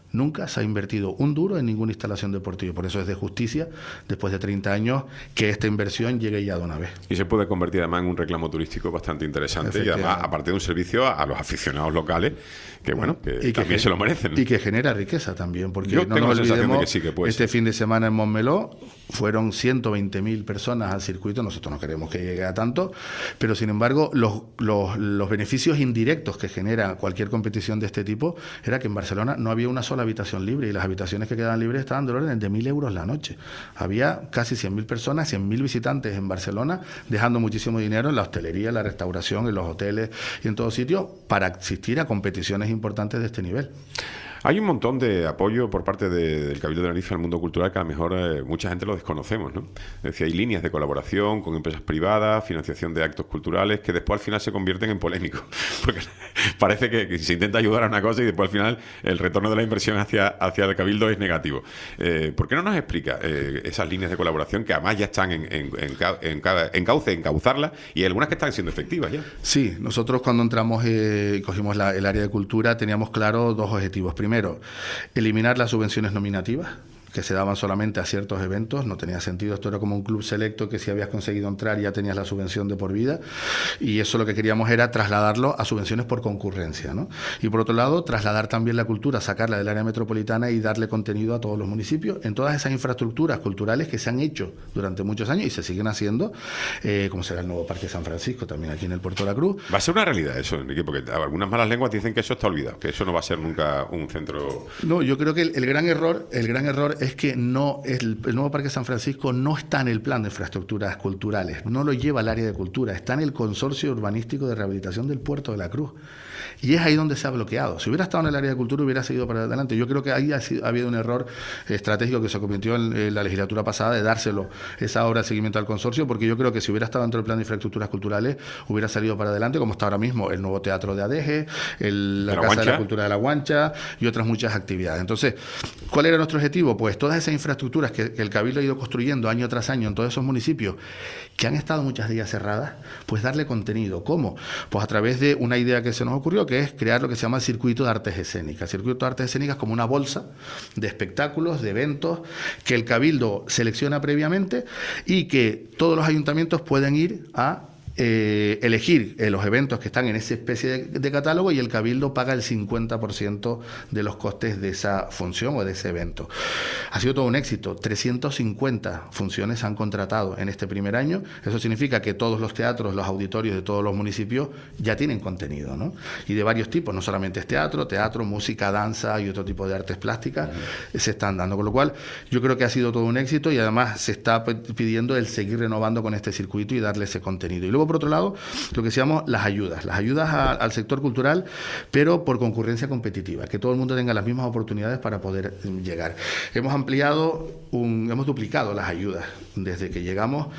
Nunca se ha invertido un duro en ninguna instalación deportiva. Por eso es de justicia, después de treinta años, que esta inversión llegue ya de una vez. Y se puede convertir además en un reclamo turístico bastante interesante y además, aparte de un servicio a, a los aficionados locales, que bueno, que, que también se lo merecen, ¿no? Y que genera riqueza también, porque Yo no tengo nos la sensación olvidemos, de que sí que puede este ser. fin de semana en Montmeló fueron ciento veinte mil personas al circuito. Nosotros no queremos que llegue a tanto, pero sin embargo los, los, los beneficios indirectos que genera cualquier competición de este tipo era que en Barcelona no había una sola habitación libre y las habitaciones que quedaban libres estaban del orden de mil euros la noche. Había casi cien mil personas, cien mil visitantes en Barcelona, dejando muchísimo dinero en la hostelería, en la restauración, en los hoteles y en todos sitios para asistir a competiciones importantes de este nivel. Hay un montón de apoyo por parte de, del Cabildo de Tenerife al mundo cultural que a lo mejor eh, mucha gente lo desconocemos, ¿no? Es decir, hay líneas de colaboración con empresas privadas, financiación de actos culturales, que después al final se convierten en polémicos. Porque parece que, que se intenta ayudar a una cosa y después al final el retorno de la inversión hacia, hacia el Cabildo es negativo. Eh, ¿Por qué no nos explica eh, esas líneas de colaboración que además ya están en, en, en, en, en cauce, en cauzarlas, y algunas que están siendo efectivas ya? Sí, nosotros cuando entramos y eh, cogimos la, el área de cultura teníamos claro dos objetivos. Primero, eliminar las subvenciones nominativas, que se daban solamente a ciertos eventos. No tenía sentido, esto era como un club selecto que si habías conseguido entrar ya tenías la subvención de por vida, y eso lo que queríamos era trasladarlo a subvenciones por concurrencia, ¿no? Y por otro lado, trasladar también la cultura, sacarla del área metropolitana y darle contenido a todos los municipios en todas esas infraestructuras culturales que se han hecho durante muchos años y se siguen haciendo, eh, como será el nuevo Parque San Francisco, también aquí en el Puerto de la Cruz. Va a ser una realidad eso, Enrique, porque algunas malas lenguas dicen que eso está olvidado, que eso no va a ser nunca un centro... No, yo creo que el, el gran error, el gran error es que no el, el nuevo Parque San Francisco no está en el plan de infraestructuras culturales, no lo lleva al área de cultura, está en el Consorcio Urbanístico de Rehabilitación del Puerto de la Cruz. Y es ahí donde se ha bloqueado. Si hubiera estado en el área de cultura hubiera seguido para adelante. Yo creo que ahí ha, sido, ha habido un error estratégico que se cometió en, en la legislatura pasada de dárselo esa obra de seguimiento al consorcio, porque yo creo que si hubiera estado dentro del plan de infraestructuras culturales hubiera salido para adelante, como está ahora mismo el nuevo teatro de Adeje, el, la, la Casa Guancha. de la Cultura de la Guancha y otras muchas actividades. Entonces, ¿cuál era nuestro objetivo? Pues todas esas infraestructuras que, que el Cabildo ha ido construyendo año tras año en todos esos municipios que han estado muchas de ellas cerradas, pues darle contenido. ¿Cómo? Pues a través de una idea que se nos ocurrió, que es crear lo que se llama el circuito de artes escénicas. El circuito de artes escénicas como una bolsa de espectáculos, de eventos, que el Cabildo selecciona previamente y que todos los ayuntamientos pueden ir a Eh, elegir eh, los eventos que están en esa especie de, de catálogo, y el Cabildo paga el cincuenta por ciento de los costes de esa función o de ese evento. Ha sido todo un éxito. trescientas cincuenta funciones se han contratado en este primer año. Eso significa que todos los teatros, los auditorios de todos los municipios ya tienen contenido, ¿no? Y de varios tipos, no solamente es teatro, teatro, música, danza y otro tipo de artes plásticas uh-huh. se están dando. Con lo cual, yo creo que ha sido todo un éxito y además se está pidiendo el seguir renovando con este circuito y darle ese contenido. Y luego, por otro lado, lo que se llama las ayudas, las ayudas a, al sector cultural, pero por concurrencia competitiva, que todo el mundo tenga las mismas oportunidades para poder llegar. Hemos ampliado, un, hemos duplicado las ayudas desde que llegamos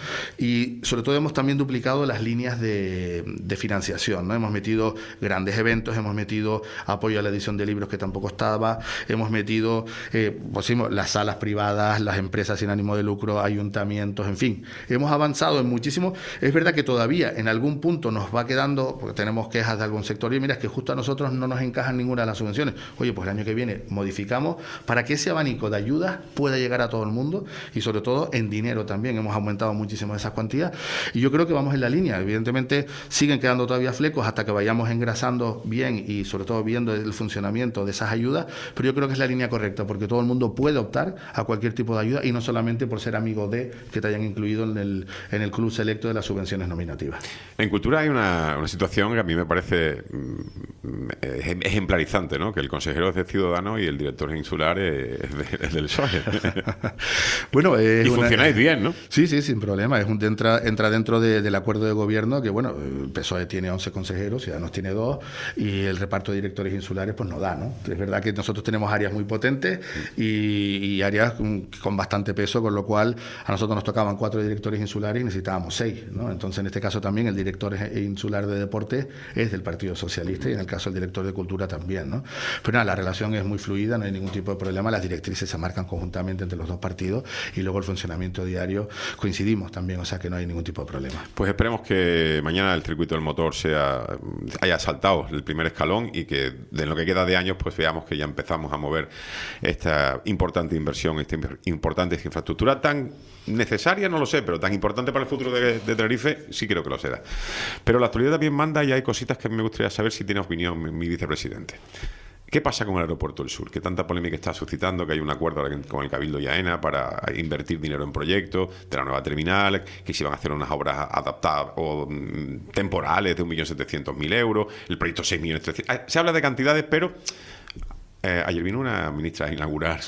y sobre todo hemos también duplicado las líneas de, de financiación, ¿no? Hemos metido grandes eventos, hemos metido apoyo a la edición de libros que tampoco estaba, hemos metido eh, pues, las salas privadas, las empresas sin ánimo de lucro, ayuntamientos, en fin, hemos avanzado en muchísimo. Es verdad que todavía en algún punto nos va quedando, porque tenemos quejas de algún sector, y mira, es que justo a nosotros no nos encajan ninguna de las subvenciones. Oye, pues el año que viene modificamos para que ese abanico de ayudas pueda llegar a todo el mundo y sobre todo en dinero también. Hemos aumentado muchísimo esas cuantías y yo creo que vamos en la línea. Evidentemente siguen quedando todavía flecos hasta que vayamos engrasando bien y sobre todo viendo el funcionamiento de esas ayudas, pero yo creo que es la línea correcta porque todo el mundo puede optar a cualquier tipo de ayuda y no solamente por ser amigo de que te hayan incluido en el, en el club selecto de las subvenciones nominativas. En cultura hay una, una situación que a mí me parece ejemplarizante, ¿no? Que el consejero es de Ciudadanos y el director insular es, de, es del P S O E. Bueno, es y una, funcionáis bien, ¿no? Sí, sí, sin problema. Es un, entra, entra dentro de, del acuerdo de gobierno que, bueno, el P S O E tiene once consejeros, Ciudadanos tiene dos y el reparto de directores insulares pues no da, ¿no? Es verdad que nosotros tenemos áreas muy potentes y, y áreas con, con bastante peso, con lo cual a nosotros nos tocaban cuatro directores insulares y necesitábamos seis, ¿no? Entonces, en este caso también el director insular de deporte es del Partido Socialista y en el caso caso el director de Cultura también, ¿no? Pero nada, la relación es muy fluida, no hay ningún tipo de problema, las directrices se marcan conjuntamente entre los dos partidos y luego el funcionamiento diario coincidimos también, o sea que no hay ningún tipo de problema. Pues esperemos que mañana el circuito del motor sea haya saltado el primer escalón y que de lo que queda de años pues veamos que ya empezamos a mover esta importante inversión, esta importante infraestructura tan necesaria, no lo sé, pero tan importante para el futuro de, de Tenerife, sí creo que lo será. Pero la actualidad también manda y hay cositas que me gustaría saber si tiene opinión mi, mi vicepresidente. ¿Qué pasa con el Aeropuerto del Sur? ¿Qué tanta polémica está suscitando? Que hay un acuerdo con el Cabildo y AENA para invertir dinero en proyectos de la nueva terminal, que se van a hacer unas obras adaptadas o mm, temporales de un millón setecientos mil euros, el proyecto seis millones trescientos mil. Se habla de cantidades, pero eh, ayer vino una ministra a inaugurar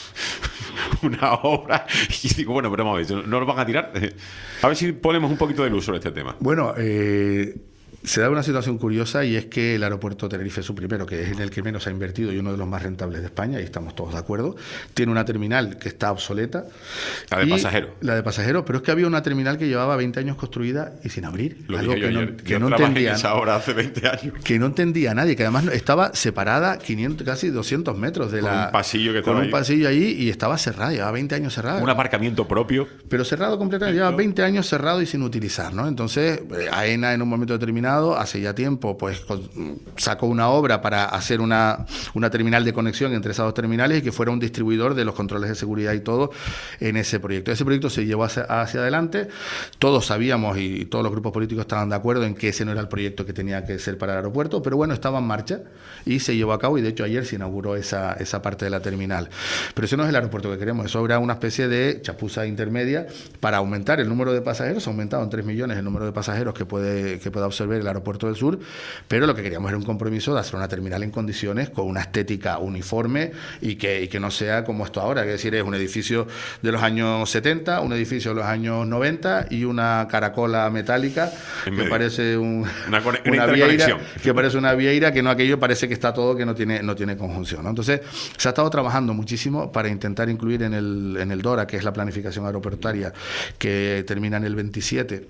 una obra y digo, bueno, pero vamos a ver, ¿no nos van a tirar? A ver si ponemos un poquito de luz sobre este tema. Bueno, eh... se da una situación curiosa y es que el aeropuerto Tenerife Sur primero, que es en el que menos ha invertido y uno de los más rentables de España, y estamos todos de acuerdo, tiene una terminal que está obsoleta. La de pasajeros. La de pasajeros, pero es que había una terminal que llevaba veinte años construida y sin abrir. Lo algo dije que yo no, ayer, que yo no trabajé entendía en esa obra hace veinte años. Que no entendía nadie, que además estaba separada quinientos, casi doscientos metros de con la... un pasillo que Con estaba un ahí. pasillo ahí y estaba cerrada, llevaba veinte años cerrada. Un aparcamiento propio. Pero cerrado completamente, lleva veinte años cerrado y sin utilizar, ¿no? Entonces, eh, AENA en un momento determinado, hace ya tiempo, pues con, sacó una obra para hacer una, una terminal de conexión entre esas dos terminales y que fuera un distribuidor de los controles de seguridad y todo en ese proyecto. Ese proyecto se llevó hacia, hacia adelante, todos sabíamos y todos los grupos políticos estaban de acuerdo en que ese no era el proyecto que tenía que ser para el aeropuerto, pero bueno, estaba en marcha y se llevó a cabo y de hecho ayer se inauguró esa, esa parte de la terminal. Pero ese no es el aeropuerto que queremos, eso era una especie de chapuza intermedia para aumentar el número de pasajeros, ha aumentado en tres millones el número de pasajeros que puede, que pueda absorber el aeropuerto del Sur, pero lo que queríamos era un compromiso de hacer una terminal en condiciones con una estética uniforme y que, y que no sea como esto ahora, es decir, es un edificio de los años setenta, un edificio de los años noventa y una caracola metálica que parece un, una, una, una vieira, que parece una vieira, que no aquello parece que está todo, que no tiene, no tiene conjunción, ¿no? Entonces, se ha estado trabajando muchísimo para intentar incluir en el, en el DORA, que es la planificación aeroportuaria, que termina en el veintisiete.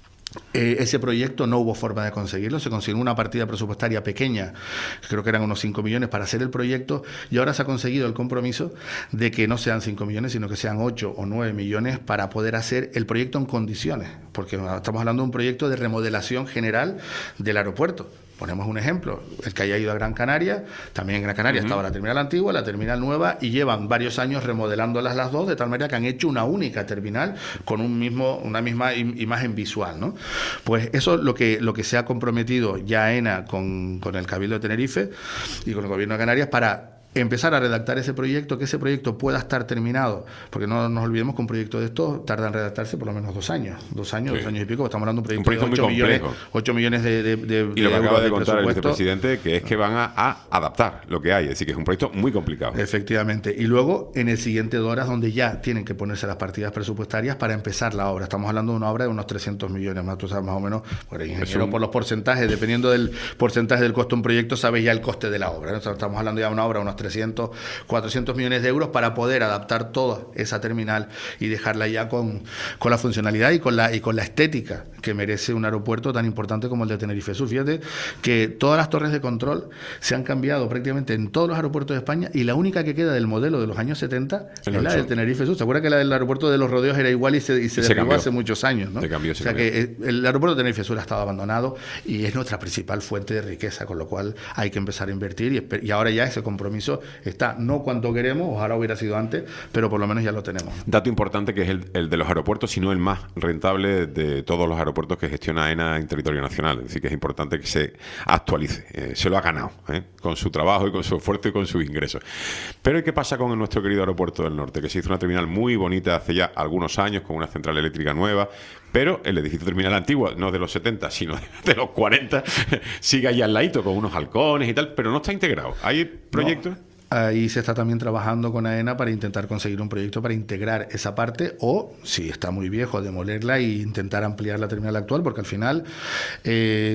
Eh, ese proyecto no hubo forma de conseguirlo, se consiguió una partida presupuestaria pequeña, creo que eran unos cinco millones para hacer el proyecto, y ahora se ha conseguido el compromiso de que no sean cinco millones, sino que sean ocho o nueve millones para poder hacer el proyecto en condiciones, porque estamos hablando de un proyecto de remodelación general del aeropuerto. Ponemos un ejemplo, el que haya ido a Gran Canaria, también en Gran Canaria uh-huh. estaba la terminal antigua, la terminal nueva, y llevan varios años remodelándolas las dos, de tal manera que han hecho una única terminal con un mismo, una misma imagen visual, ¿no? Pues eso es lo que, lo que se ha comprometido ya AENA con, con el Cabildo de Tenerife y con el Gobierno de Canarias para empezar a redactar ese proyecto, que ese proyecto pueda estar terminado, porque no nos olvidemos que un proyecto de estos tarda en redactarse por lo menos dos años, dos años, sí. dos años y pico, estamos hablando de un proyecto, un proyecto de ocho millones, ocho millones de, de, de y lo que acaba de contar el presupuesto. vicepresidente, que es que van a, a adaptar lo que hay, es decir, que es un proyecto muy complicado. Efectivamente, y luego en el siguiente DORA donde ya tienen que ponerse las partidas presupuestarias para empezar la obra, estamos hablando de una obra de unos trescientos millones, más, tú sabes más o menos, por el ingeniero un... por los porcentajes, dependiendo del porcentaje del costo de un proyecto, sabes ya el coste de la obra, ¿no? Estamos hablando ya de una obra de unos trescientos, cuatrocientos millones de euros para poder adaptar toda esa terminal y dejarla ya con, con la funcionalidad y con la, y con la estética que merece un aeropuerto tan importante como el de Tenerife Sur. Fíjate que todas las torres de control se han cambiado prácticamente en todos los aeropuertos de España y la única que queda del modelo de los años setenta el es la del Tenerife Sur. ¿Se acuerda que la del aeropuerto de Los Rodeos era igual y se, y se, y se derribó hace muchos años, ¿no? Se cambió, se o sea cambió. que el aeropuerto de Tenerife Sur ha estado abandonado y es nuestra principal fuente de riqueza, con lo cual hay que empezar a invertir y, y ahora ya ese compromiso está, no cuanto queremos, ojalá hubiera sido antes, pero por lo menos ya lo tenemos. Dato importante que es el, el de los aeropuertos, sino el más rentable de todos los aeropuertos que gestiona AENA en territorio nacional. Es decir, que es importante que se actualice. Eh, se lo ha ganado, ¿eh? Con su trabajo y con su esfuerzo y con sus ingresos. Pero ¿qué pasa con nuestro querido aeropuerto del norte? Que se hizo una terminal muy bonita hace ya algunos años, con una central eléctrica nueva, pero el edificio terminal antiguo, no de los setenta, sino de los cuarenta, sigue ahí al ladito con unos halcones y tal, pero no está integrado. ¿Hay proyectos? No. Ahí se está también trabajando con AENA para intentar conseguir un proyecto para integrar esa parte o, si está muy viejo, demolerla e intentar ampliar la terminal actual, porque al final... Eh,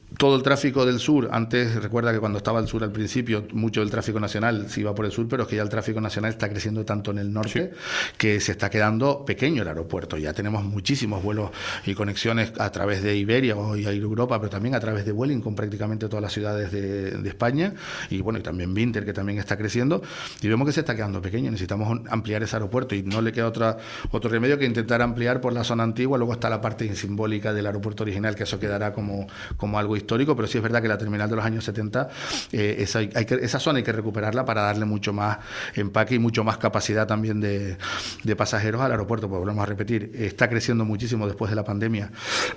todo el tráfico del sur, antes recuerda que cuando estaba el sur al principio, mucho del tráfico nacional se iba por el sur, pero es que ya el tráfico nacional está creciendo tanto en el norte sí. que se está quedando pequeño el aeropuerto. Ya tenemos muchísimos vuelos y conexiones a través de Iberia o Europa, pero también a través de Vueling con prácticamente todas las ciudades de, de España, y bueno, y también Vinter, que también está creciendo, y vemos que se está quedando pequeño. Necesitamos ampliar ese aeropuerto y no le queda otra, otro remedio que intentar ampliar por la zona antigua. Luego está la parte simbólica del aeropuerto original, que eso quedará como, como algo histórico, pero sí es verdad que la terminal de los años setenta, eh, esa, hay que, esa zona hay que recuperarla para darle mucho más empaque y mucho más capacidad también de, de pasajeros al aeropuerto. Pues volvemos a repetir, está creciendo muchísimo después de la pandemia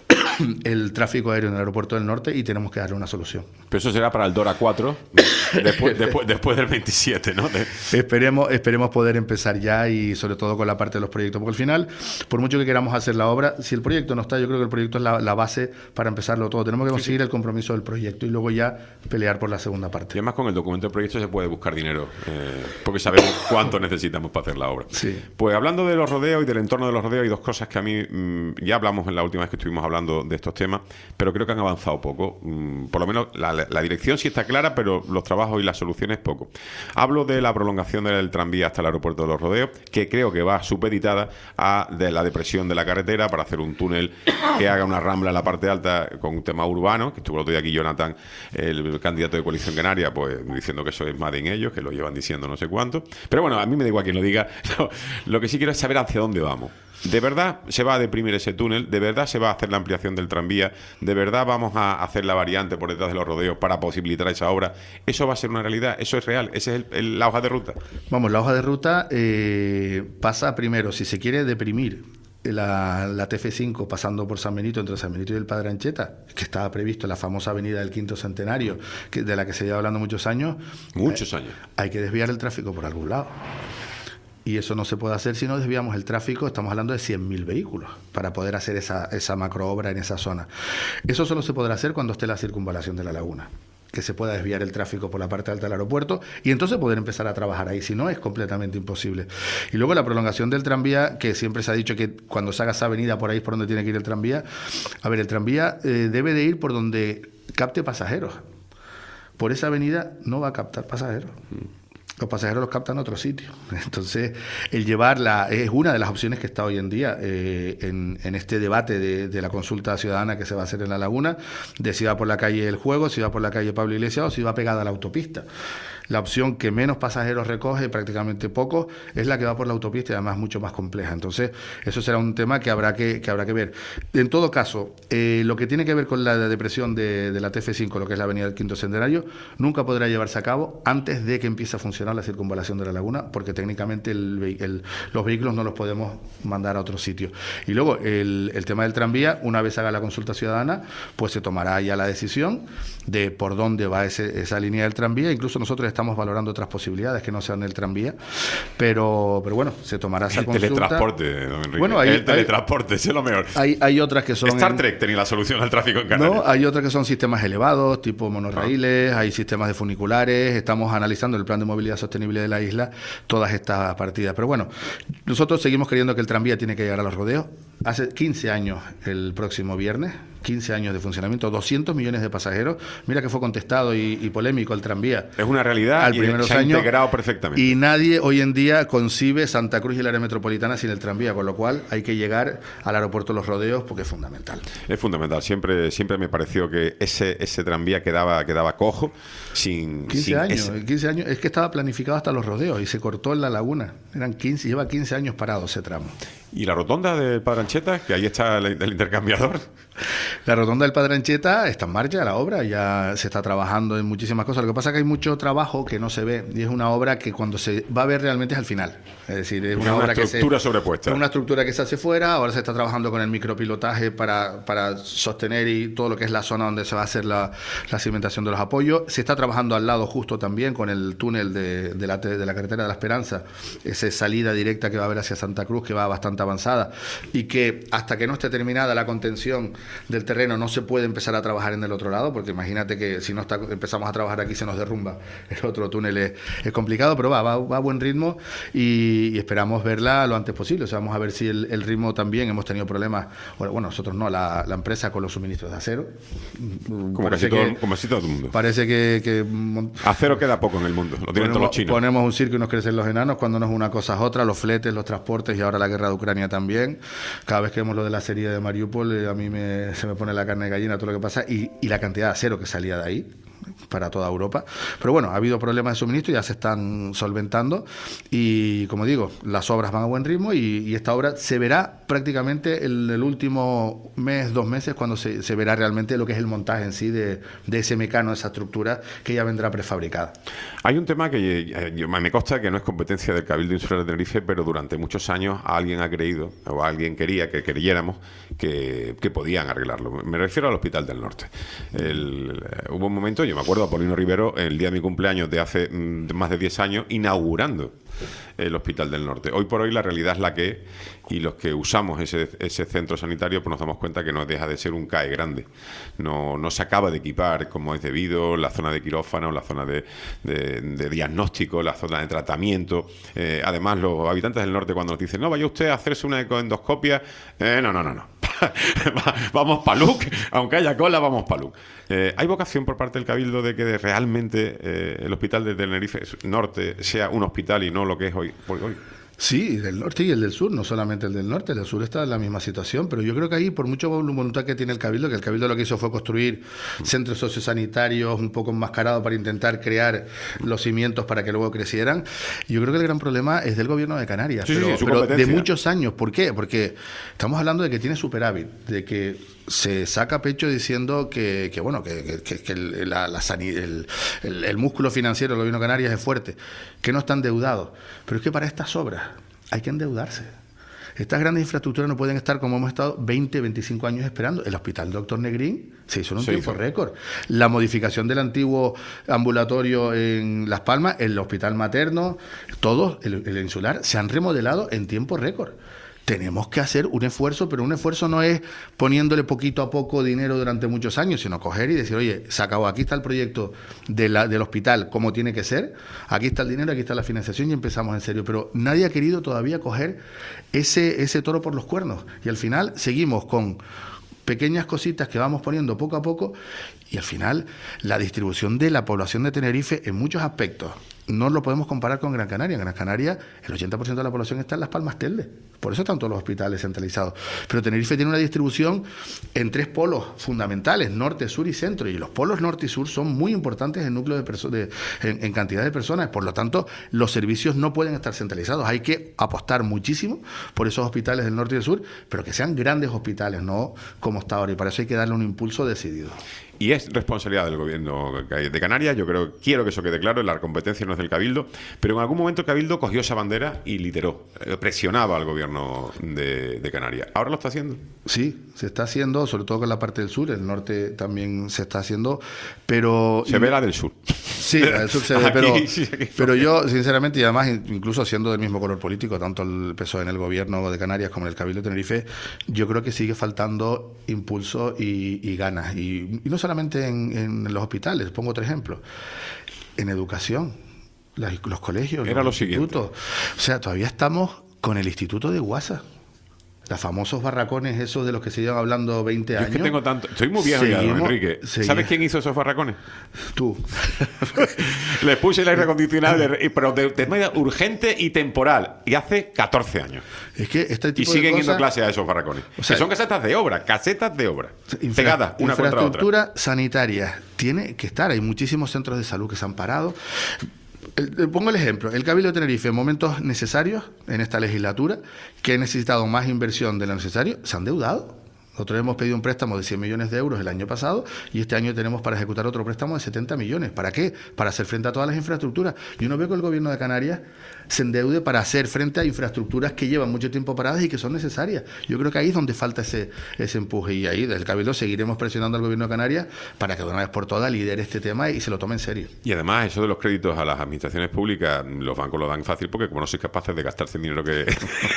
el tráfico aéreo en el aeropuerto del norte y tenemos que darle una solución. Pero eso será para el Dora cuatro, después, después, después del veintisiete, ¿no? De... Esperemos, esperemos poder empezar ya, y sobre todo con la parte de los proyectos, porque al final, por mucho que queramos hacer la obra, si el proyecto no está, yo creo que el proyecto es la, la base para empezarlo todo. Tenemos que conseguir el compromiso del proyecto y luego ya pelear por la segunda parte. Y además con el documento del proyecto se puede buscar dinero, eh, porque sabemos cuánto necesitamos para hacer la obra. Sí. Pues hablando de los rodeos y del entorno de los rodeos, hay dos cosas que a mí, mmm, ya hablamos en la última vez que estuvimos hablando de estos temas, pero creo que han avanzado poco. Mm, por lo menos la, la dirección sí está clara, pero los trabajos y las soluciones poco. Hablo de la prolongación del tranvía hasta el aeropuerto de los rodeos, que creo que va supeditada a de la depresión de la carretera para hacer un túnel que haga una rambla en la parte alta con un tema urbano, que estuvo el otro día aquí Jonathan, el candidato de Coalición Canaria, pues diciendo que eso es más de ellos, que lo llevan diciendo no sé cuánto. Pero bueno, a mí me da igual quien lo diga. No, lo que sí quiero es saber hacia dónde vamos. ¿De verdad se va a deprimir ese túnel? ¿De verdad se va a hacer la ampliación del tranvía? ¿De verdad vamos a hacer la variante por detrás de los rodeos para posibilitar esa obra? ¿Eso va a ser una realidad? ¿Eso es real? ¿Esa es el, el, la hoja de ruta? Vamos, la hoja de ruta eh, pasa primero, si se quiere deprimir la, la T F cinco pasando por San Benito, entre San Benito y el Padre Ancheta, que estaba previsto en la famosa avenida del Quinto Centenario, que, de la que se lleva hablando muchos años. Muchos eh, años. Hay que desviar el tráfico por algún lado. Y eso no se puede hacer si no desviamos el tráfico. Estamos hablando de cien mil vehículos para poder hacer esa, esa macroobra en esa zona. Eso solo se podrá hacer cuando esté la circunvalación de la laguna, que se pueda desviar el tráfico por la parte alta del aeropuerto y entonces poder empezar a trabajar ahí. Si no, es completamente imposible. Y luego la prolongación del tranvía, que siempre se ha dicho que cuando se haga esa avenida por ahí es por donde tiene que ir el tranvía. A ver, el tranvía eh, debe de ir por donde capte pasajeros. Por esa avenida no va a captar pasajeros. Los pasajeros los captan en otro sitio. Entonces, el llevarla es una de las opciones que está hoy en día eh, en, en este debate de, de la consulta ciudadana que se va a hacer en la laguna, de si va por la calle El Juego, si va por la calle Pablo Iglesias o si va pegada a la autopista. La opción que menos pasajeros recoge, prácticamente pocos, es la que va por la autopista y además mucho más compleja. Entonces, eso será un tema que habrá que, que, habrá que ver. En todo caso, eh, lo que tiene que ver con la depresión de, de la T F cinco, lo que es la avenida del Quinto Centenario, nunca podrá llevarse a cabo antes de que empiece a funcionar la circunvalación de la laguna, porque técnicamente el, el, los vehículos no los podemos mandar a otro sitio. Y luego, el, el tema del tranvía, una vez haga la consulta ciudadana, pues se tomará ya la decisión de por dónde va ese, esa línea del tranvía. Incluso nosotros estamos Estamos valorando otras posibilidades que no sean el tranvía, pero, pero bueno, se tomará esa el consulta. El teletransporte, don Enrique. Bueno, hay, el teletransporte, hay, es lo mejor. Hay, hay otras que son... Star en, Trek tenía la solución al tráfico en Canarias. No, hay otras que son sistemas elevados, tipo monorraíles, ah. hay sistemas de funiculares. Estamos analizando el plan de movilidad sostenible de la isla, todas estas partidas. Pero bueno, nosotros seguimos creyendo que el tranvía tiene que llegar a los rodeos. Hace quince años, el próximo viernes, quince años de funcionamiento, doscientos millones de pasajeros. Mira que fue contestado y, y polémico el tranvía. Es una realidad al y primeros se ha años, integrado perfectamente. Y nadie hoy en día concibe Santa Cruz y el área metropolitana sin el tranvía, con lo cual hay que llegar al aeropuerto de Los Rodeos porque es fundamental. Es fundamental. Siempre siempre me pareció que ese ese tranvía quedaba quedaba cojo sin... quince sin años, ese... quince años. Es que estaba planificado hasta Los Rodeos y se cortó en la laguna. Eran quince, lleva quince años parado ese tramo. ¿Y la rotonda del Padre Ancheta? Que ahí está el, el intercambiador. La rotonda del Padre Ancheta está en marcha, la obra, ya se está trabajando en muchísimas cosas. Lo que pasa es que hay mucho trabajo que no se ve y es una obra que cuando se va a ver realmente es al final. Es decir, es una, una obra estructura que se, sobrepuesta. Es una estructura que se hace fuera, ahora se está trabajando con el micropilotaje para, para sostener y todo lo que es la zona donde se va a hacer la, la cimentación de los apoyos. Se está trabajando al lado justo también con el túnel de, de, la, de la carretera de la Esperanza, ese esa salida directa que va a haber hacia Santa Cruz, que va bastante avanzada, y que hasta que no esté terminada la contención del terreno no se puede empezar a trabajar en el otro lado, porque imagínate que si no está, empezamos a trabajar aquí se nos derrumba el otro túnel, es, es complicado, pero va, va, va a buen ritmo y, y esperamos verla lo antes posible. O sea, vamos a ver si el, el ritmo también, hemos tenido problemas, bueno, nosotros no, la, la empresa con los suministros de acero. Como casi, todo, como casi todo el mundo. Parece que, que acero queda poco en el mundo, lo tienen ponemos, todos los chinos. Ponemos un circo y nos crecen los enanos, cuando no es una cosa es otra, los fletes, los transportes y ahora la guerra de Ucrania también. Cada vez que vemos lo de la serie de Mariupol, eh, a mí me, se me pone la carne de gallina todo lo que pasa y, y la cantidad de acero que salía de ahí para toda Europa. Pero bueno, ha habido problemas de suministro, ya se están solventando y, como digo, las obras van a buen ritmo y, y esta obra se verá prácticamente en el último mes, dos meses, cuando se, se verá realmente lo que es el montaje en sí de, de ese mecano, de esa estructura que ya vendrá prefabricada. Hay un tema que eh, yo, me consta que no es competencia del Cabildo Insular de Tenerife, pero durante muchos años alguien ha creído, o alguien quería que creyéramos que, que podían arreglarlo. Me refiero al Hospital del Norte. El, eh, hubo un momento, yo me acuerdo a Paulino Rivero, el día de mi cumpleaños de hace mm, de más de diez años, inaugurando el Hospital del Norte. Hoy por hoy la realidad es la que es y los que usamos ese, ese centro sanitario pues nos damos cuenta que no deja de ser un C A E grande. No, no se acaba de equipar como es debido, la zona de quirófano, la zona de, de, de diagnóstico, la zona de tratamiento. Eh, además, los habitantes del norte cuando nos dicen no, vaya usted a hacerse una ecoendoscopia, eh, no, no, no, no. Vamos pa' Luc, aunque haya cola, vamos pa' Luc. Eh, ¿Hay vocación por parte del Cabildo de que realmente eh, el Hospital de Tenerife Norte sea un hospital y no lo que es hoy? hoy? Sí, del norte y el del sur, no solamente el del norte, el del sur está en la misma situación, pero yo creo que ahí, por mucha voluntad que tiene el Cabildo, que el Cabildo lo que hizo fue construir centros sociosanitarios un poco enmascarados para intentar crear los cimientos para que luego crecieran, yo creo que el gran problema es del gobierno de Canarias, sí, pero, sí, pero de muchos años. ¿Por qué? Porque estamos hablando de que tiene superávit, de que se saca pecho diciendo que, que bueno, que, que, que el, la, la sanidad, el, el, el músculo financiero del gobierno de Canarias es fuerte, que no está endeudado, pero es que para estas obras hay que endeudarse. Estas grandes infraestructuras no pueden estar como hemos estado veinte, veinticinco años esperando. El Hospital Doctor Negrín se hizo en un se tiempo hizo. récord. La modificación del antiguo ambulatorio en Las Palmas, el Hospital Materno, todos, el, el insular, se han remodelado en tiempo récord. Tenemos que hacer un esfuerzo, pero un esfuerzo no es poniéndole poquito a poco dinero durante muchos años, sino coger y decir, oye, se acabó, aquí está el proyecto de la, del hospital como tiene que ser, aquí está el dinero, aquí está la financiación y empezamos en serio. Pero nadie ha querido todavía coger ese, ese toro por los cuernos. Y al final seguimos con pequeñas cositas que vamos poniendo poco a poco y al final la distribución de la población de Tenerife en muchos aspectos no lo podemos comparar con Gran Canaria. En Gran Canaria el ochenta por ciento de la población está en Las Palmas Telde, por eso están todos los hospitales centralizados. Pero Tenerife tiene una distribución en tres polos fundamentales, norte, sur y centro, y los polos norte y sur son muy importantes en núcleo de perso- de, en, en cantidad de personas, por lo tanto los servicios no pueden estar centralizados, hay que apostar muchísimo por esos hospitales del norte y del sur, pero que sean grandes hospitales, no como está ahora, y para eso hay que darle un impulso decidido. Y es responsabilidad del gobierno de Canarias, yo creo, quiero que eso quede claro, la competencia no es del Cabildo, pero en algún momento el Cabildo cogió esa bandera y lideró, presionaba al gobierno de, de Canarias. ¿Ahora lo está haciendo? Sí, se está haciendo, sobre todo con la parte del sur, el norte también se está haciendo, pero... Se ve la del sur. Sí, la del sur se ve, aquí, pero, sí, pero yo, sinceramente, y además, incluso siendo del mismo color político, tanto el P S O E en el gobierno de Canarias como en el Cabildo de Tenerife, yo creo que sigue faltando impulso y, y ganas, y, y no solamente en, en los hospitales, pongo otro ejemplo, en educación, los, los colegios, Era los lo institutos, siguiente. O sea, todavía estamos con el instituto de Guasa. Los famosos barracones, esos de los que se llevan hablando veinte años. Yo es que tengo tanto... Estoy muy viejo ya, don Enrique. Seguimos. ¿Sabes quién hizo esos barracones? Tú. Les puse el aire acondicionado, pero de, de manera urgente y temporal. Y hace catorce años. Es que este tipo y siguen de cosas... yendo clases a esos barracones. O sea, que son casetas de obra, casetas de obra. Infra... Pegadas una contra otra. Infraestructura sanitaria tiene que estar. Hay muchísimos centros de salud que se han parado. El, pongo el ejemplo, el Cabildo de Tenerife en momentos necesarios en esta legislatura, que ha necesitado más inversión de lo necesario, se han endeudado. Nosotros hemos pedido un préstamo de cien millones de euros el año pasado y este año tenemos para ejecutar otro préstamo de setenta millones. ¿Para qué? Para hacer frente a todas las infraestructuras. Yo no veo que el gobierno de Canarias se endeude para hacer frente a infraestructuras que llevan mucho tiempo paradas y que son necesarias. Yo creo que ahí es donde falta ese, ese empuje y ahí desde el Cabildo seguiremos presionando al gobierno de Canarias para que de una vez por todas lidere este tema y se lo tome en serio. Y además eso de los créditos a las administraciones públicas, los bancos lo dan fácil porque como no sois capaces de gastarse el dinero que,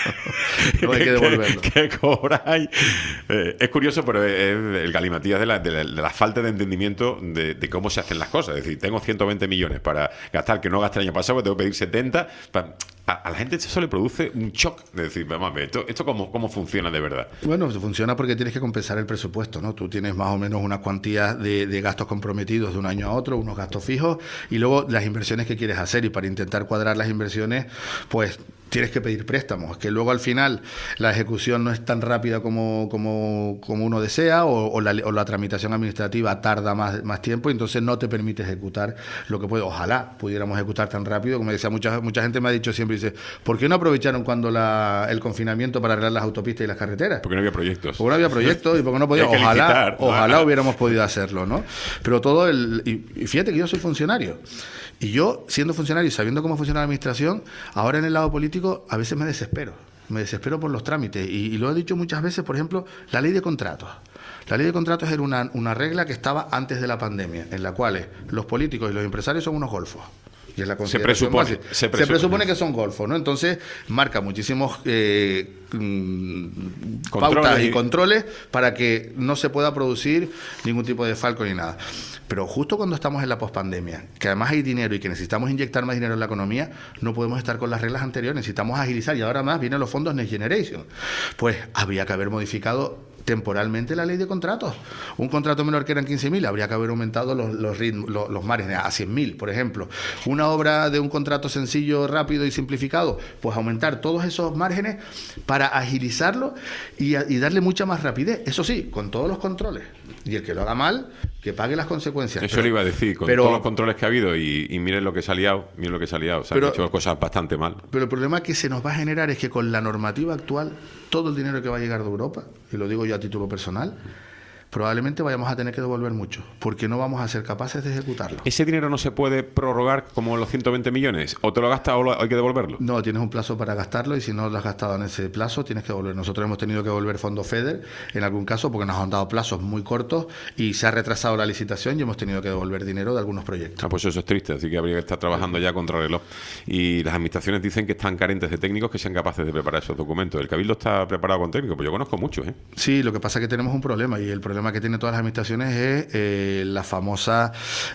no hay que devolverlo. que, que cobráis. Eh, es curioso, pero es el galimatías de la, de la, de la falta de entendimiento de, de cómo se hacen las cosas. Es decir, tengo ciento veinte millones para gastar, que no gasté el año pasado, que tengo que pedir setenta. Para, a, a la gente eso le produce un shock de decir, vamos a ver, esto, esto cómo, cómo funciona de verdad. Bueno, funciona porque tienes que compensar el presupuesto, ¿no? Tú tienes más o menos una cuantía de, de gastos comprometidos de un año a otro, unos gastos fijos, y luego las inversiones que quieres hacer, y para intentar cuadrar las inversiones, pues tienes que pedir préstamos, que luego al final la ejecución no es tan rápida como, como, como uno desea o, o, la, o la tramitación administrativa tarda más, más tiempo y entonces no te permite ejecutar lo que puede. Ojalá pudiéramos ejecutar tan rápido, como decía, mucha, mucha gente me ha dicho siempre, dice, ¿por qué no aprovecharon cuando la, el confinamiento para arreglar las autopistas y las carreteras? Porque no había proyectos. Porque no había proyectos y porque no podía. Ojalá, licitar, ojalá ¿no? hubiéramos podido hacerlo, ¿no? Pero todo el... Y, y fíjate que yo soy funcionario. Y yo, siendo funcionario y sabiendo cómo funciona la administración, ahora en el lado político a veces me desespero. Me desespero por los trámites. Y, y lo he dicho muchas veces, por ejemplo, la ley de contratos. La ley de contratos era una, una regla que estaba antes de la pandemia, en la cual los políticos y los empresarios son unos golfos. Y es la se presupone, se presupone. se presupone que son golfos, ¿no? Entonces marca muchísimos eh, mm, pautas y... y controles para que no se pueda producir ningún tipo de falco ni nada. Pero justo cuando estamos en la pospandemia, que además hay dinero y que necesitamos inyectar más dinero en la economía, no podemos estar con las reglas anteriores, necesitamos agilizar y ahora más vienen los fondos Next Generation. Pues habría que haber modificado temporalmente la ley de contratos. Un contrato menor que eran quince mil, habría que haber aumentado los, los, ritmos, los, los márgenes a cien mil, por ejemplo. Una obra de un contrato sencillo, rápido y simplificado, pues aumentar todos esos márgenes para agilizarlo y, y darle mucha más rapidez. Eso sí, con todos los controles. Y el que lo haga mal, que pague las consecuencias. Eso pero, le iba a decir, con pero, todos los controles que ha habido y, y miren lo que se ha liado, miren lo que se ha liado. Se han hecho cosas bastante mal. Pero el problema que se nos va a generar es que con la normativa actual, todo el dinero que va a llegar de Europa, y lo digo yo a título personal, probablemente vayamos a tener que devolver mucho, porque no vamos a ser capaces de ejecutarlo. ¿Ese dinero no se puede prorrogar como los ciento veinte millones? ¿O te lo gastas o lo, hay que devolverlo? No, tienes un plazo para gastarlo y si no lo has gastado en ese plazo, tienes que devolver. Nosotros hemos tenido que devolver fondos FEDER en algún caso porque nos han dado plazos muy cortos y se ha retrasado la licitación y hemos tenido que devolver dinero de algunos proyectos. Ah, pues eso es triste, así que habría que estar trabajando ya contra el reloj. Y las administraciones dicen que están carentes de técnicos que sean capaces de preparar esos documentos. ¿El Cabildo está preparado con técnicos? Pues yo conozco muchos, ¿eh? Sí, lo que pasa es que tenemos un problema y el problema que tienen todas las administraciones es eh, la famosa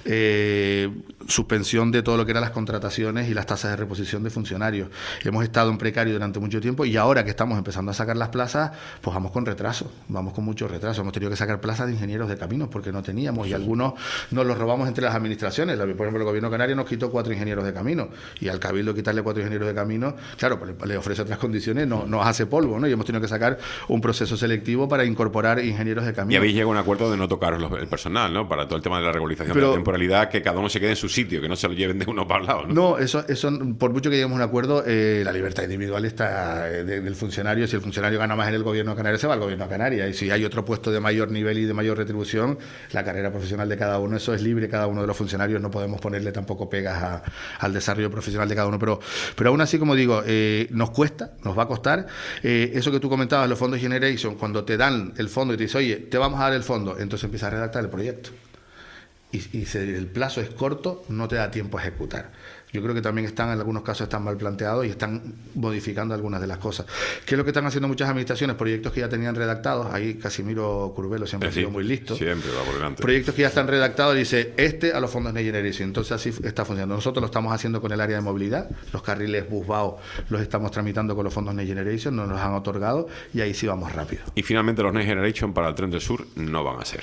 eh, suspensión de todo lo que eran las contrataciones y las tasas de reposición de funcionarios. Hemos estado en precario durante mucho tiempo y ahora que estamos empezando a sacar las plazas, pues vamos con retraso, vamos con mucho retraso. Hemos tenido que sacar plazas de ingenieros de caminos porque no teníamos y algunos nos los robamos entre las administraciones. Por ejemplo, el gobierno canario nos quitó cuatro ingenieros de camino y al Cabildo quitarle cuatro ingenieros de camino, claro, pues le ofrece otras condiciones, no, nos hace polvo, ¿no? Y hemos tenido que sacar un proceso selectivo para incorporar ingenieros de camino. Y habéis llegado a un acuerdo de no tocar los, el personal, ¿no? Para todo el tema de la regularización Pero, de la temporalidad, que cada uno se quede en su sitio, que no se lo lleven de uno para el lado, ¿no? No, eso, eso por mucho que lleguemos a un acuerdo, eh, la libertad individual está eh, de, del funcionario. Si el funcionario gana más en el gobierno de Canarias, se va al gobierno de Canarias. Y si hay otro puesto de mayor nivel y de mayor retribución, la carrera profesional de cada uno, eso es libre, cada uno de los funcionarios, no podemos ponerle tampoco pegas a, al desarrollo profesional de cada uno. Pero, pero aún así, como digo, eh, nos cuesta, nos va a costar. Eh, eso que tú comentabas, los fondos Generation, cuando te dan el fondo y te dicen, oye, te vamos a dar el fondo, entonces empiezas a redactar el proyecto. Y, y si el plazo es corto, no te da tiempo a ejecutar. Yo creo que también están, en algunos casos están mal planteados y están modificando algunas de las cosas. ¿Qué es lo que están haciendo muchas administraciones? Proyectos que ya tenían redactados, ahí Casimiro Curvelo siempre sí, ha sido muy listo. Siempre va por delante. Proyectos que ya están redactados, dice, este a los fondos Next Generation. Entonces así está funcionando. Nosotros lo estamos haciendo con el área de movilidad, los carriles Busbao los estamos tramitando con los fondos Next Generation, nos los han otorgado y ahí sí vamos rápido. Y finalmente los Next Generation para el Tren del Sur no van a ser.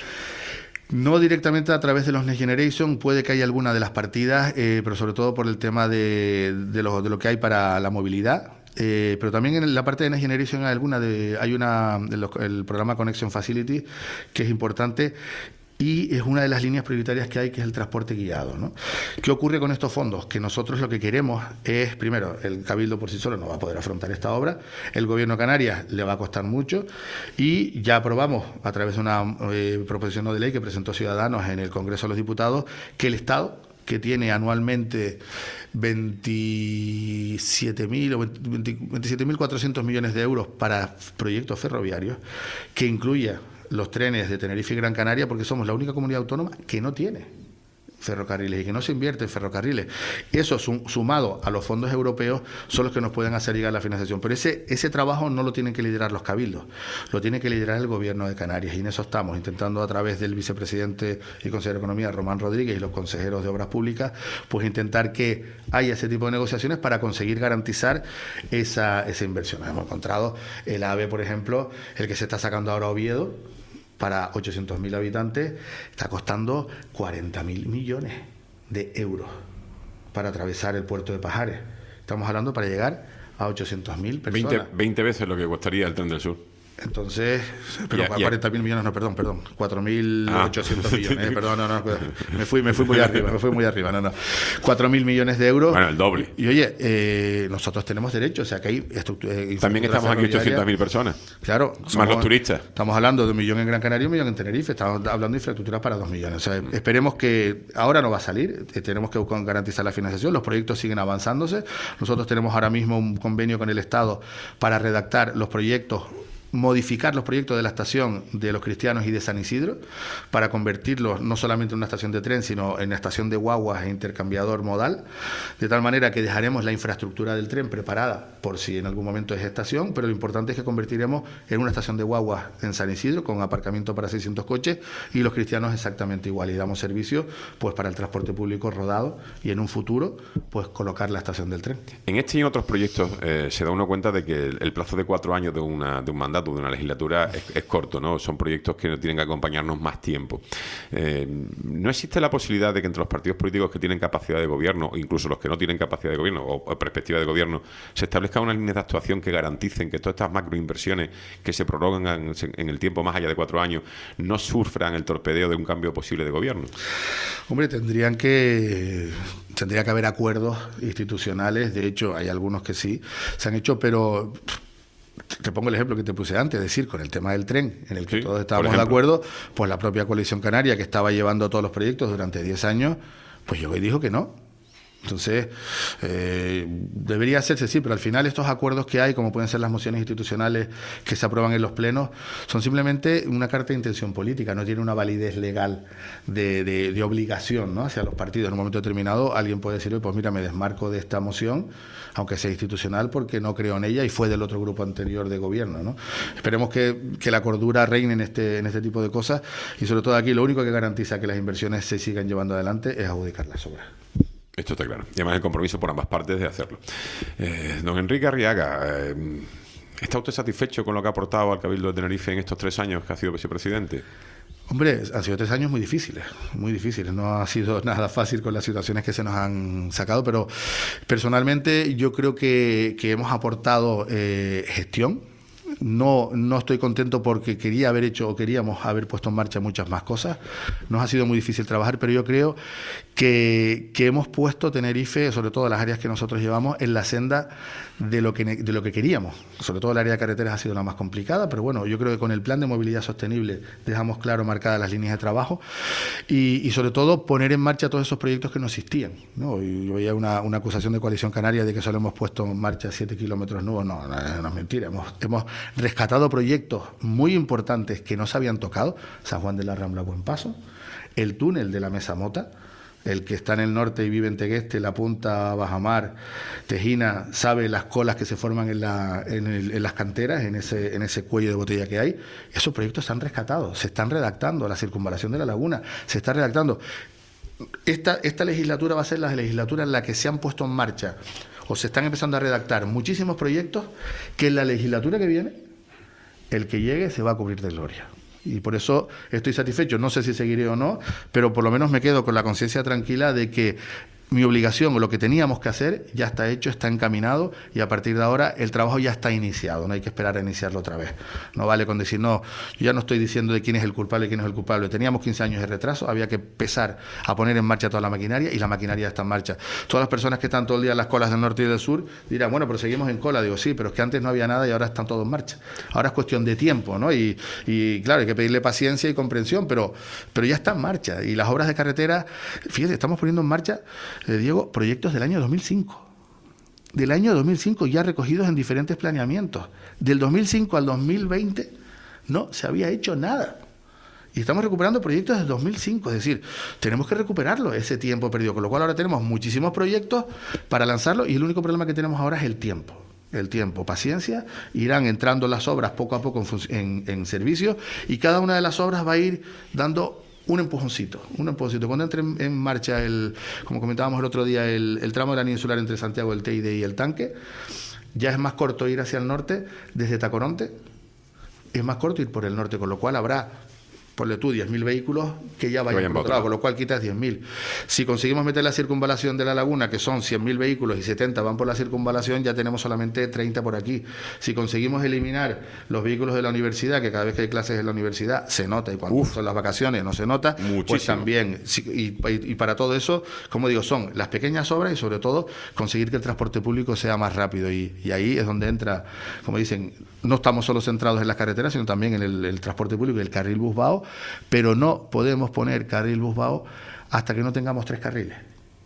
No directamente a través de los Next Generation, puede que haya alguna de las partidas, eh, pero sobre todo por el tema de, de, lo, de lo que hay para la movilidad. Eh, pero también en la parte de Next Generation hay alguna de, hay una de los, el programa Connection Facility que es importante y es una de las líneas prioritarias que hay, que es el transporte guiado, ¿no? ¿Qué ocurre con estos fondos? Que nosotros lo que queremos es, primero, el Cabildo por sí solo no va a poder afrontar esta obra, el Gobierno de Canarias le va a costar mucho, y ya aprobamos a través de una eh, proposición de ley que presentó Ciudadanos en el Congreso de los Diputados, que el Estado, que tiene anualmente veintisiete mil o veintisiete mil cuatrocientos millones de euros para proyectos ferroviarios, que incluya los trenes de Tenerife y Gran Canaria, porque somos la única comunidad autónoma que no tiene ferrocarriles y que no se invierte en ferrocarriles. Eso sum, sumado a los fondos europeos son los que nos pueden hacer llegar la financiación. Pero ese, ese trabajo no lo tienen que liderar los cabildos, lo tiene que liderar el Gobierno de Canarias, y en eso estamos, intentando a través del vicepresidente y consejero de Economía, Román Rodríguez, y los consejeros de Obras Públicas, pues intentar que haya ese tipo de negociaciones para conseguir garantizar esa, esa inversión. Hemos encontrado el AVE, por ejemplo, el que se está sacando ahora a Oviedo, para ochocientos mil habitantes, está costando cuarenta mil millones de euros para atravesar el puerto de Pajares. Estamos hablando para llegar a ochocientos mil personas. veinte, veinte veces lo que costaría el Tren del Sur. Entonces, pero Ya, ya. cuarenta mil millones, no, perdón, perdón, cuatro mil ochocientos ah. millones, eh, perdón, no, no, me fui, me fui muy arriba, me fui muy arriba, no, no, cuatro mil millones de euros. Bueno, el doble. Y oye, eh, nosotros tenemos derecho, o sea, que hay estructura. También estamos aquí ochocientas mil personas. Claro. Más somos, los turistas. Estamos hablando de un millón en Gran Canaria y un millón en Tenerife, estamos hablando de infraestructuras para dos millones. O sea, esperemos que, ahora no va a salir, eh, tenemos que garantizar la financiación, los proyectos siguen avanzándose. Nosotros tenemos ahora mismo un convenio con el Estado para redactar los proyectos, modificar los proyectos de la estación de Los Cristianos y de San Isidro para convertirlos no solamente en una estación de tren, sino en una estación de guaguas e intercambiador modal, de tal manera que dejaremos la infraestructura del tren preparada por si en algún momento es estación, pero lo importante es que convertiremos en una estación de guaguas en San Isidro con aparcamiento para seiscientos coches, y Los Cristianos exactamente igual, y damos servicio pues para el transporte público rodado, y en un futuro pues colocar la estación del tren. En este y en otros proyectos eh, se da uno cuenta de que el, el plazo de cuatro años de, una, de un mandato, de una legislatura, es, es corto, ¿no? Son proyectos que tienen que acompañarnos más tiempo. Eh, ¿No existe la posibilidad de que entre los partidos políticos que tienen capacidad de gobierno, o incluso los que no tienen capacidad de gobierno o, o perspectiva de gobierno, se establezcan unas líneas de actuación que garanticen que todas estas macroinversiones que se prorrogan en, en el tiempo más allá de cuatro años no sufran el torpedeo de un cambio posible de gobierno? Hombre, tendrían que tendría que haber acuerdos institucionales. De hecho, hay algunos que sí se han hecho, pero te pongo el ejemplo que te puse antes, es decir, con el tema del tren, en el que sí, todos estábamos de acuerdo, pues la propia Coalición Canaria, que estaba llevando todos los proyectos durante diez años, pues llegó y dijo que no. Entonces, eh, debería hacerse, sí, pero al final estos acuerdos que hay, como pueden ser las mociones institucionales que se aprueban en los plenos, son simplemente una carta de intención política, no tiene una validez legal de, de, de obligación, ¿no?, hacia los partidos. En un momento determinado alguien puede decir, pues mira, me desmarco de esta moción, aunque sea institucional, porque no creo en ella y fue del otro grupo anterior de gobierno, ¿no? Esperemos que, que la cordura reine en este, en este tipo de cosas, y sobre todo aquí lo único que garantiza que las inversiones se sigan llevando adelante es adjudicar las obras. Esto está claro. Y además el compromiso por ambas partes de hacerlo. Eh, don Enrique Arriaga, eh, ¿está usted satisfecho con lo que ha aportado al Cabildo de Tenerife en estos tres años que ha sido vicepresidente? Hombre, han sido tres años muy difíciles, muy difíciles. No ha sido nada fácil con las situaciones que se nos han sacado, pero personalmente yo creo que, que hemos aportado eh, gestión. No, no estoy contento porque quería haber hecho o queríamos haber puesto en marcha muchas más cosas. Nos ha sido muy difícil trabajar, pero yo creo que, que hemos puesto Tenerife, sobre todo las áreas que nosotros llevamos, en la senda de lo que de lo que queríamos. Sobre todo el área de carreteras ha sido la más complicada, pero bueno, yo creo que con el plan de movilidad sostenible dejamos claro marcadas las líneas de trabajo y, y sobre todo poner en marcha todos esos proyectos que no existían, ¿no? Y yo veía una, una acusación de Coalición Canaria de que solo hemos puesto en marcha siete kilómetros nuevos. No, no, no es mentira. Hemos, hemos rescatado proyectos muy importantes que no se habían tocado. San Juan de la Rambla, Buen Paso, el túnel de la Mesa Mota, el que está en el norte y vive en Tegueste, La Punta, Bajamar, Tejina, sabe las colas que se forman en, la, en, el, en las canteras, en ese, en ese cuello de botella que hay. Esos proyectos están rescatados, se están redactando, la circunvalación de la laguna se está redactando. Esta, esta legislatura va a ser la legislatura en la que se han puesto en marcha o se están empezando a redactar muchísimos proyectos que en la legislatura que viene, el que llegue se va a cubrir de gloria. Y por eso estoy satisfecho, no sé si seguiré o no, pero por lo menos me quedo con la conciencia tranquila de que mi obligación o lo que teníamos que hacer ya está hecho, está encaminado y a partir de ahora el trabajo ya está iniciado, no hay que esperar a iniciarlo otra vez. No vale con decir, no, yo ya no estoy diciendo de quién es el culpable y quién es el culpable. Teníamos quince años de retraso, había que empezar a poner en marcha toda la maquinaria y la maquinaria ya está en marcha. Todas las personas que están todo el día en las colas del norte y del sur dirán, bueno, pero seguimos en cola. Digo, sí, pero es que antes no había nada y ahora están todos en marcha. Ahora es cuestión de tiempo, ¿no? Y, y claro, hay que pedirle paciencia y comprensión, pero, pero ya está en marcha. Y las obras de carretera, fíjate, estamos poniendo en marcha, eh, Diego, proyectos del año dos mil cinco. Del año dos mil cinco ya recogidos en diferentes planeamientos. Del dos mil cinco al dos mil veinte no se había hecho nada. Y estamos recuperando proyectos desde dos mil cinco, es decir, tenemos que recuperarlo, ese tiempo perdido, con lo cual ahora tenemos muchísimos proyectos para lanzarlo y el único problema que tenemos ahora es el tiempo. El tiempo, paciencia, irán entrando las obras poco a poco en, en, en servicio y cada una de las obras va a ir dando un empujoncito, un empujoncito. Cuando entre en, en marcha, el, como comentábamos el otro día, el, el tramo de la línea insular entre Santiago del Teide y el Tanque, ya es más corto ir hacia el norte desde Tacoronte, es más corto ir por el norte, con lo cual habrá, ponle tú, diez mil vehículos que ya vayan, que vayan por otro lado, con lo cual quitas diez mil. Si conseguimos meter la circunvalación de la laguna, que son cien mil vehículos y setenta van por la circunvalación, ya tenemos solamente treinta por aquí. Si conseguimos eliminar los vehículos de la universidad, que cada vez que hay clases en la universidad se nota, y cuando Uf, son las vacaciones no se nota, muchísimo. Pues también. Y, y, y para todo eso, como digo, son las pequeñas obras y sobre todo conseguir que el transporte público sea más rápido. Y, y ahí es donde entra, como dicen, no estamos solo centrados en las carreteras, sino también en el, el transporte público y el carril Busbao, pero no podemos poner carril Busbao hasta que no tengamos tres carriles.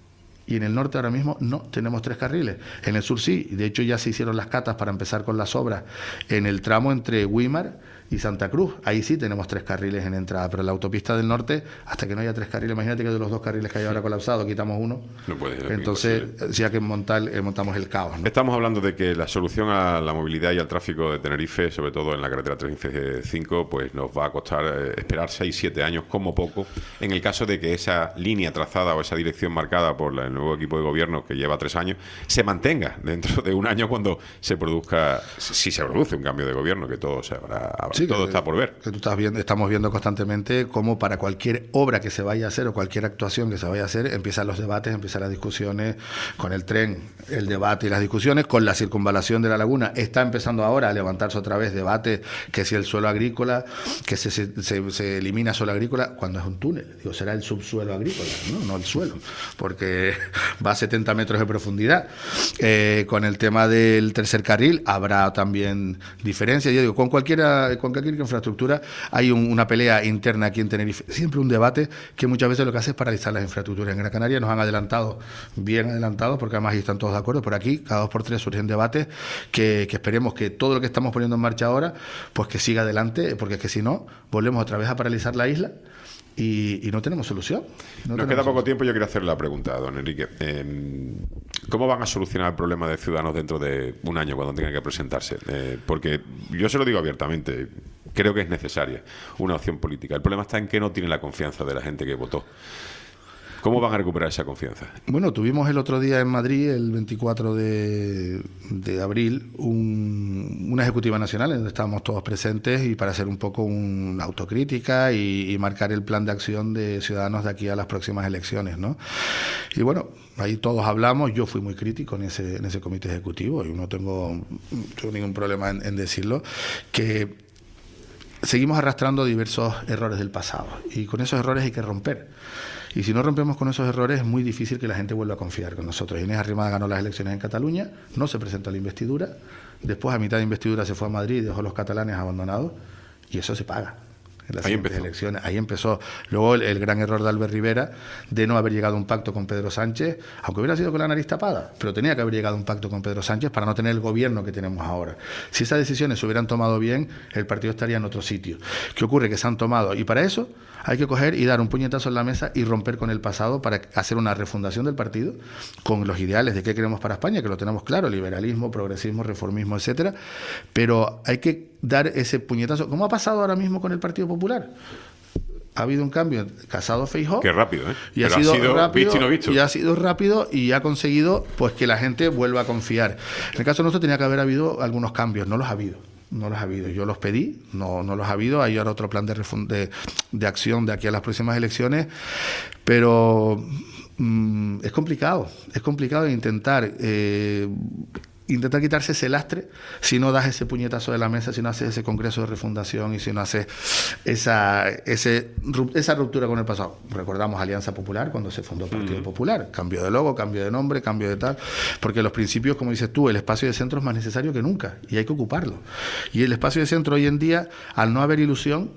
Y en el norte ahora mismo no tenemos tres carriles. En el sur sí, de hecho ya se hicieron las catas para empezar con las obras en el tramo entre Güímar y Santa Cruz. Ahí sí tenemos tres carriles en entrada, pero en la autopista del norte, hasta que no haya tres carriles, imagínate que de los dos carriles que hay ahora colapsados quitamos uno. No puede ser. Entonces, sí hay que montar, eh, montamos el caos, ¿no? Estamos hablando de que la solución a la movilidad y al tráfico de Tenerife, sobre todo en la carretera treinta y cinco, pues nos va a costar eh, esperar seis siete años como poco, en el caso de que esa línea trazada o esa dirección marcada por la, el nuevo equipo de gobierno, que lleva tres años, se mantenga dentro de un año cuando se produzca, si se produce un cambio de gobierno, que todo se habrá... Sí, todo que, está por ver. Que tú estás viendo, estamos viendo constantemente cómo para cualquier obra que se vaya a hacer o cualquier actuación que se vaya a hacer, empiezan los debates, empiezan las discusiones con el tren, el debate y las discusiones, con la circunvalación de la laguna. Está empezando ahora a levantarse otra vez debate que si el suelo agrícola, que se, se, se, se elimina suelo agrícola cuando es un túnel. Digo, será el subsuelo agrícola, no, no el suelo, porque va a setenta metros de profundidad. Eh, con el tema del tercer carril habrá también diferencias. Yo digo, con cualquiera, con cualquier infraestructura hay un, una pelea interna aquí en Tenerife, siempre un debate que muchas veces lo que hace es paralizar las infraestructuras. En Gran Canaria nos han adelantado, bien adelantados, porque además ahí están todos de acuerdo. Por aquí, cada dos por tres surgen debates que, que esperemos que todo lo que estamos poniendo en marcha ahora, pues que siga adelante, porque es que si no, volvemos otra vez a paralizar la isla. Y, y no tenemos solución. No Nos queda poco tiempo. Yo quiero hacer la pregunta, don Enrique. Eh, ¿Cómo van a solucionar el problema de Ciudadanos dentro de un año cuando tengan que presentarse? Eh, porque yo se lo digo abiertamente, creo que es necesaria una opción política. El problema está en que no tiene la confianza de la gente que votó. ¿Cómo van a recuperar esa confianza? Bueno, tuvimos el otro día en Madrid, el veinticuatro de, de abril, un, una ejecutiva nacional en donde estábamos todos presentes y para hacer un poco una autocrítica y, y marcar el plan de acción de Ciudadanos de aquí a las próximas elecciones, ¿no? Y bueno, ahí todos hablamos, yo fui muy crítico en ese, en ese comité ejecutivo y no tengo, no tengo ningún problema en, en decirlo, que seguimos arrastrando diversos errores del pasado y con esos errores hay que romper. Y si no rompemos con esos errores es muy difícil que la gente vuelva a confiar con nosotros. Inés Arrimadas ganó las elecciones en Cataluña, no se presentó a la investidura, después a mitad de investidura se fue a Madrid y dejó a los catalanes abandonados y eso se paga. En las ahí empezó. Elecciones. Ahí empezó. Luego el, el gran error de Albert Rivera de no haber llegado a un pacto con Pedro Sánchez, aunque hubiera sido con la nariz tapada, pero tenía que haber llegado a un pacto con Pedro Sánchez para no tener el gobierno que tenemos ahora. Si esas decisiones se hubieran tomado bien, el partido estaría en otro sitio. ¿Qué ocurre? Que se han tomado. Y para eso hay que coger y dar un puñetazo en la mesa y romper con el pasado para hacer una refundación del partido con los ideales de qué queremos para España, que lo tenemos claro, liberalismo, progresismo, reformismo, etcétera. Pero hay que dar ese puñetazo, como ha pasado ahora mismo con el Partido Popular. Ha habido un cambio en Casado-Feijóo. Qué rápido, ¿eh? Y ha sido, ha sido rápido, visto y no visto. Y ha sido rápido y ha conseguido pues que la gente vuelva a confiar. En el caso nuestro tenía que haber habido algunos cambios, no los ha habido. No los ha habido. Yo los pedí, no, no los ha habido. Hay ahora otro plan de, refund- de, de acción de aquí a las próximas elecciones, pero mm, es complicado, es complicado intentar... Eh, intentar quitarse ese lastre si no das ese puñetazo de la mesa, si no haces ese congreso de refundación y si no haces esa, ese, esa ruptura con el pasado. Recordamos Alianza Popular cuando se fundó el Partido mm. Popular, cambio de logo, cambio de nombre, cambio de tal, porque los principios, como dices tú, el espacio de centro es más necesario que nunca y hay que ocuparlo. Y el espacio de centro hoy en día, al no haber ilusión,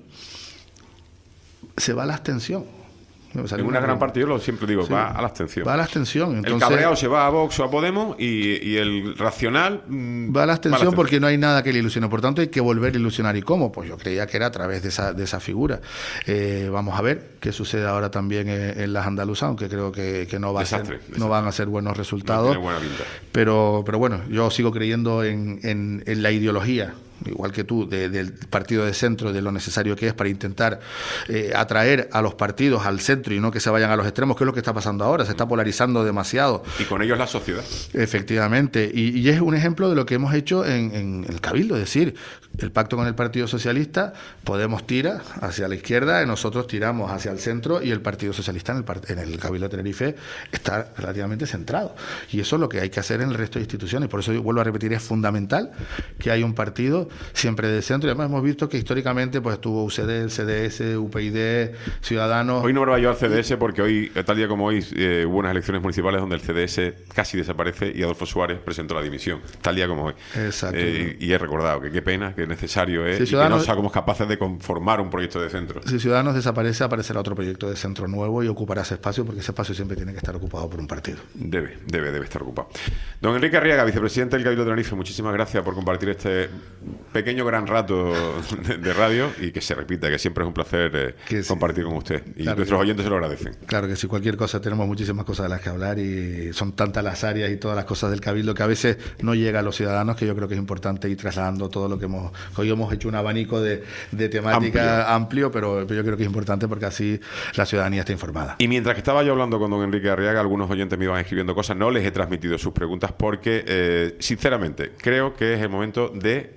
se va a la abstención. En una gran parte, yo lo siempre digo, sí, va a la abstención. Va a la abstención. Entonces, el cabreado se va a Vox o a Podemos y, y el racional... Mmm, va a la abstención porque no hay nada que le ilusione. Por tanto, hay que volver a ilusionar. ¿Y cómo? Pues yo creía que era a través de esa, de esa figura. Eh, vamos a ver qué sucede ahora también en, en las andaluzas, aunque creo que, que no, va desastre, a ser, desastre. no van a ser buenos resultados. No tiene buena pinta. Pero, pero bueno, yo sigo creyendo en, en, en la ideología, igual que tú, de, del partido de centro, de lo necesario que es para intentar eh, atraer a los partidos al centro y no que se vayan a los extremos, que es lo que está pasando ahora, se está polarizando demasiado. Y con ellos la sociedad. Efectivamente, y, y es un ejemplo de lo que hemos hecho en, en el Cabildo, es decir, el pacto con el Partido Socialista, Podemos tira hacia la izquierda, y nosotros tiramos hacia el centro, y el Partido Socialista en el, en el Cabildo de Tenerife está relativamente centrado. Y eso es lo que hay que hacer en el resto de instituciones. Por eso yo vuelvo a repetir, es fundamental que haya un partido siempre de centro. Y además hemos visto que históricamente pues estuvo U C D, el C D S, U P y D, Ciudadanos. Hoy no me voy yo al C D S porque hoy, tal día como hoy, eh, hubo unas elecciones municipales donde el C D S casi desaparece y Adolfo Suárez presentó la dimisión. Tal día como hoy. Exacto. Eh, y he recordado que qué pena, que necesario es, si y que no somos capaces de conformar un proyecto de centro. Si Ciudadanos desaparece, aparecerá otro proyecto de centro nuevo y ocupará ese espacio, porque ese espacio siempre tiene que estar ocupado por un partido. Debe, debe, debe estar ocupado. Don Enrique Arriaga, vicepresidente del Cabildo de Tenerife, muchísimas gracias por compartir este pequeño gran rato de, de radio, y que se repita, que siempre es un placer eh, compartir sí. con usted. Y claro nuestros oyentes se lo agradecen. Claro que sí, cualquier cosa, tenemos muchísimas cosas de las que hablar, y son tantas las áreas y todas las cosas del Cabildo que a veces no llega a los ciudadanos, que yo creo que es importante ir trasladando todo lo que hemos... Hoy hemos hecho un abanico de, de temática amplio, amplio pero, pero yo creo que es importante porque así la ciudadanía está informada. Y mientras que estaba yo hablando con don Enrique Arriaga, algunos oyentes me iban escribiendo cosas, no les he transmitido sus preguntas porque, eh, sinceramente, creo que es el momento de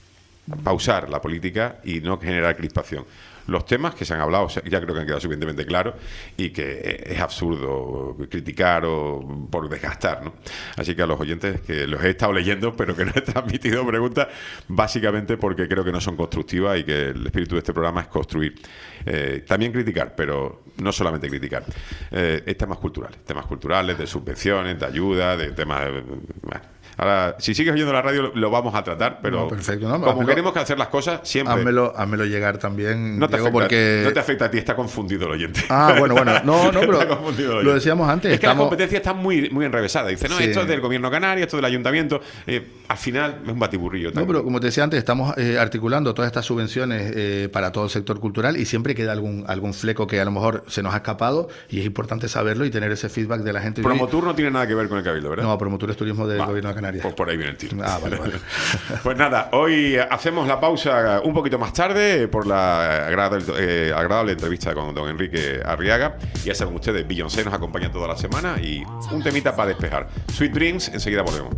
pausar la política y no generar crispación. Los temas que se han hablado ya creo que han quedado suficientemente claros, y que es absurdo criticar o por desgastar, ¿no? Así que a los oyentes, que los he estado leyendo pero que no he transmitido preguntas, básicamente porque creo que no son constructivas, y que el espíritu de este programa es construir. Eh, también criticar, pero no solamente criticar. Eh, es temas culturales, temas culturales, de subvenciones, de ayuda, de temas... De, bueno, ahora, si sigues oyendo la radio, lo, lo vamos a tratar, pero no, perfecto, ¿no? como házmelo, queremos que hacer las cosas, siempre... Házmelo, házmelo llegar también, no te, Diego, afecta, porque... no te afecta a ti, está confundido el oyente. Ah, bueno, bueno. No, no, pero lo decíamos antes. Es que estamos... las competencias están muy, muy enrevesadas. Dice, no, sí. esto es del gobierno canario, esto es del ayuntamiento. Eh, al final es un batiburrillo. No, pero como te decía antes, estamos eh, articulando todas estas subvenciones eh, para todo el sector cultural, y siempre queda algún, algún fleco que a lo mejor se nos ha escapado, y es importante saberlo y tener ese feedback de la gente. Promotur no tiene nada que ver con el Cabildo, ¿verdad? No, Promotur es turismo del Va, gobierno de Canarias. Pues por ahí viene el tiro. Ah, vale, vale. Pues nada, hoy hacemos la pausa un poquito más tarde por la agradable, eh, agradable entrevista con don Enrique Arriaga. Ya saben ustedes, Beyoncé nos acompaña toda la semana, y un temita para despejar. Sweet Dreams, enseguida volvemos.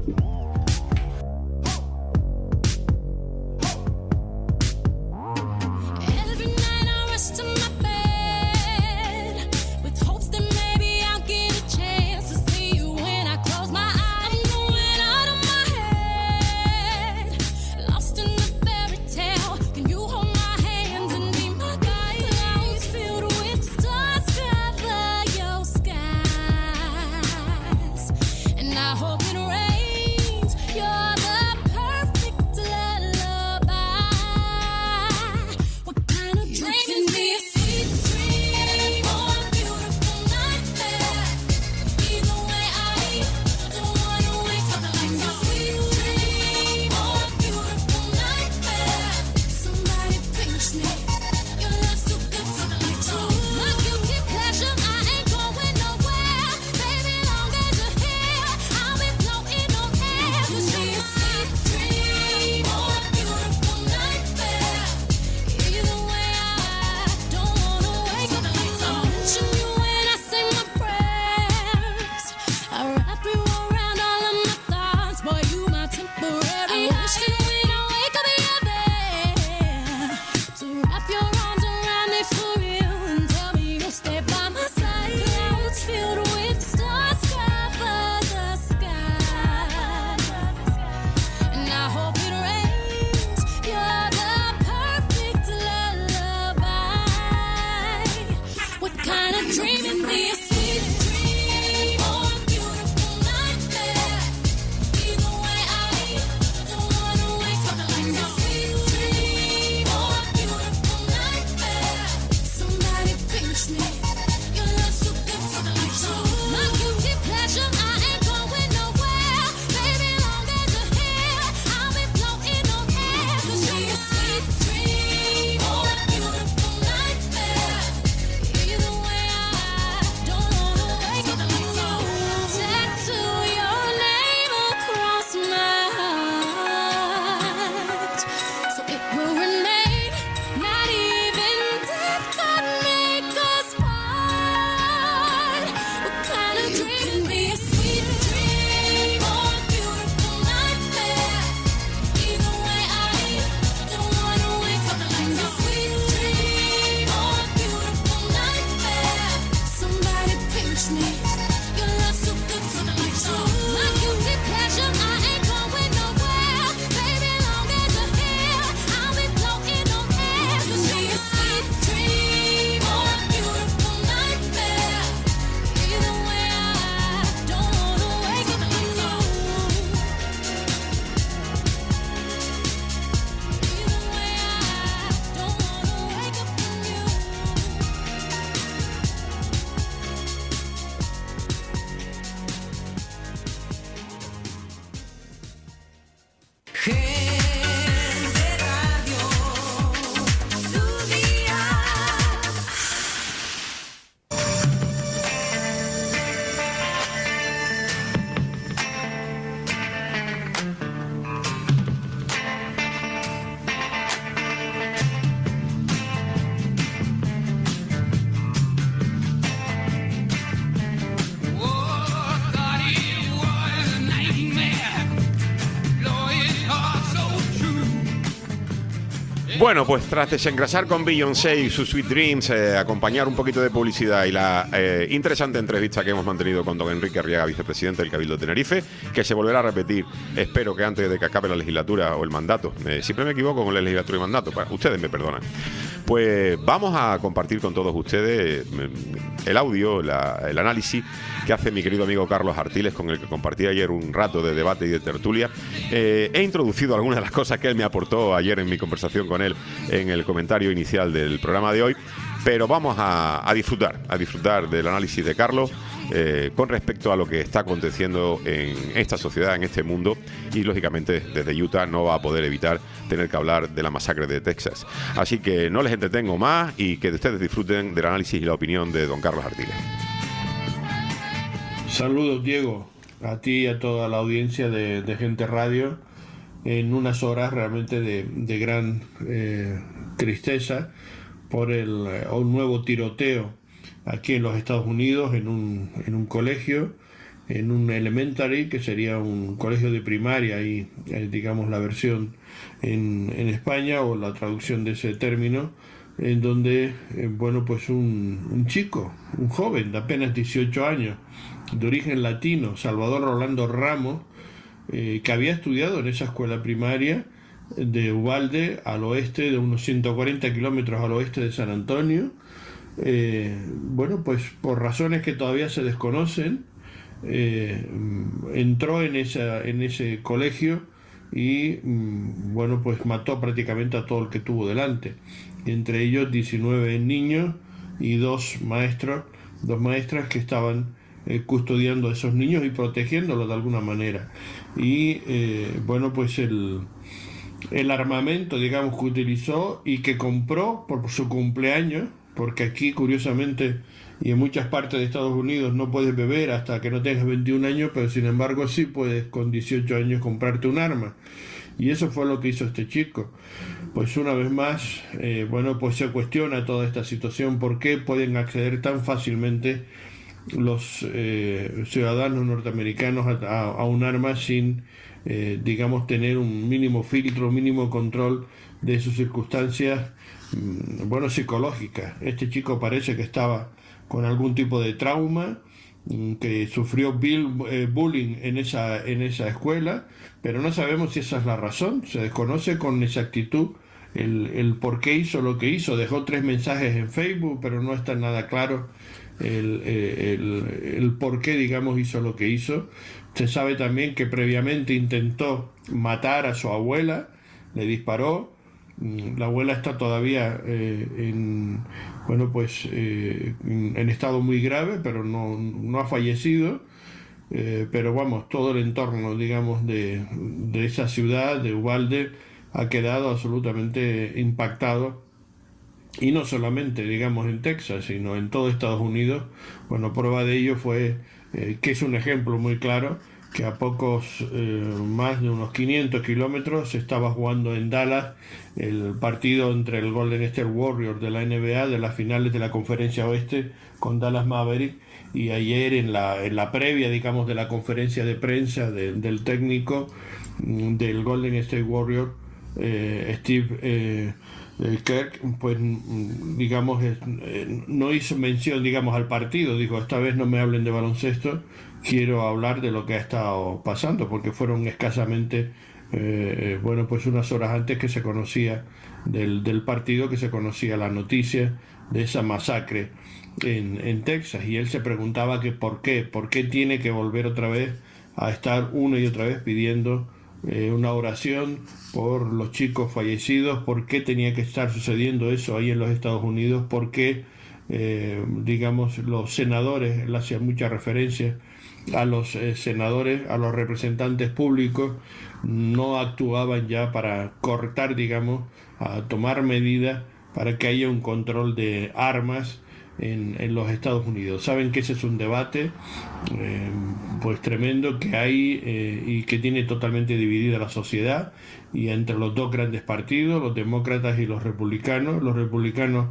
I'll be Bueno, pues tras desengrasar con Beyoncé y sus Sweet Dreams, eh, acompañar un poquito de publicidad y la eh, interesante entrevista que hemos mantenido con don Enrique Arriaga, vicepresidente del Cabildo de Tenerife, que se volverá a repetir, espero que antes de que acabe la legislatura o el mandato. Eh, siempre me equivoco con la legislatura y mandato, para, ustedes me perdonan. Pues vamos a compartir con todos ustedes eh, el audio, la, el análisis que hace mi querido amigo Carlos Artiles, con el que compartí ayer un rato de debate y de tertulia. Eh, he introducido algunas de las cosas que él me aportó ayer en mi conversación con él en el comentario inicial del programa de hoy, pero vamos a, a disfrutar, a disfrutar del análisis de Carlos eh, con respecto a lo que está aconteciendo en esta sociedad, en este mundo, y lógicamente desde Utah no va a poder evitar tener que hablar de la masacre de Texas. Así que no les entretengo más y que ustedes disfruten del análisis y la opinión de don Carlos Artiles. Saludos, Diego, a ti y a toda la audiencia de, de Gente Radio, en unas horas realmente de, de gran eh, tristeza por el, eh, un nuevo tiroteo aquí en los Estados Unidos, en un, en un colegio, en un elementary, que sería un colegio de primaria, y eh, digamos la versión en, en España, o la traducción de ese término, en donde, eh, bueno, pues un, un chico, un joven de apenas dieciocho años, de origen latino, Salvador Rolando Ramos, eh, que había estudiado en esa escuela primaria de Uvalde, al oeste, de unos ciento cuarenta kilómetros al oeste de San Antonio. Eh, bueno, pues por razones que todavía se desconocen, eh, entró en, esa, en ese colegio y, bueno, pues mató prácticamente a todo el que tuvo delante, entre ellos diecinueve niños y dos maestros, dos maestras que estaban eh, custodiando a esos niños y protegiéndolos de alguna manera. Y eh, bueno, pues el, el armamento, digamos, que utilizó y que compró por su cumpleaños, porque aquí, curiosamente, y en muchas partes de Estados Unidos no puedes beber hasta que no tengas veintiún años, pero sin embargo sí puedes con dieciocho años comprarte un arma. Y eso fue lo que hizo este chico. Pues una vez más, eh, bueno, pues se cuestiona toda esta situación, por qué pueden acceder tan fácilmente los eh, ciudadanos norteamericanos a, a, a un arma sin, eh, digamos, tener un mínimo filtro, un mínimo control de sus circunstancias, mmm, bueno, psicológicas. Este chico parece que estaba con algún tipo de trauma, que sufrió bill, eh, bullying en esa, en esa escuela, pero no sabemos si esa es la razón. Se desconoce con exactitud el, el por qué hizo lo que hizo. Dejó tres mensajes en Facebook, pero no está nada claro el, el, el por qué, digamos, hizo lo que hizo. Se sabe también que previamente intentó matar a su abuela, le disparó. La abuela está todavía eh, en, bueno, pues eh, en estado muy grave, pero no, no ha fallecido. Eh, pero vamos, todo el entorno, digamos, de, de esa ciudad, de Uvalde, ha quedado absolutamente impactado. Y no solamente, digamos, en Texas, sino en todo Estados Unidos. Bueno, prueba de ello fue eh, que es un ejemplo muy claro, que a pocos, eh, más de unos quinientos kilómetros, se estaba jugando en Dallas el partido entre el Golden State Warriors de la N B A, de las finales de la Conferencia Oeste, con Dallas Mavericks. Y ayer en la, en la previa, digamos, de la conferencia de prensa de, del técnico del Golden State Warriors, eh, Steve eh, Kirk, pues, digamos, eh, no hizo mención, digamos, al partido. Dijo, esta vez no me hablen de baloncesto, quiero hablar de lo que ha estado pasando, porque fueron escasamente, eh, bueno, pues unas horas antes que se conocía del, del partido, que se conocía la noticia de esa masacre en, en Texas. Y él se preguntaba que por qué, por qué tiene que volver otra vez a estar una y otra vez pidiendo eh, una oración por los chicos fallecidos, por qué tenía que estar sucediendo eso ahí en los Estados Unidos, por qué, eh, digamos, los senadores, él hacía mucha referencia a los eh, senadores, a los representantes públicos, no actuaban ya para cortar, digamos, a tomar medidas para que haya un control de armas en, en los Estados Unidos. Saben que ese es un debate eh, pues tremendo que hay eh, y que tiene totalmente dividida la sociedad, y entre los dos grandes partidos, los demócratas y los republicanos. Los republicanos,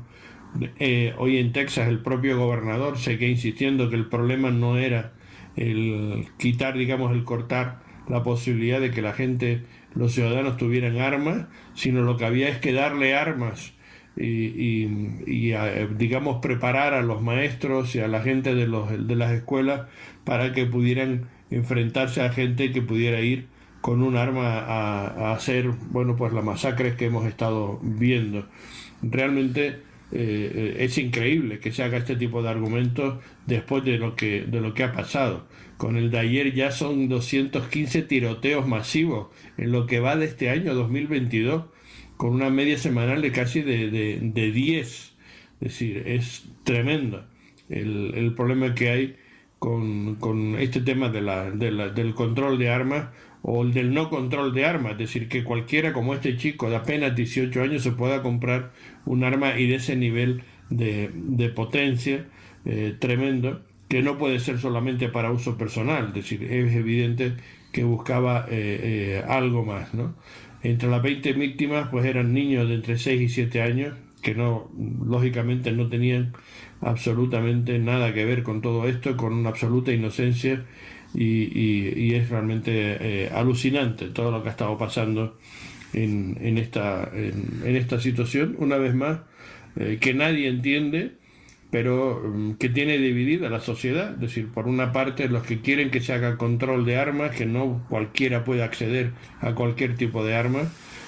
eh, hoy en Texas el propio gobernador seguía insistiendo que el problema no era el quitar, digamos, el cortar la posibilidad de que la gente, los ciudadanos tuvieran armas, sino lo que había es que darle armas y, y, y a, digamos, preparar a los maestros y a la gente de, los, de las escuelas para que pudieran enfrentarse a gente que pudiera ir con un arma a, a hacer, bueno, pues las masacres que hemos estado viendo. Realmente eh, es increíble que se haga este tipo de argumentos después de lo que, de lo que ha pasado. Con el de ayer ya son doscientos quince tiroteos masivos en lo que va de este año dos mil veintidós, con una media semanal de casi de, de, de diez. Es decir, es tremendo el, el problema que hay con, con este tema de la, de la, del control de armas o el del no control de armas. Es decir, que cualquiera como este chico de apenas dieciocho años se pueda comprar un arma y de ese nivel de, de potencia eh, tremendo, que no puede ser solamente para uso personal. Es decir, es evidente que buscaba eh, eh, algo más, ¿no? Entre las veinte víctimas pues eran niños de entre seis y siete años que no, lógicamente no tenían absolutamente nada que ver con todo esto, con una absoluta inocencia, y, y, y es realmente eh, alucinante todo lo que ha estado pasando en, en, esta, en, en esta situación, una vez más, eh, que nadie entiende, pero um, que tiene dividida la sociedad. Es decir, por una parte los que quieren que se haga control de armas, que no cualquiera puede acceder a cualquier tipo de arma.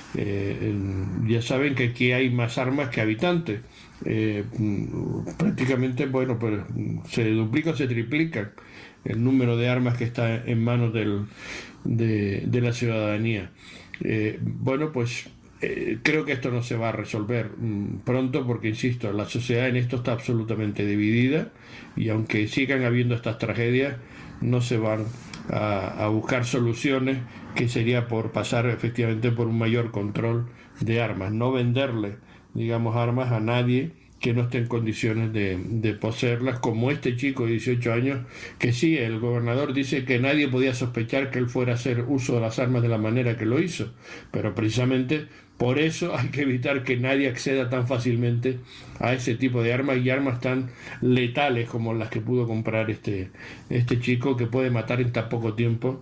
Eh, ya saben que aquí hay más armas que habitantes. Eh, prácticamente, bueno, pues se duplica o se triplica el número de armas que está en manos del, de, de la ciudadanía. Eh, bueno, pues eh, creo que esto no se va a resolver mm, pronto, porque, insisto, la sociedad en esto está absolutamente dividida, y aunque sigan habiendo estas tragedias, no se van a, a buscar soluciones, que sería por pasar efectivamente por un mayor control de armas, no venderle, digamos, armas a nadie que no esté en condiciones de, de poseerlas, como este chico de dieciocho años, que sí, el gobernador dice que nadie podía sospechar que él fuera a hacer uso de las armas de la manera que lo hizo, pero precisamente por eso hay que evitar que nadie acceda tan fácilmente a ese tipo de armas, y armas tan letales como las que pudo comprar este, este chico, que puede matar en tan poco tiempo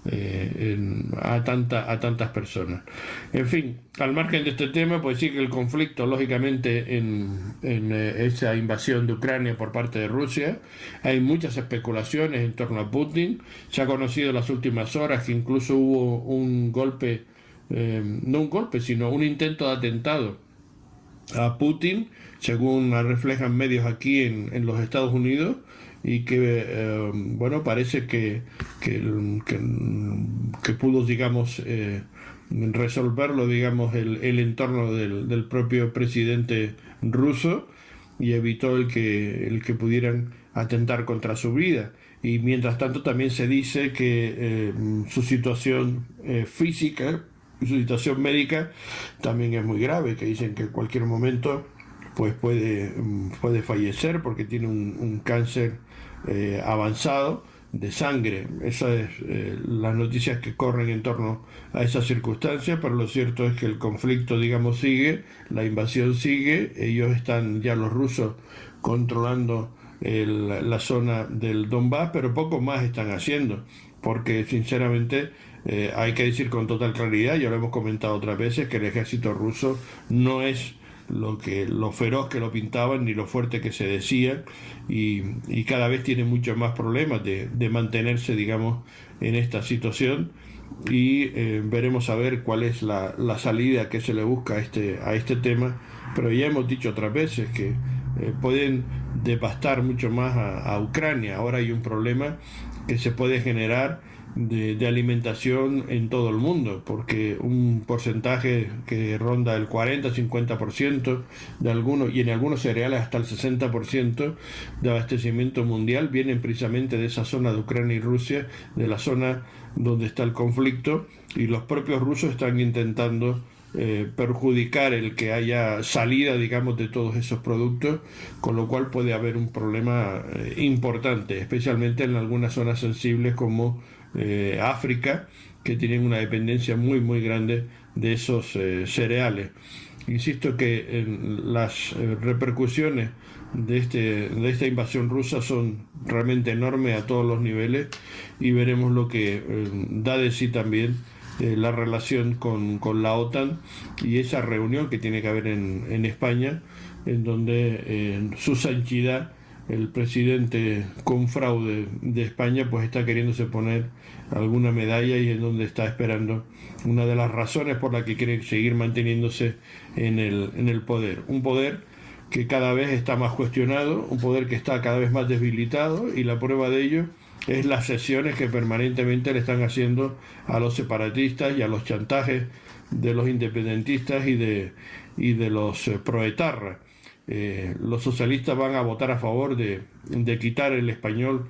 eh, en, a, tanta, a tantas personas. En fin, al margen de este tema, pues sí que el conflicto, lógicamente, en, en eh, esa invasión de Ucrania por parte de Rusia, hay muchas especulaciones en torno a Putin. Se ha conocido en las últimas horas que incluso hubo un golpe, eh, no un golpe, sino un intento de atentado a Putin, según reflejan medios aquí en, en los Estados Unidos, y que, eh, bueno, parece que, que, que, que pudo, digamos, eh, resolverlo, digamos, el, el entorno del, del propio presidente ruso, y evitó el que, el que pudieran atentar contra su vida. Y mientras tanto también se dice que eh, su situación eh, física y su situación médica también es muy grave, que dicen que en cualquier momento pues puede, puede fallecer, porque tiene un, un cáncer eh, avanzado de sangre. Esas es eh, las noticias que corren en torno a esas circunstancias, pero lo cierto es que el conflicto, digamos, sigue, la invasión sigue. Ellos están, ya los rusos, controlando el, la zona del Donbass, pero poco más están haciendo, porque sinceramente eh, hay que decir con total claridad, ya lo hemos comentado otras veces, que el ejército ruso no es lo que lo feroz que lo pintaban, ni lo fuerte que se decía, y, y cada vez tiene muchos más problemas de, de mantenerse, digamos, en esta situación, y eh, veremos a ver cuál es la, la salida que se le busca a este, a este tema. Pero ya hemos dicho otras veces que eh, pueden devastar mucho más a, a Ucrania. Ahora hay un problema que se puede generar De, de alimentación en todo el mundo, porque un porcentaje que ronda el cuarenta a cincuenta por ciento de algunos, y en algunos cereales hasta el sesenta por ciento de abastecimiento mundial, vienen precisamente de esa zona de Ucrania y Rusia, de la zona donde está el conflicto, y los propios rusos están intentando eh, perjudicar el que haya salida, digamos, de todos esos productos, con lo cual puede haber un problema eh, importante, especialmente en algunas zonas sensibles como Eh, África, que tienen una dependencia muy muy grande de esos eh, cereales. Insisto que en las eh, repercusiones de, este, de esta invasión rusa son realmente enormes a todos los niveles, y veremos lo que eh, da de sí también eh, la relación con, con la OTAN y esa reunión que tiene que haber en, en España, en donde eh, su santidad, el presidente con fraude de España, pues está queriéndose poner alguna medalla, y en donde está esperando una de las razones por las que quiere seguir manteniéndose en el, en el poder. Un poder que cada vez está más cuestionado, un poder que está cada vez más debilitado, y la prueba de ello es las sesiones que permanentemente le están haciendo a los separatistas y a los chantajes de los independentistas y de, y de los eh, proetarras. Eh, los socialistas van a votar a favor de, de quitar el español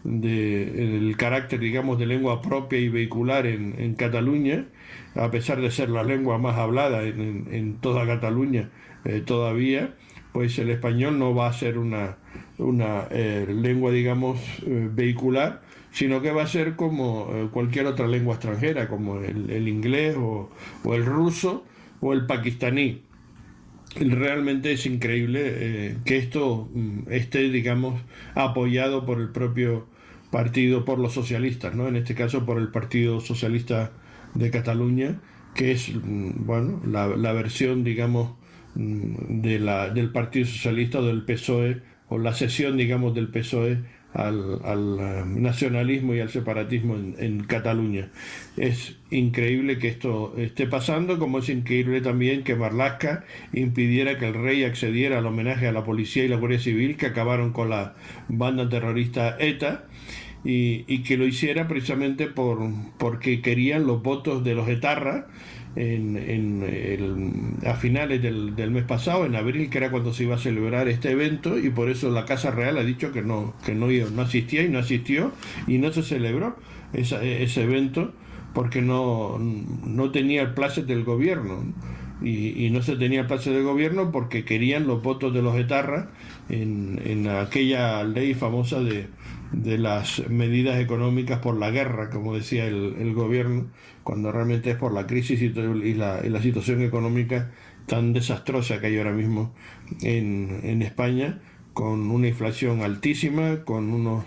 de, el carácter, digamos, de lengua propia y vehicular en, en Cataluña, a pesar de ser la lengua más hablada en, en, en toda Cataluña eh, todavía, pues el español no va a ser una, una eh, lengua, digamos, eh, vehicular, sino que va a ser como eh, cualquier otra lengua extranjera, como el, el inglés o, o el ruso o el pakistaní. Realmente es increíble eh, que esto mm, esté, digamos, apoyado por el propio partido, por los socialistas, ¿no? En este caso por el Partido Socialista de Cataluña, que es, mm, bueno, la, la versión, digamos, mm, de la, del Partido Socialista o del P S O E, o la cesión, digamos, del P S O E al, al nacionalismo y al separatismo en, en Cataluña. Es increíble que esto esté pasando, como es increíble también que Marlaska impidiera que el rey accediera al homenaje a la policía y la Guardia Civil que acabaron con la banda terrorista ETA, y, y que lo hiciera precisamente por, porque querían los votos de los etarras en, en el, a finales del, del mes pasado, en abril, que era cuando se iba a celebrar este evento, y por eso la Casa Real ha dicho que no, que no, no asistía, y no asistió, y no se celebró esa, ese evento, porque no, no tenía el plácet del gobierno, y, y no se tenía el plácet del gobierno porque querían los votos de los etarras en, en aquella ley famosa de, de las medidas económicas por la guerra, como decía el, el gobierno, cuando realmente es por la crisis y, y, la, y la situación económica tan desastrosa que hay ahora mismo en, en España, con una inflación altísima, con unos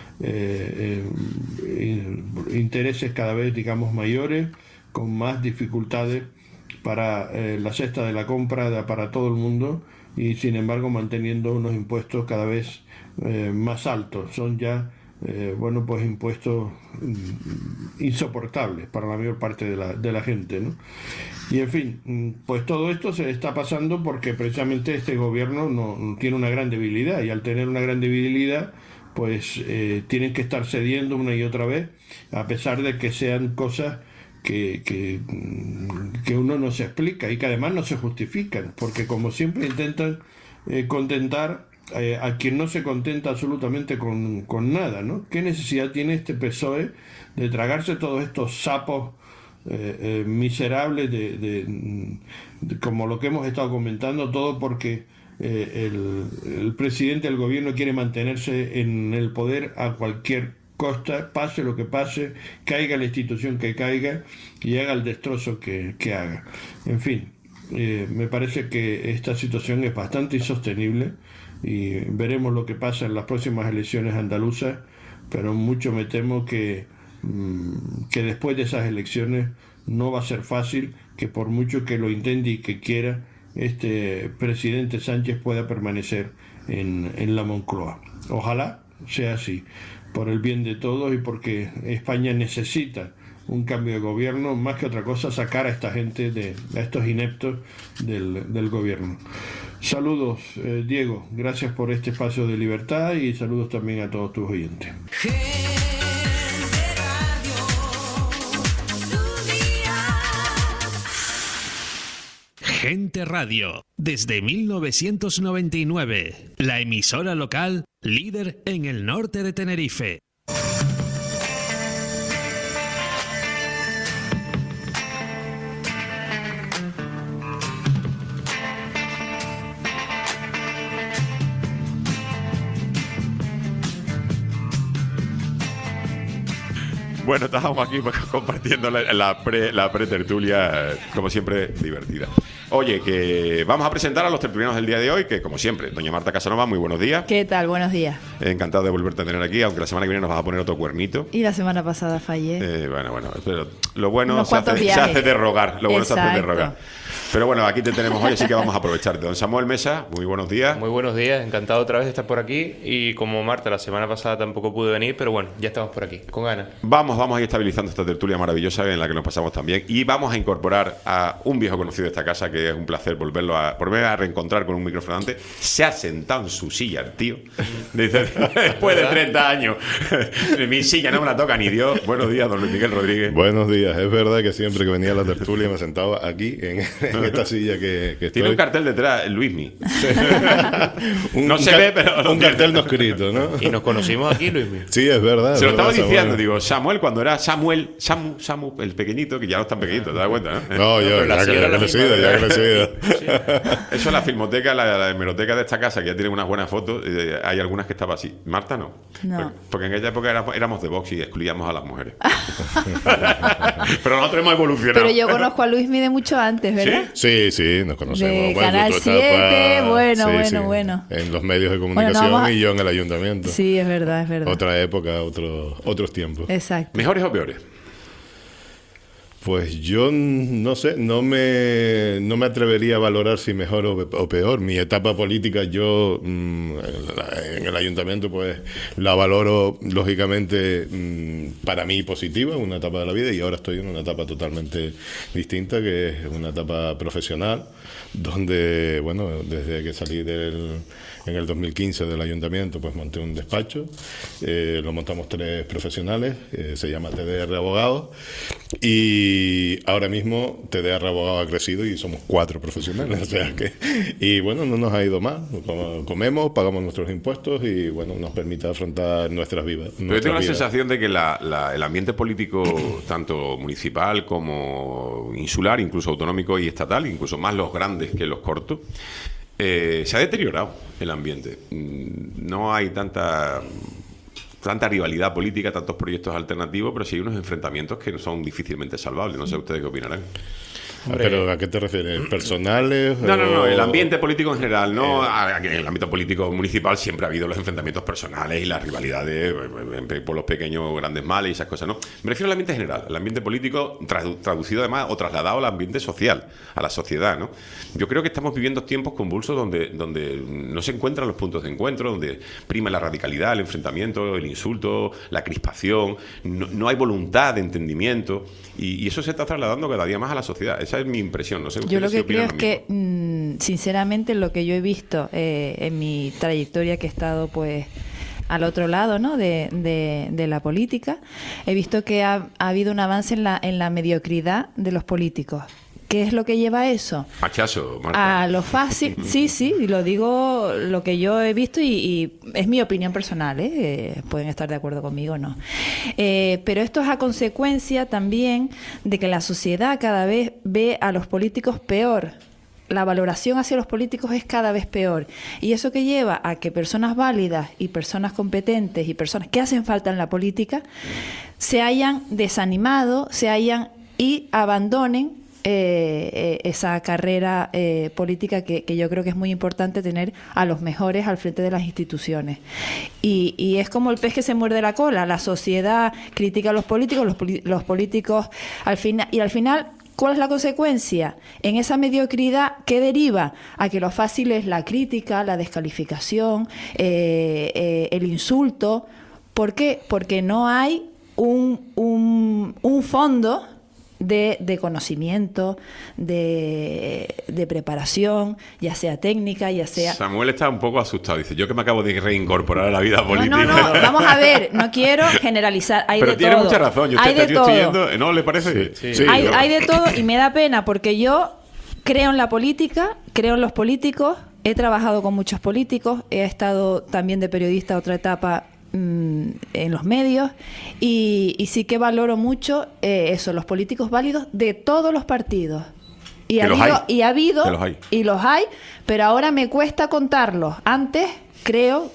eh, eh, intereses cada vez, digamos, mayores, con más dificultades para eh, la cesta de la compra para todo el mundo, y sin embargo manteniendo unos impuestos cada vez eh, más altos. Son ya eh, bueno, pues impuestos insoportables para la mayor parte de la, de la gente, ¿no? Y en fin, pues todo esto se está pasando porque precisamente este gobierno no tiene una gran debilidad, y al tener una gran debilidad, pues eh, tienen que estar cediendo una y otra vez, a pesar de que sean cosas que, que, que uno no se explica y que además no se justifican, porque como siempre intentan eh, contentar eh, a quien no se contenta absolutamente con, con nada, ¿no? ¿Qué necesidad tiene este P S O E de tragarse todos estos sapos eh, eh, miserables de, de, de, como lo que hemos estado comentando, todo porque eh, el, el presidente del gobierno quiere mantenerse en el poder a cualquier costa, pase lo que pase, caiga la institución que caiga y haga el destrozo que, que haga. En fin, eh, me parece que esta situación es bastante insostenible, y veremos lo que pasa en las próximas elecciones andaluzas, pero mucho me temo que, mmm, que después de esas elecciones no va a ser fácil, que por mucho que lo intente y que quiera, este presidente Sánchez pueda permanecer en, en la Moncloa. Ojalá sea así, por el bien de todos, y porque España necesita un cambio de gobierno, más que otra cosa sacar a esta gente, de, a estos ineptos del, del gobierno. Saludos, eh, Diego, gracias por este espacio de libertad, y saludos también a todos tus oyentes. Gente Radio, desde mil novecientos noventa y nueve, la emisora local líder en el norte de Tenerife. Bueno, estábamos aquí compartiendo la, la pre la pretertulia, como siempre, divertida. Oye, que vamos a presentar a los tertulianos del día de hoy, que como siempre, doña Marta Casanova, muy buenos días. ¿Qué tal? Buenos días. Encantado de volverte a tener aquí, aunque la semana que viene nos vas a poner otro cuernito. Y la semana pasada fallé. Eh, bueno, bueno, pero lo bueno Unos se hace, cuantos se viajes. hace de rogar. Lo bueno se hace de Exacto. rogar. Pero bueno, aquí te tenemos hoy, así que vamos a aprovecharte. Don Samuel Mesa, muy buenos días. Muy buenos días, encantado otra vez de estar por aquí. Y como Marta, la semana pasada tampoco pude venir, pero bueno, ya estamos por aquí, con ganas. Vamos, vamos a ir estabilizando esta tertulia maravillosa en la que nos pasamos también. Y vamos a incorporar a un viejo conocido de esta casa, que es un placer volverlo a, volver a reencontrar con un micrófono delante. Se ha sentado en su silla el tío. Dice, después de treinta años, mi silla no me la toca ni Dios. Buenos días, don Luis Miguel Rodríguez. Buenos días. Es verdad que siempre que venía a la tertulia me sentaba aquí, en, en esta silla que, que estoy. Tiene un cartel detrás, Luismi. un, no se un ve, pero... Un cartel no escrito, ¿no? Y nos conocimos aquí, Luismi. Sí, es verdad. Se lo es estaba verdad, diciendo, Samuel. digo, Samuel, cuando era Samuel, Samu, Samu, el pequeñito, que ya no es tan pequeñito, ¿te das cuenta, no? No, yo, la ya, que, señora ya que la lo he misma, sido, ya que lo he ¿verdad? sido. Eso es la filmoteca, la, la hemeroteca de esta casa, que ya tiene unas buenas fotos. eh, hay algunas que estaba así. Marta no. No. Porque, porque en aquella época éramos, éramos de box y excluíamos a las mujeres. Pero nosotros hemos evolucionado. Pero yo conozco a Luismi de mucho antes, ¿verdad? Sí, sí, nos conocemos. De Bueno, Canal tu siete, bueno, sí, bueno, sí. bueno. En los medios de comunicación Bueno, vamos a- y yo en el ayuntamiento. Sí, es verdad, es verdad. Otra época, otro, otros tiempos. Exacto. ¿Mejores o peores? Pues yo n- no sé, no me, no me atrevería a valorar si mejor o, pe- o peor. Mi etapa política yo mm, en la- en el ayuntamiento pues la valoro lógicamente mm, para mí positiva, una etapa de la vida, y ahora estoy en una etapa totalmente distinta, que es una etapa profesional, donde, bueno, desde que salí del, en el dos mil quince del ayuntamiento, pues monté un despacho, eh, lo montamos tres profesionales, eh, se llama T D R Abogados, y ahora mismo T D R Abogado ha crecido y somos cuatro profesionales, o sea que, y bueno, no nos ha ido mal, como- comemos, pagamos nuestros impuestos y bueno, nos permite afrontar nuestras vidas. Pero yo nuestras tengo la vidas. sensación de que la- la- el ambiente político, tanto municipal como insular, incluso autonómico y estatal, incluso más los grandes que los cortos, eh, se ha deteriorado el ambiente. Mm, No hay tanta tanta rivalidad política, tantos proyectos alternativos, pero sí hay unos enfrentamientos que son difícilmente salvables. No sé ustedes qué opinarán. Ah, ¿pero a qué te refieres? ¿Personales? No, no, no, o- el ambiente político en general, ¿no? Eh. A- En el ámbito político municipal siempre ha habido los enfrentamientos personales y las rivalidades eh, por los pequeños grandes males y esas cosas, ¿no? Me refiero al ambiente general, el ambiente político tradu- traducido además o trasladado al ambiente social, a la sociedad, ¿no? Yo creo que estamos viviendo tiempos convulsos donde, donde no se encuentran los puntos de encuentro, donde prima la radicalidad, el enfrentamiento, el insulto, la crispación, no, no hay voluntad de entendimiento y, y eso se está trasladando cada día más a la sociedad. Esa es mi impresión, no sé. Yo lo ustedes que si creo opinan es lo que, mm, sinceramente, lo que yo he visto eh, en mi trayectoria, que he estado, pues, al otro lado, ¿no? de, de, de la política, he visto que ha, ha habido un avance en la, en la mediocridad de los políticos. ¿Qué es lo que lleva a eso? Hachazo, Marta. A lo fácil, sí, sí, y lo digo lo que yo he visto y, y es mi opinión personal, ¿eh? Eh, pueden estar de acuerdo conmigo o no. Eh, pero esto es a consecuencia también de que la sociedad cada vez ve a los políticos peor. La valoración hacia los políticos es cada vez peor. Y eso que lleva a que personas válidas y personas competentes y personas que hacen falta en la política se hayan desanimado, se hayan y abandonen Eh, eh, esa carrera eh, política que, que yo creo que es muy importante tener a los mejores al frente de las instituciones. Y, y es como el pez que se muerde la cola. La sociedad critica a los políticos, los, poli- los políticos al final, y al final, ¿cuál es la consecuencia? En esa mediocridad, ¿qué deriva? A que lo fácil es la crítica, la descalificación, eh, eh, el insulto. ¿Por qué? Porque no hay un, un, un fondo De, de conocimiento, de, de preparación, ya sea técnica, ya sea... Samuel está un poco asustado. Dice, yo que me acabo de reincorporar a la vida No, política. no, no, vamos a ver, no quiero generalizar, hay Pero de tiene todo. mucha razón. Yo hay te, de te todo. estoy yendo. ¿No le parece? Sí, sí. hay, yo- hay de todo y me da pena porque yo creo en la política, creo en los políticos, he trabajado con muchos políticos, he estado también de periodista otra etapa mm, en los medios y, y sí que valoro mucho eh, eso, los políticos válidos de todos los partidos. Y Que ha, los habido, hay. y ha habido, Que los hay. y los hay, pero ahora me cuesta contarlos. Antes creo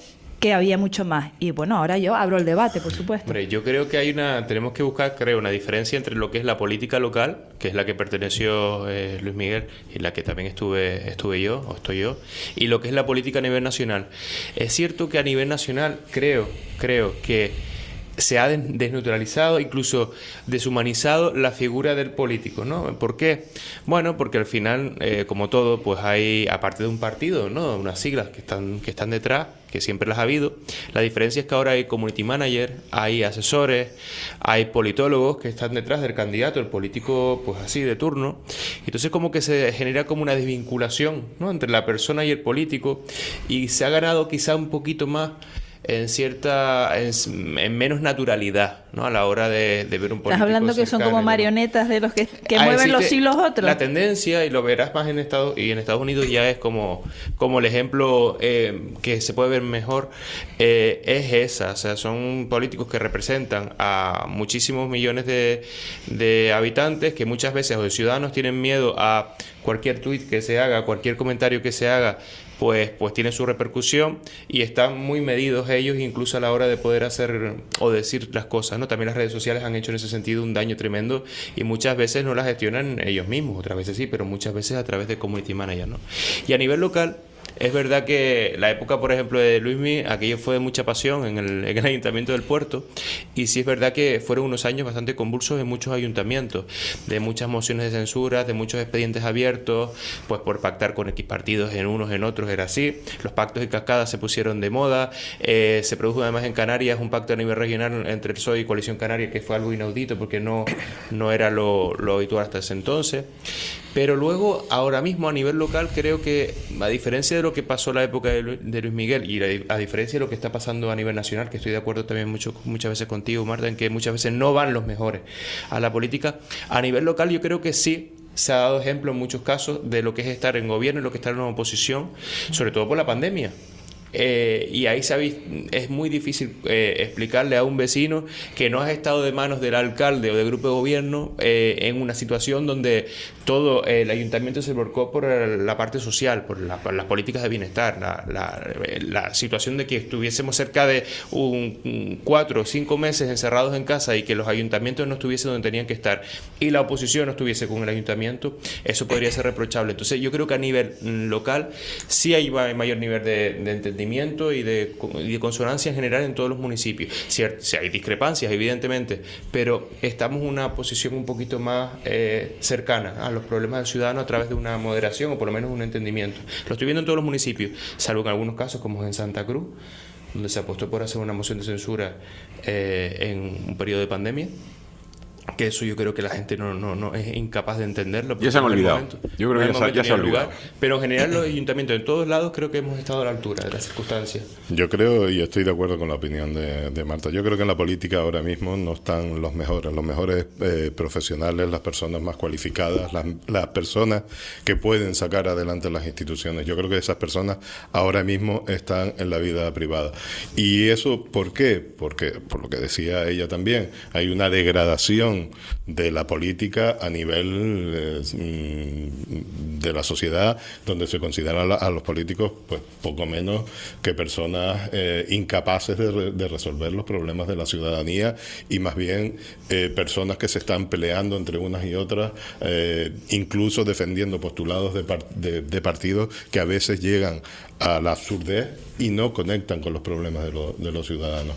que había mucho más. Y bueno, ahora yo abro el debate, por supuesto. Hombre, yo creo que hay una, tenemos que buscar, creo, una diferencia entre lo que es la política local, que es la que perteneció eh, Luis Miguel y la que también estuve, estuve yo, o estoy yo, y lo que es la política a nivel nacional. Es cierto que a nivel nacional creo, creo que se ha desnaturalizado, incluso deshumanizado la figura del político, ¿no? ¿Por qué? Bueno, porque al final, eh, como todo, pues hay, aparte de un partido, ¿no? Unas siglas que están, que están detrás, que siempre las ha habido. La diferencia es que ahora hay community manager, hay asesores, hay politólogos que están detrás del candidato, el político, pues así, de turno. Entonces como que se genera como una desvinculación, ¿no? Entre la persona y el político, y se ha ganado quizá un poquito más en cierta en, en menos naturalidad, ¿no? A la hora de, de ver un político. Estás hablando que son como marionetas de los que, que ah, mueven los hilos otros. La tendencia, y lo verás más en Estados y en Estados Unidos ya es como, como el ejemplo eh, que se puede ver mejor, eh, es esa. O sea, son políticos que representan a muchísimos millones de, de habitantes, que muchas veces los ciudadanos tienen miedo a cualquier tuit que se haga, cualquier comentario que se haga, pues, pues tiene su repercusión, y están muy medidos ellos incluso a la hora de poder hacer o decir las cosas, ¿no? También las redes sociales han hecho en ese sentido un daño tremendo, y muchas veces no las gestionan ellos mismos, otras veces sí, pero muchas veces a través de community manager, ¿no? Y a nivel local, es verdad que la época, por ejemplo, de Luismi, aquello fue de mucha pasión en el, en el Ayuntamiento del Puerto, y sí es verdad que fueron unos años bastante convulsos en muchos ayuntamientos, de muchas mociones de censura, de muchos expedientes abiertos, pues por pactar con X partidos en unos, en otros, era así. Los pactos y cascadas se pusieron de moda, eh, se produjo además en Canarias un pacto a nivel regional entre el P S O E y Coalición Canaria, que fue algo inaudito porque no, no era lo, lo habitual hasta ese entonces. Pero luego, ahora mismo, a nivel local, creo que, a diferencia de lo que pasó en la época de Luis Miguel, y a diferencia de lo que está pasando a nivel nacional, que estoy de acuerdo también mucho, muchas veces contigo, Marta, en que muchas veces no van los mejores a la política, a nivel local yo creo que sí se ha dado ejemplo en muchos casos de lo que es estar en gobierno y lo que es estar en una oposición, sobre todo por la pandemia. Eh, y ahí sabéis, es muy difícil eh, explicarle a un vecino que no has estado de manos del alcalde o del grupo de gobierno eh, en una situación donde todo el ayuntamiento se volcó por la parte social, por, la, por las políticas de bienestar, la, la, la situación de que estuviésemos cerca de un, un cuatro o cinco meses encerrados en casa y que los ayuntamientos no estuviesen donde tenían que estar y la oposición no estuviese con el ayuntamiento, eso podría ser reprochable. Entonces yo creo que a nivel local sí hay mayor nivel de, de entendimiento y de, y de consonancia en general en todos los municipios. Cierto, sí hay discrepancias, evidentemente, pero estamos en una posición un poquito más eh, cercana a los problemas del ciudadano a través de una moderación o por lo menos un entendimiento. Lo estoy viendo en todos los municipios, salvo en algunos casos como en Santa Cruz, donde se apostó por hacer una moción de censura eh, en un periodo de pandemia, que eso yo creo que la gente no, no, no es incapaz de entenderlo. Ya se han olvidado. Momento, yo creo que ya, se, ya se han olvidado. Pero en general los ayuntamientos en todos lados creo que hemos estado a la altura de las circunstancias. Yo creo, y estoy de acuerdo con la opinión de, de Marta, yo creo que en la política ahora mismo no están los mejores, los mejores eh, profesionales, las personas más cualificadas, las, las personas que pueden sacar adelante las instituciones. Yo creo que esas personas ahora mismo están en la vida privada. ¿Y eso por qué? Porque, por lo que decía ella también, hay una degradación de la política a nivel eh, de la sociedad, donde se considera a los políticos pues poco menos que personas eh, incapaces de, re, de resolver los problemas de la ciudadanía, y más bien eh, personas que se están peleando entre unas y otras, eh, incluso defendiendo postulados de, par, de, de partidos que a veces llegan a la absurdez y no conectan con los problemas de, lo, de los ciudadanos.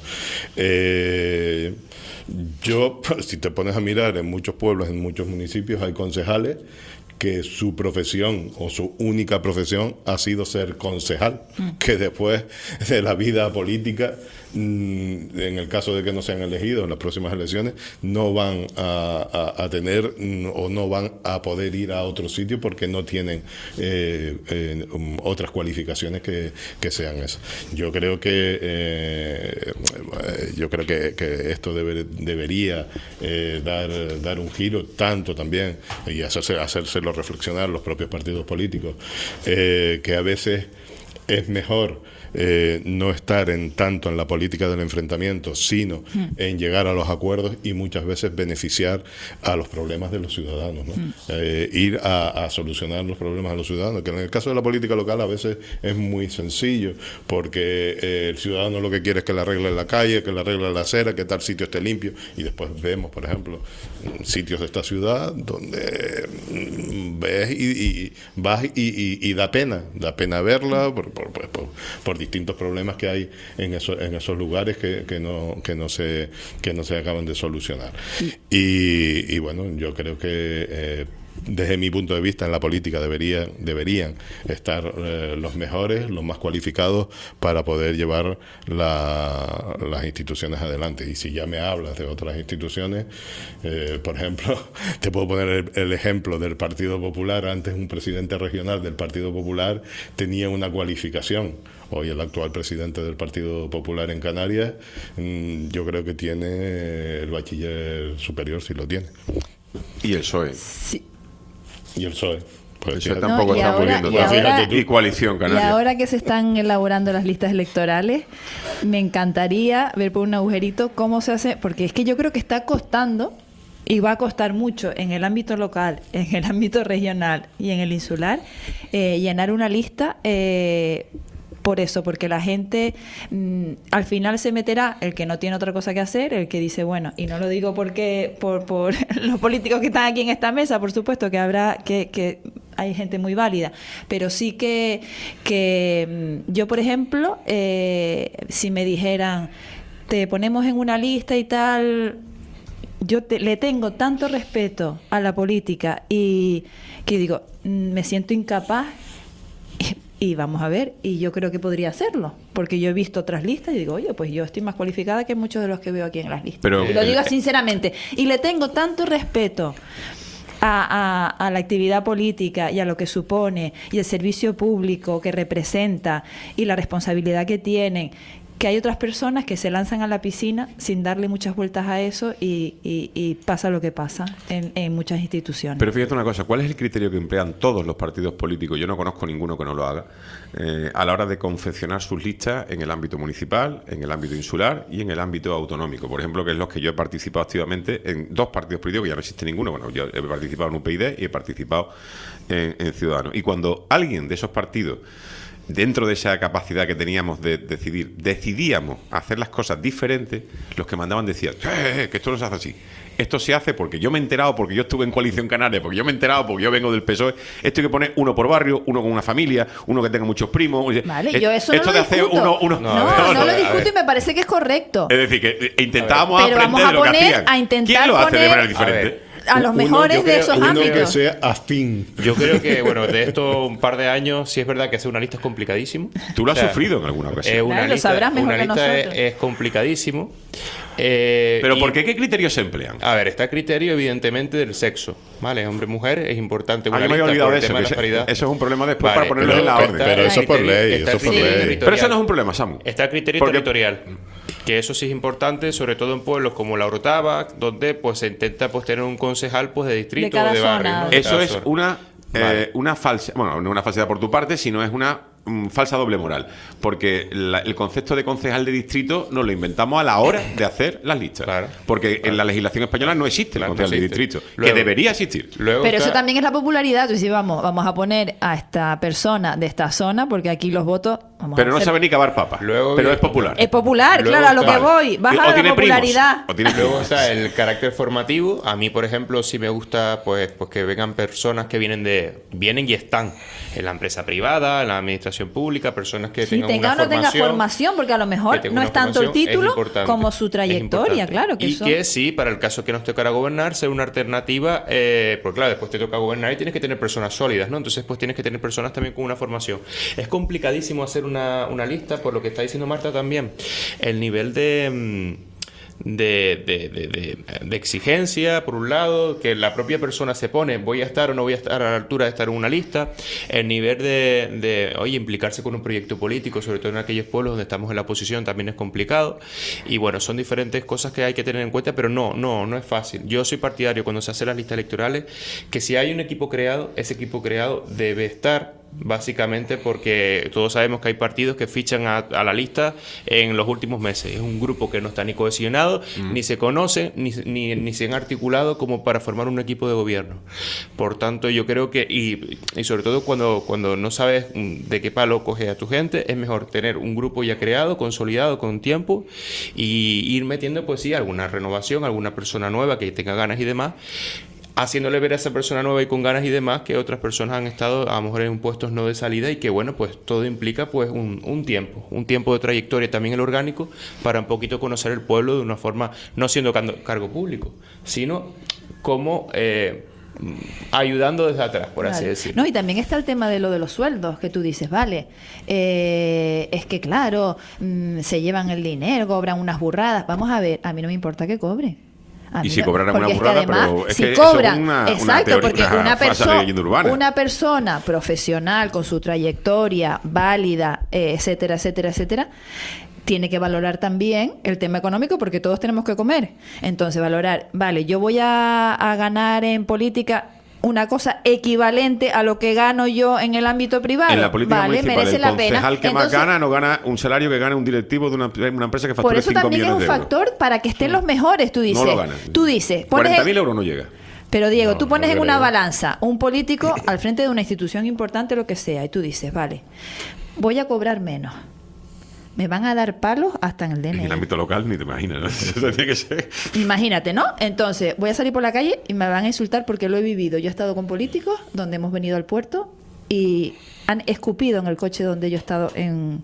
Eh, yo, si te pones a mirar, en muchos pueblos, en muchos municipios hay concejales que su profesión o su única profesión ha sido ser concejal, mm. que después de la vida política, en el caso de que no sean elegidos en las próximas elecciones, no van a, a, a tener o no van a poder ir a otro sitio porque no tienen eh, eh, otras cualificaciones que, que sean esas. Yo creo que eh, yo creo que, que esto debe, debería eh, dar, dar un giro, tanto también, y hacerse, hacérselo reflexionar los propios partidos políticos, eh, que a veces es mejor eh, no estar en tanto en la política del enfrentamiento, sino mm. en llegar a los acuerdos y muchas veces beneficiar a los problemas de los ciudadanos, ¿no? Mm. Eh, ir a, a solucionar los problemas de los ciudadanos, que en el caso de la política local a veces es muy sencillo, porque eh, el ciudadano lo que quiere es que le arregle la calle, que le arregle la acera, que tal sitio esté limpio, y después vemos, por ejemplo, sitios de esta ciudad donde ves y, y vas y, y, y da pena, da pena verla por, por, por, por, por distintos problemas que hay en esos, en esos lugares que, que no que no se que no se acaban de solucionar. Y, y bueno, yo creo que eh, desde mi punto de vista en la política debería, deberían estar eh, los mejores, los más cualificados para poder llevar la, las instituciones adelante. Y si ya me hablas de otras instituciones, eh, por ejemplo, te puedo poner el, el ejemplo del Partido Popular. Antes un presidente regional del Partido Popular tenía una cualificación. Hoy el actual presidente del Partido Popular en Canarias, mmm, yo creo que tiene el bachiller superior, si lo tiene. ¿Y el P S O E? Sí. Y el P S O E. Pues eso tampoco no, está ahora, muy bien. Y, ahora, y coalición canaria. Y ahora que se están elaborando las listas electorales, me encantaría ver por un agujerito cómo se hace, porque es que yo creo que está costando y va a costar mucho en el ámbito local, en el ámbito regional y en el insular, eh, llenar una lista. Eh, Por eso, porque la gente mmm, al final se meterá el que no tiene otra cosa que hacer, el que dice, bueno, y no lo digo porque por, por los políticos que están aquí en esta mesa, por supuesto que habrá, que, que hay gente muy válida, pero sí que, que mmm, yo, por ejemplo, eh, si me dijeran, te ponemos en una lista y tal, yo te, le tengo tanto respeto a la política y que digo, mmm, me siento incapaz. Y vamos a ver, y yo creo que podría hacerlo, porque yo he visto otras listas y digo, oye, pues yo estoy más cualificada que muchos de los que veo aquí en las listas. Pero, y lo digo sinceramente. Y le tengo tanto respeto a, a, a la actividad política y a lo que supone, y el servicio público que representa, y la responsabilidad que tienen, que hay otras personas que se lanzan a la piscina sin darle muchas vueltas a eso y, y, y pasa lo que pasa en, en muchas instituciones. Pero fíjate una cosa, ¿cuál es el criterio que emplean todos los partidos políticos? Yo no conozco ninguno que no lo haga, eh, a la hora de confeccionar sus listas en el ámbito municipal, en el ámbito insular y en el ámbito autonómico. Por ejemplo, que es los que yo he participado activamente en dos partidos políticos, que ya no existe ninguno. Bueno, yo he participado en U P y D y he participado en, en Ciudadanos. Y cuando alguien de esos partidos, dentro de esa capacidad que teníamos de decidir, decidíamos hacer las cosas diferentes, los que mandaban decían, eh, eh, que esto no se hace así. Esto se hace porque yo me he enterado, porque yo estuve en Coalición Canaria, porque yo me he enterado, porque yo vengo del P S O E. Esto hay que poner uno por barrio, uno con una familia, uno que tenga muchos primos. Vale, eh, yo eso esto no de lo hacer discuto. uno, uno, no, no, no, no lo discuto y me parece que es correcto. Es decir, que intentábamos Pero aprender vamos a de lo que poner, hacían. a intentar ¿Quién lo hace poner de manera diferente? A los Uno, mejores creo, de esos uno ámbitos. que sea afín. Yo creo que, bueno, de esto un par de años, sí es verdad que hacer una lista es complicadísimo. Tú lo has o sea, sufrido en alguna ocasión. Eh, una Claro, lo lista, sabrás mejor una que lista es, nosotros. es complicadísimo. Eh, ¿Pero y- por qué? ¿Qué criterios se emplean? A ver, está el criterio evidentemente del sexo, ¿vale? Hombre-mujer es importante. Ah, una yo me había lista olvidado por de el eso, tema que de la ese- paridad. eso es un problema después Vale, para ponerlo pero- en la pero orden. está Pero el eso por criterio- ley, está eso el por criterio ley. territorial. Pero eso no es un problema, Samu. Está el criterio Porque- territorial, que eso sí es importante, sobre todo en pueblos como La Orotava, donde pues se intenta pues tener un concejal pues de distrito De cada o de barrio. zona. ¿no? De Eso cada es zona. una, eh, Vale. una falsa, bueno, no una falsedad por tu parte, sino es una mm, falsa doble moral. Porque la- el concepto de concejal de distrito nos lo inventamos a la hora de hacer las listas. Claro. Porque en la legislación española no existe Claro, el no concejal de existe. distrito, Luego- que debería existir. Luego Pero está- eso también es la popularidad. Tú dices, vamos, vamos a poner a esta persona de esta zona, porque aquí los votos. Vamos Pero a no hacer- sabe ni cavar papa. Luego pero viene- es popular. Es popular, Luego claro, a lo está- que voy. Baja O la tiene primos, popularidad. o tiene Luego primos. está el carácter formativo. A mí, por ejemplo, sí me gusta pues, pues que vengan personas que vienen de vienen y están en la empresa privada, en la administración pública, personas que Si tengan tenga una o no tenga formación, formación, porque a lo mejor que tenga no una es tanto el formación, es título importante, como su es trayectoria, importante. claro. Que y eso... que sí, para el caso que nos tocará gobernar, ser una alternativa, eh, porque claro, después te toca gobernar y tienes que tener personas sólidas, ¿no? Entonces, pues tienes que tener personas también con una formación. Es complicadísimo hacer una, una lista, por lo que está diciendo Marta también. El nivel de... mm, De, de, de, de, de exigencia, por un lado, que la propia persona se pone, voy a estar o no voy a estar a la altura de estar en una lista, el nivel de, de oye, implicarse con un proyecto político, sobre todo en aquellos pueblos donde estamos en la oposición, también es complicado, y bueno, son diferentes cosas que hay que tener en cuenta, pero no, no, no es fácil. Yo soy partidario, cuando se hacen las listas electorales, que si hay un equipo creado, ese equipo creado debe estar básicamente porque todos sabemos que hay partidos que fichan a, a la lista en los últimos meses. Es un grupo que no está ni cohesionado, mm. ni se conoce, ni, ni, ni se han articulado como para formar un equipo de gobierno. Por tanto, yo creo que, y, y sobre todo cuando, cuando no sabes de qué palo coge a tu gente, es mejor tener un grupo ya creado, consolidado, con tiempo, y ir metiendo, pues sí, alguna renovación, alguna persona nueva que tenga ganas y demás, haciéndole ver a esa persona nueva y con ganas y demás que otras personas han estado a lo mejor en puestos no de salida, y que bueno, pues todo implica pues un, un tiempo, un tiempo de trayectoria también el orgánico, para un poquito conocer el pueblo de una forma, no siendo cargo público, sino como eh, ayudando desde atrás, por claro. así decirlo. No, y también está el tema de lo de los sueldos, que tú dices, vale, eh, es que claro, mmm, se llevan el dinero, cobran unas burradas. Vamos a ver, a mí no me importa que cobre. Y si cobraran una burrada, es que además, pero es si que cobran, eso es una, exacto, una teoría, porque una, una, perso una persona profesional con su trayectoria válida, eh, etcétera, etcétera, etcétera, tiene que valorar también el tema económico, porque todos tenemos que comer. Entonces, valorar, vale, yo voy a, a ganar en política una cosa equivalente a lo que gano yo en el ámbito privado. En la política vale, municipal, merece el la concejal pena. que Entonces, más gana no gana un salario que gana un directivo de una, una empresa que factura por eso cinco también es millones un de euros. factor para que estén los mejores, tú dices. No lo gana. Tú dices, cuarenta mil euros no llega. Pero Diego, No, tú pones no en creo. una balanza un político al frente de una institución importante, lo que sea, y tú dices, vale, voy a cobrar menos. Me van a dar palos hasta en el D N I. En el ámbito local ni te imaginas, ¿no? Eso tiene que ser. Imagínate, ¿no? Entonces, voy a salir por la calle y me van a insultar porque lo he vivido. Yo he estado con políticos donde hemos venido al puerto y han escupido en el coche donde yo he estado en...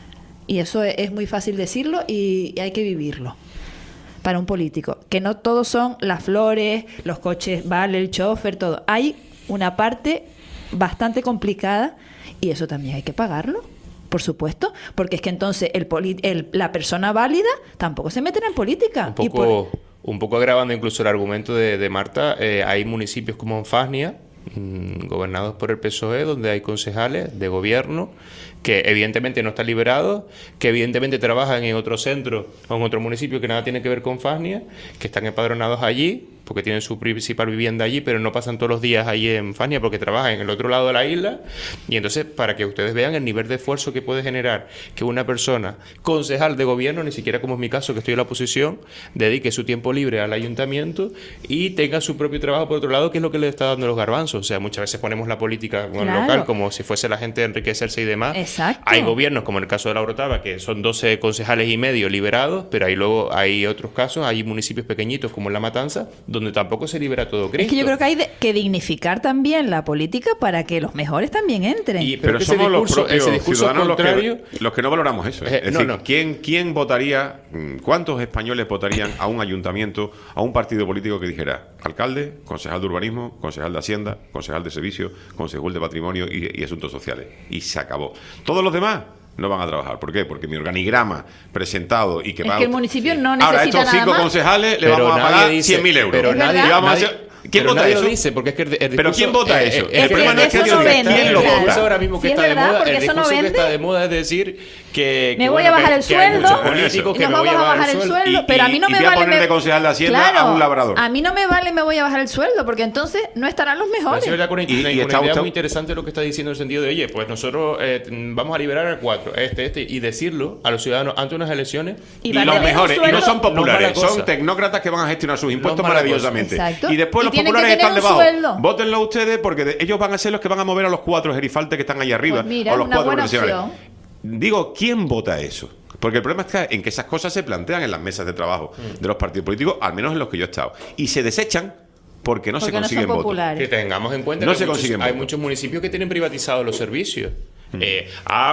Y eso es, es muy fácil decirlo y, y hay que vivirlo para un político. Que no todos son las flores, los coches, vale, el chofer, todo. Hay una parte bastante complicada y eso también hay que pagarlo. Por supuesto, porque es que entonces el, el la persona válida tampoco se mete en política. Un poco, y por... un poco agravando incluso el argumento de, de Marta, eh, hay municipios como Enfasnia, mmm, gobernados por el P S O E, donde hay concejales de gobierno que evidentemente no están liberados, que evidentemente trabajan en otro centro o en otro municipio que nada tiene que ver con Enfasnia, que están empadronados allí, porque tienen su principal vivienda allí, pero no pasan todos los días allí en Fania porque trabajan en el otro lado de la isla. Y entonces, para que ustedes vean el nivel de esfuerzo que puede generar que una persona, concejal de gobierno, ni siquiera como es mi caso, que estoy en la oposición, dedique su tiempo libre al ayuntamiento y tenga su propio trabajo por otro lado, que es lo que le está dando los garbanzos. O sea, muchas veces ponemos la política con el Claro. local como si fuese la gente a enriquecerse y demás. Exacto. Hay gobiernos, como en el caso de la Orotava, que son doce concejales y medio liberados, pero hay luego hay otros casos, hay municipios pequeñitos como en La Matanza, donde tampoco se libera todo Cristo. Es que yo creo que hay de, que dignificar también la política para que los mejores también entren. Y- Pero, Pero ese somos los discurso- propios ese discurso ciudadanos los contrario- que, los que no valoramos eso. ¿eh? Eh, Es no, decir, no. ¿quién, ¿quién votaría, mm, cuántos españoles votarían a un ayuntamiento, a un partido político que dijera alcalde, concejal de urbanismo, concejal de hacienda, concejal de servicios, concejal de patrimonio y, y asuntos sociales? Y se acabó. Todos los demás no van a trabajar. ¿Por qué? Porque mi organigrama presentado y que Es va... que el municipio no necesita Ahora, a estos nada cinco más. concejales le Pero vamos a nadie pagar dice- cien mil euros. pero Es nadie, verdad. Y vamos a nadie- hacer- ¿Quién pero vota nadie eso? lo dice, porque es que el, el ¿Pero discurso- quién vota eh, eso? eh, El Es problema que no es que eso yo no diga vende, quién lo claro. vota. ahora mismo que Sí, es está de verdad, moda, porque el eso no discurso que vende. está de moda es decir que, Me que, voy bueno, a bajar que- el que hay sueldo muchos políticos y que nos me voy vamos a bajar bajar el sueldo. Y- pero a y- mí no y me voy a vale. poner de me- concejal de Hacienda Claro, a un labrador. A mí no me vale, me voy a bajar el sueldo, porque entonces no estarán los Pero mejores. sí, es verdad, con una, Y- una- y una está idea usted- muy interesante lo que está diciendo en el sentido de, oye, pues nosotros eh, vamos a liberar a cuatro, este, este, y decirlo a los ciudadanos ante unas elecciones. Y Y van a los tener un mejores, y no sueldo- son populares, no es mala son cosa. tecnócratas que van a gestionar sus impuestos No es mala maravillosamente. cosa. Exacto. Y después Y los tienen que populares tener están un debajo. sueldo. Vótenlo ustedes porque de- ellos van a ser los que van a mover a los cuatro gerifaltes que están ahí arriba. Pues mira, o los una cuatro buena profesionales. opción. Digo, ¿quién vota eso? Porque el problema está en que esas cosas se plantean en las mesas de trabajo de los partidos políticos, al menos en los que yo he estado. Y se desechan porque no Porque se no son consiguen votos. populares. Que tengamos en cuenta No que se muchos- consiguen hay votos. muchos municipios que tienen privatizados los servicios. Eh,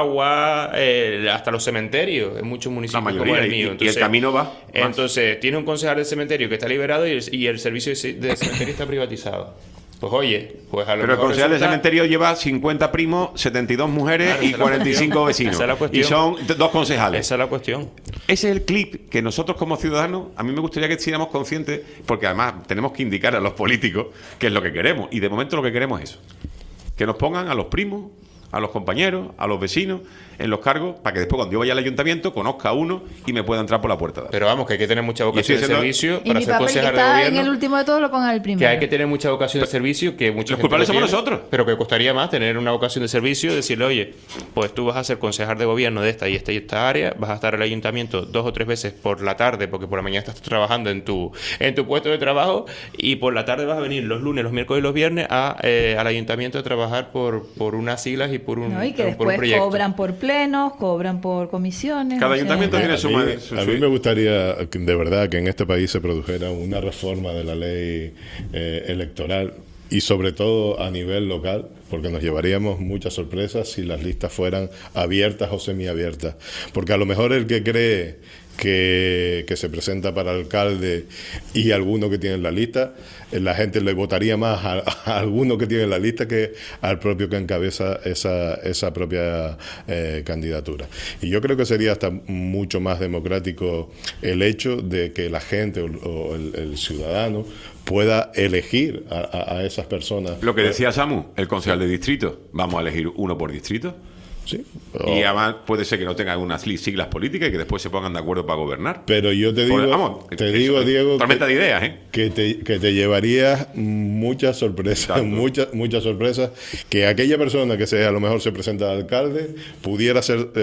agua, eh, hasta los cementerios, en muchos municipios La mayoría, como el y- mío. y el camino va más. Entonces, tiene un concejal del cementerio que está liberado y el, y el servicio de de cementerio está privatizado. Pues oye, pues a lo Pero el mejor concejal del resulta- cementerio lleva cincuenta primos, setenta y dos mujeres Claro, y esa es la cuarenta y cinco cuestión. vecinos. Esa es la cuestión. Y son d- dos concejales. Esa es la cuestión. Ese es el clip que nosotros como ciudadanos, a mí me gustaría que estuviéramos conscientes, porque además tenemos que indicar a los políticos qué es lo que queremos. Y de momento lo que queremos es eso. Que nos pongan a los primos, a los compañeros, a los vecinos, en los cargos, para que después cuando yo vaya al ayuntamiento conozca a uno y me pueda entrar por la puerta de Pero vamos, que hay que tener mucha vocación de diciendo, servicio Y para mi ser papel que concejal de está gobierno. en el último de todo lo ponga el primero. Que hay que tener mucha vocación de servicio, que mucha Los gente culpables lo somos tiene, nosotros. pero que costaría más tener una vocación de servicio, decirle, oye, pues tú vas a ser concejal de gobierno de esta y esta y esta área, vas a estar al ayuntamiento dos o tres veces por la tarde, porque por la mañana estás trabajando en tu en tu puesto de trabajo, y por la tarde vas a venir los lunes, los miércoles y los viernes a, eh, al ayuntamiento a trabajar por, por unas siglas y por un, ¿no? Y que por un después proyecto. cobran por plenos, cobran por comisiones. Cada o sea, ayuntamiento tiene su... A mí, su- a mí me gustaría, que, de verdad, que en este país se produjera una reforma de la ley eh, electoral y sobre todo a nivel local, porque nos llevaríamos muchas sorpresas si las listas fueran abiertas o semiabiertas. Porque a lo mejor el que cree que, que se presenta para alcalde y alguno que tiene en la lista, la gente le votaría más a, a alguno que tiene en la lista que al propio que encabeza esa, esa propia eh, candidatura. Y yo creo que sería hasta mucho más democrático el hecho de que la gente o, o el, el ciudadano pueda elegir a, a, a esas personas. Lo que decía Samu, el concejal de distrito, vamos a elegir uno por distrito. Sí. Y además puede ser que no tengan unas siglas políticas y que después se pongan de acuerdo para gobernar. Pero yo te digo, Porque, vamos, te eso digo es Diego, tormenta que, de ideas, ¿eh? que te, que te llevarías muchas sorpresas, muchas muchas sorpresas, que aquella persona que se, a lo mejor se presenta al alcalde pudiera ser eh,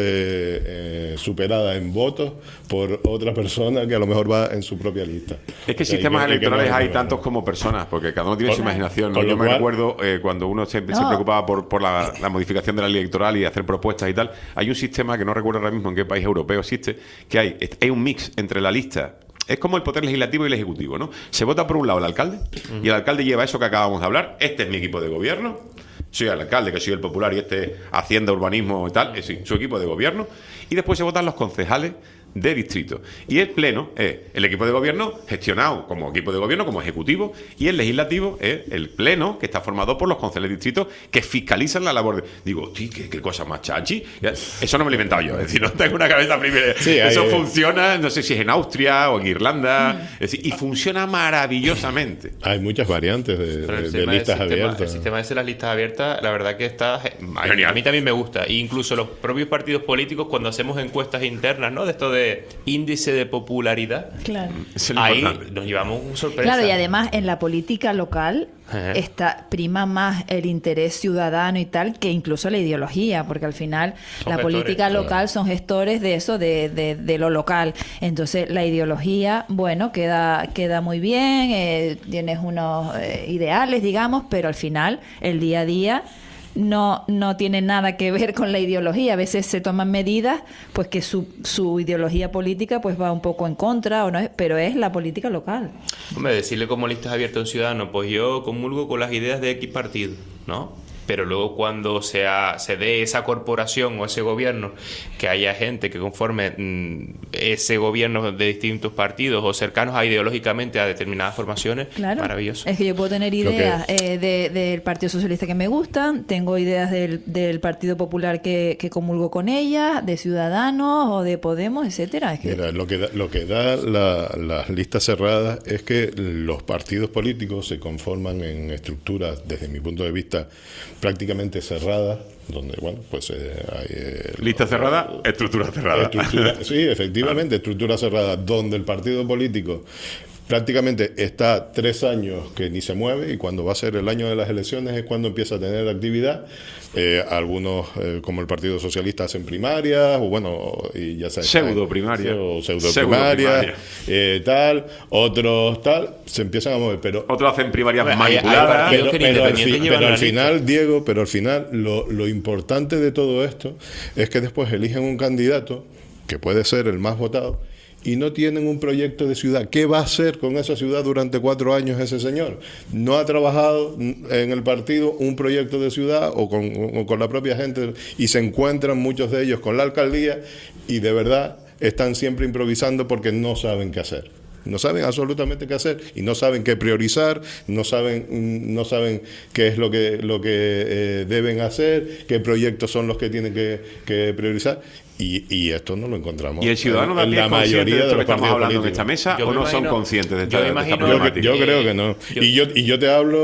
eh, superada en votos por otra persona que a lo mejor va en su propia lista. Es que O sea, sistemas y que- y que electorales no- hay tantos como personas, porque cada uno tiene Con- su imaginación, ¿no? con lo Yo me cual- recuerdo eh, cuando uno se, se No. preocupaba por, por la, la modificación de la ley electoral y hacer propuestas y tal. Hay un sistema que no recuerdo ahora mismo en qué país europeo existe, que hay, hay un mix entre la lista. Es como el poder legislativo y el ejecutivo, ¿no? Se vota por un lado el alcalde y el alcalde lleva eso que acabamos de hablar. Este es mi equipo de gobierno. Soy el alcalde, que soy el popular, y este Hacienda, Urbanismo y tal, es decir, su equipo de gobierno. Y después se votan los concejales de distrito. Y el pleno es el equipo de gobierno gestionado como equipo de gobierno, como ejecutivo, y el legislativo es el pleno, que está formado por los concejales de distrito que fiscalizan la labor de... Digo, tío, ¿qué, qué cosa más chachi? Eso no me lo he inventado yo, es decir, no tengo una cabeza primera. Sí, Eso hay- funciona, no sé si es en Austria o en Irlanda, es decir, y funciona maravillosamente. Hay muchas variantes de, Pero el de- de sistema de listas sistema- abiertas. El sistema ese de las listas abiertas, la verdad que está... A, Genial. a mí también me gusta. E incluso los propios partidos políticos, cuando hacemos encuestas internas, ¿no? De esto de índice de popularidad, Claro. Es lo ahí importante. nos llevamos un sorpresa. Claro, y además en la política local Ajá. está prima más el interés ciudadano y tal que incluso la ideología, porque al final Son la gestores, política claro. local son gestores de eso, de, de, de lo local. Entonces la ideología, bueno, queda, queda muy bien, eh, tienes unos eh, ideales, digamos, pero al final el día a día no, no tiene nada que ver con la ideología. A veces se toman medidas pues que su, su ideología política pues va un poco en contra, o no es, pero es la política local. Hombre, decirle como listas abiertas a un ciudadano, pues yo comulgo con las ideas de X partido, ¿no? Pero luego cuando se, ha- se dé esa corporación o ese gobierno, que haya gente que conforme mm, ese gobierno de distintos partidos o cercanos a ideológicamente a determinadas formaciones, Claro. maravilloso. Es que yo puedo tener Lo que- ideas eh, de- del Partido Socialista que me gustan, tengo ideas del, del Partido Popular que, que comulgo con ellas, de Ciudadanos o de Podemos, etcétera. Es que Mira, lo que da, lo que da la- las listas cerradas es que los partidos políticos se conforman en estructuras, desde mi punto de vista, prácticamente cerradas, donde, bueno, pues eh, hay... eh, Lista cerrada, estructura cerrada. Estructura- sí, efectivamente, estructura cerrada, donde el partido político prácticamente está tres años que ni se mueve, y cuando va a ser el año de las elecciones es cuando empieza a tener actividad. Eh, algunos, eh, como el Partido Socialista, hacen primarias, o bueno, y ya sabes. Pseudo primaria. O pseudo Pseudo primaria, primaria. eh, tal, otros tal, se empiezan a mover, pero... Otros hacen primarias Hombre, hay- hay manipuladas. partidos Pero, que ni pero al, independientes fin- llevan pero la al lista. final, Diego, pero al final lo, lo importante de todo esto es que después eligen un candidato que puede ser el más votado y no tienen un proyecto de ciudad. ¿Qué va a hacer con esa ciudad durante cuatro años ese señor? No ha trabajado en el partido un proyecto de ciudad o con, o con la propia gente, y se encuentran muchos de ellos con la alcaldía y de verdad están siempre improvisando porque no saben qué hacer. No saben absolutamente qué hacer y no saben qué priorizar, no saben mm, no saben qué es lo que lo que eh, deben hacer, qué proyectos son los que tienen que, que priorizar, y, y esto no lo encontramos. ¿Y el ciudadano en, en también la es consciente mayoría de de esto que los estamos partidos hablando en políticos. esta mesa Yo o me no son imagino- conscientes de esta, yo me de esta imagino- Yo, problemática? yo creo Eh, que no. yo- Y yo y yo te hablo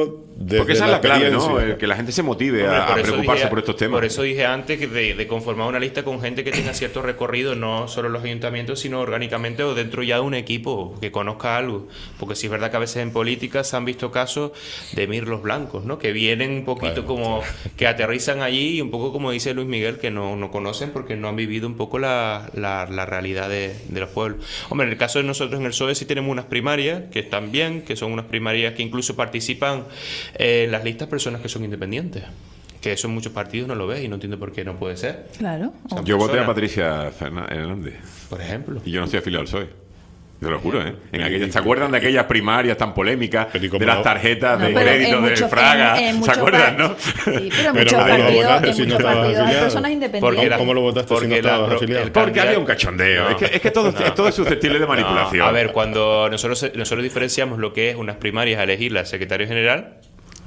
desde Porque esa es la clave, ¿no? experiencia. El que la gente se motive Hombre, a, por a eso preocuparse dije- por estos temas. Por eso dije antes que de, de conformar una lista con gente que tenga cierto recorrido, no solo en los ayuntamientos, sino orgánicamente o dentro ya de un equipo que conozca algo. Porque sí es verdad que a veces en política se han visto casos de mirlos blancos, ¿no? Que vienen un poquito Bueno. como que aterrizan allí y un poco como dice Luis Miguel, que no, no conocen porque no han vivido un poco la, la, la realidad de, de los pueblos. Hombre, en el caso de nosotros en el P S O E sí tenemos unas primarias que están bien, que son unas primarias que incluso participan eh, en las listas personas que son independientes. Que eso en muchos partidos no lo ves y no entiendo por qué no puede ser. Claro. Son Yo voté a personas, Patricia Ferná- Hernández. por ejemplo. Y yo no estoy afiliado al P S O E. Te lo juro, ¿eh? En aquellas, ¿se acuerdan de aquellas primarias tan polémicas Pero ¿y cómo de las no? tarjetas No, de pero crédito en de muchos- Fraga? en- en ¿Se muchos acuerdan, pa- no? Sí, pero en Pero muchos ¿cómo lo partidos, votaste en si no muchos estabas partidos hay afiliado? personas independientes. Porque la- ¿Cómo lo votaste si no porque estabas la- afiliado? el Porque candidato- había un cachondeo. No. Es, que, es que todo, No. todo es susceptible de manipulación. No, a ver, cuando nosotros nosotros diferenciamos lo que es unas primarias a elegir la secretario general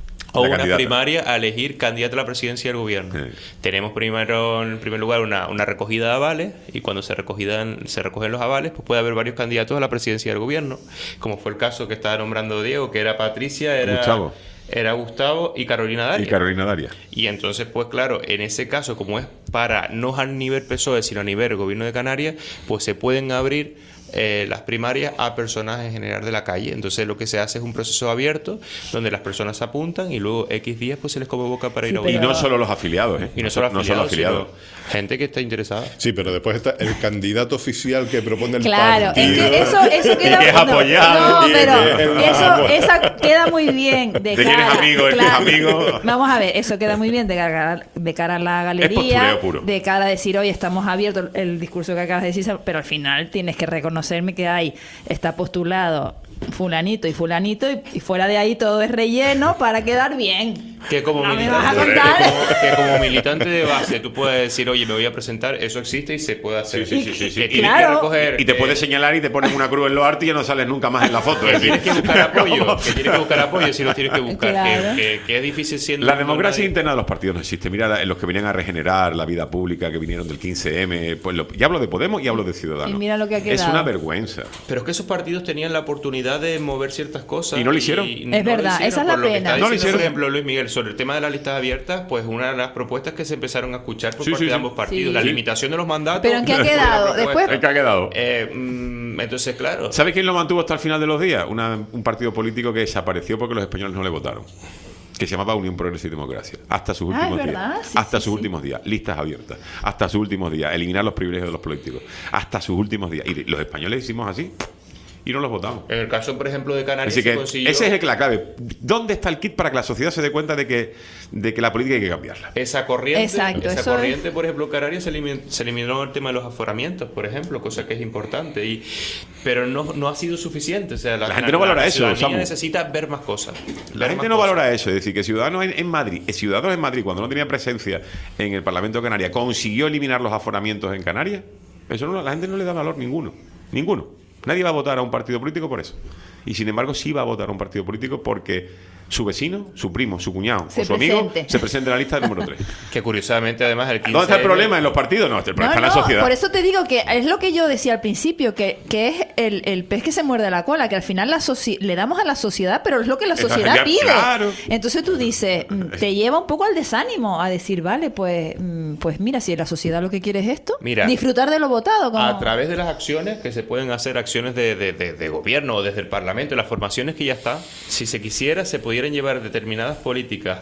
o La una candidata. primaria a elegir candidato a la presidencia del gobierno. Sí. Tenemos primero, en primer lugar, una, una recogida de avales y cuando se recogidan, se recogen los avales, pues puede haber varios candidatos a la presidencia del gobierno, como fue el caso que estaba nombrando Diego, que era Patricia, era Gustavo. era Gustavo y Carolina Daria. Y Carolina Daria. Y entonces, pues claro, en ese caso, como es para no a nivel P S O E, sino a nivel Gobierno de Canarias, pues se pueden abrir eh, las primarias a personas en general de la calle. Entonces lo que se hace es un proceso abierto donde las personas se apuntan y luego X días pues se les convoca para Sí, ir a pero- Y votar. no solo los afiliados, ¿eh? Y no solo afiliados, afiliados. sino gente que está interesada. Sí, pero después está el candidato oficial que propone el Claro, es partido. que eso, eso queda... Y es no, apoyado, No, y pero es- es- eso esa queda muy bien de, De quién cara... es amigo, el que es amigo. Vamos a ver, eso queda muy bien de cara, de cara a la galería, postureo puro. de cara a decir, hoy estamos abiertos, el discurso que acabas de decir, pero al final tienes que reconocerme que hay, está postulado fulanito y fulanito y, y fuera de ahí todo es relleno para quedar bien. Que como, No me militante, vas a contar. que como- que como militante de base tú puedes decir, oye, me voy a presentar, eso existe y se puede hacer. Sí, sí, sí, sí, sí. Que tienes Claro. que recoger, Y te eh, puedes señalar y te ponen una cruz en los artes y ya no sales nunca más en la foto. Es decir, tienes que buscar apoyo, que tienes que buscar apoyo si lo tienes que buscar, Claro. que, que- que es difícil siendo... La no democracia nadie. interna de los partidos no existe. Mira, la- los que venían a regenerar la vida pública, que vinieron del quince eme, pues lo- ya hablo de Podemos y hablo de Ciudadanos. Y mira lo que ha Es quedado. una vergüenza. Pero es que esos partidos tenían la oportunidad de mover ciertas cosas. ¿Y no lo hicieron? no Es verdad, lo hicieron, esa es la por lo que pena. está No lo diciendo, hicieron. Por ejemplo, Luis Miguel, sobre el tema de las listas abiertas, pues una de las propuestas que se empezaron a escuchar por Sí, parte sí, de sí. ambos partidos, Sí. la limitación de los mandatos. ¿Pero en qué ha fue una quedado? propuesta. Después- ¿En qué ha quedado? Eh, mm, entonces, claro. ¿Sabes quién lo mantuvo hasta el final de los días? Una- un partido político que desapareció porque los españoles no le votaron. Que se llamaba Unión Progreso y Democracia. Hasta sus Ah, últimos es días. verdad, sí, hasta sí, sus sí. últimos días. Listas abiertas. Hasta sus últimos días. Eliminar los privilegios de los políticos. Hasta sus últimos días. Y los españoles hicimos así y no los votamos. En el caso, por ejemplo, de Canarias, Así se que consiguió ese es el que la clave. ¿Dónde está el kit para que la sociedad se dé cuenta de que, de que la política hay que cambiarla? esa corriente. Exacto, esa eso corriente, por ejemplo, Canarias se eliminó, se eliminó el tema de los aforamientos, por ejemplo, cosa que es importante. Y, pero no, no ha sido suficiente. O sea, La gente no valora la eso, ciudadanía Samu. necesita ver más cosas. La ver gente más no cosas. valora eso. Es decir, que Ciudadanos en, en Madrid, eh, Ciudadanos en Madrid, cuando no tenía presencia en el Parlamento de Canarias, consiguió eliminar los aforamientos en Canarias. Eso no, la gente no le da valor ninguno. Ninguno. Nadie va a votar a un partido político por eso. Y sin embargo, sí va a votar a un partido político porque su vecino, su primo, su cuñado Se o su amigo presente. se presenta en la lista número tres. Que curiosamente, además, el quince ¿Dónde está el eme problema? ¿En los partidos? No, el problema está en la sociedad. Por eso te digo que es lo que yo decía al principio, que, que es el, el pez que se muerde la cola, que al final la soci- le damos a la sociedad, pero es lo que la Eso, sociedad ya, pide. claro. Entonces tú dices, mm, te lleva un poco al desánimo, a decir, vale, pues, mm, pues mira, si la sociedad lo que quiere es esto, Mira, disfrutar de lo votado. Como... A través de las acciones que se pueden hacer, acciones de, de- de- de gobierno o desde el Parlamento, las formaciones que ya están, si se quisiera, se pudieran llevar determinadas políticas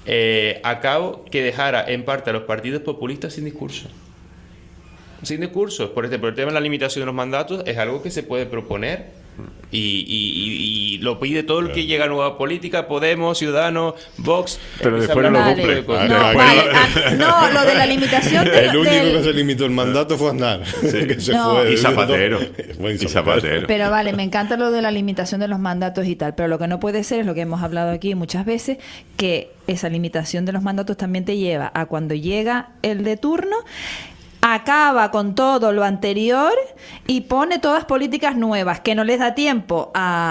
eh, a cabo que dejara en parte a los partidos populistas sin discurso. Sin discursos. Por ejemplo, el tema de la limitación de los mandatos es algo que se puede proponer. Y, y- y- y lo pide todo el que llega a nueva política, Podemos, Ciudadanos, Vox. Pero empieza después a no lo hablar de cumple. cosas. No, Ah, vale, que- ah, no, lo de la limitación de- El único del- que se limitó el mandato fue Aznar. Que se No. fue. Y Zapatero. Buen Y Zapatero. Pero vale, me encanta lo de la limitación de los mandatos y tal, pero lo que no puede ser es lo que hemos hablado aquí muchas veces, que esa limitación de los mandatos también te lleva a cuando llega el de turno, acaba con todo lo anterior y pone todas políticas nuevas que no les da tiempo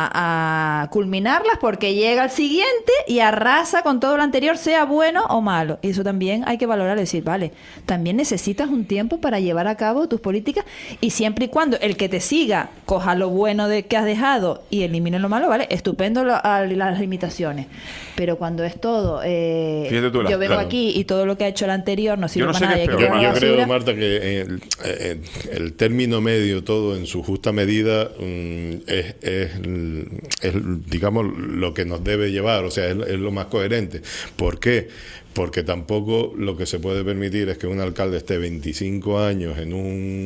a, a culminarlas porque llega el siguiente y arrasa con todo lo anterior, sea bueno o malo. Y eso también hay que valorar, decir, vale, también necesitas un tiempo para llevar a cabo tus políticas, y siempre y cuando el que te siga coja lo bueno de que has dejado y elimine lo malo, vale, estupendo lo, a, las limitaciones. Pero cuando es todo, eh, tú, la, yo vengo claro. aquí y todo lo que ha hecho el anterior no sirve no para nada. yo, yo creo, Marta, que el, el, el término medio, todo en su justa medida, um, es, es, es, digamos, lo que nos debe llevar, o sea, es, es lo más coherente. ¿Por qué? Porque tampoco lo que se puede permitir es que un alcalde esté veinticinco años en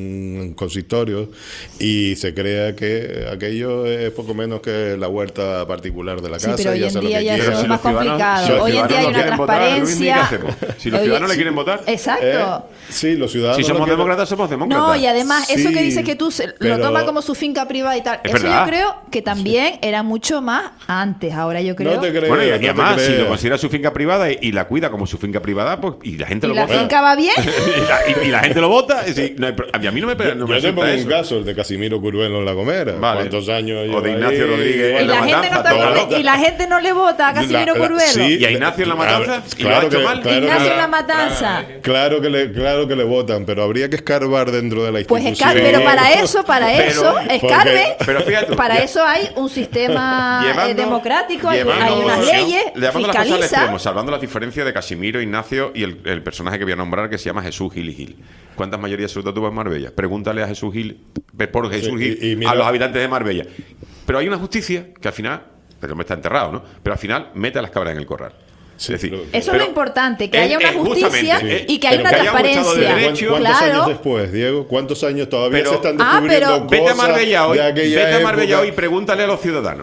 un consistorio y se crea que aquello es poco menos que la huerta particular de la casa. Sí, pero hoy en día ya eso es más complicado. Si hoy en día hay una transparencia. Votar, si los ciudadanos le quieren votar. Exacto. Eh, sí, los ciudadanos. Si somos quieren... demócratas, somos demócratas. No, y además, sí, eso que dices que tú se, pero... lo tomas como su finca privada y tal, es eso verdad. yo creo que también sí. era mucho más antes. Ahora yo creo. No te creas, bueno, y, y no además, te si creas. lo considera su finca privada y, y la cuida como su finca privada, pues y la gente ¿Y lo la vota. finca va bien? y, la, y, y la gente lo vota. Y si, no hay, a mí no me Yo, no me yo te pongo eso. un caso, el de Casimiro Curvelo en La Gomera. Vale. ¿Cuántos años O de lleva Ignacio ahí? Rodríguez Y la, gente no está, todo. y la gente no le vota a Casimiro La- la- Curvelo. sí, ¿Y a Ignacio en La Matanza? A ver, ¿Y lo ha hecho que- mal? claro que Ignacio le- en La Matanza. Claro que le, claro que le votan, pero habría que escarbar dentro de la Pues institución. escar, pero para eso, para Pero- eso, escarbe. Pero fíjate, Para ya- eso hay un sistema eh, Llevando- democrático, hay, llevando- hay unas leyes, llevando las cosas al fiscaliza. extremo, salvando las diferencias de Casimiro, Ignacio y el, el personaje que voy a nombrar, que se llama Jesús Gil y Gil. ¿Cuántas mayorías absolutas tuvo en Marbella? Pregúntale a Jesús Gil, por Jesús Sí, Gil, y- y mira- a los habitantes de Marbella. Pero hay una justicia que al final, pero me está enterrado, ¿no? Pero al final mete a las cabras en el corral. Sí, es decir, pero- Eso es pero- lo importante, que eh, haya una eh, justicia justamente, y que pero haya una que haya un Estado de transparencia. Derecho. ¿Cuántos Claro. años después, Diego? ¿Cuántos años todavía Pero- se están Ah, descubriendo pero- cosas Vete a Marbella hoy, de aquella vete a Marbella época? hoy y pregúntale a los ciudadanos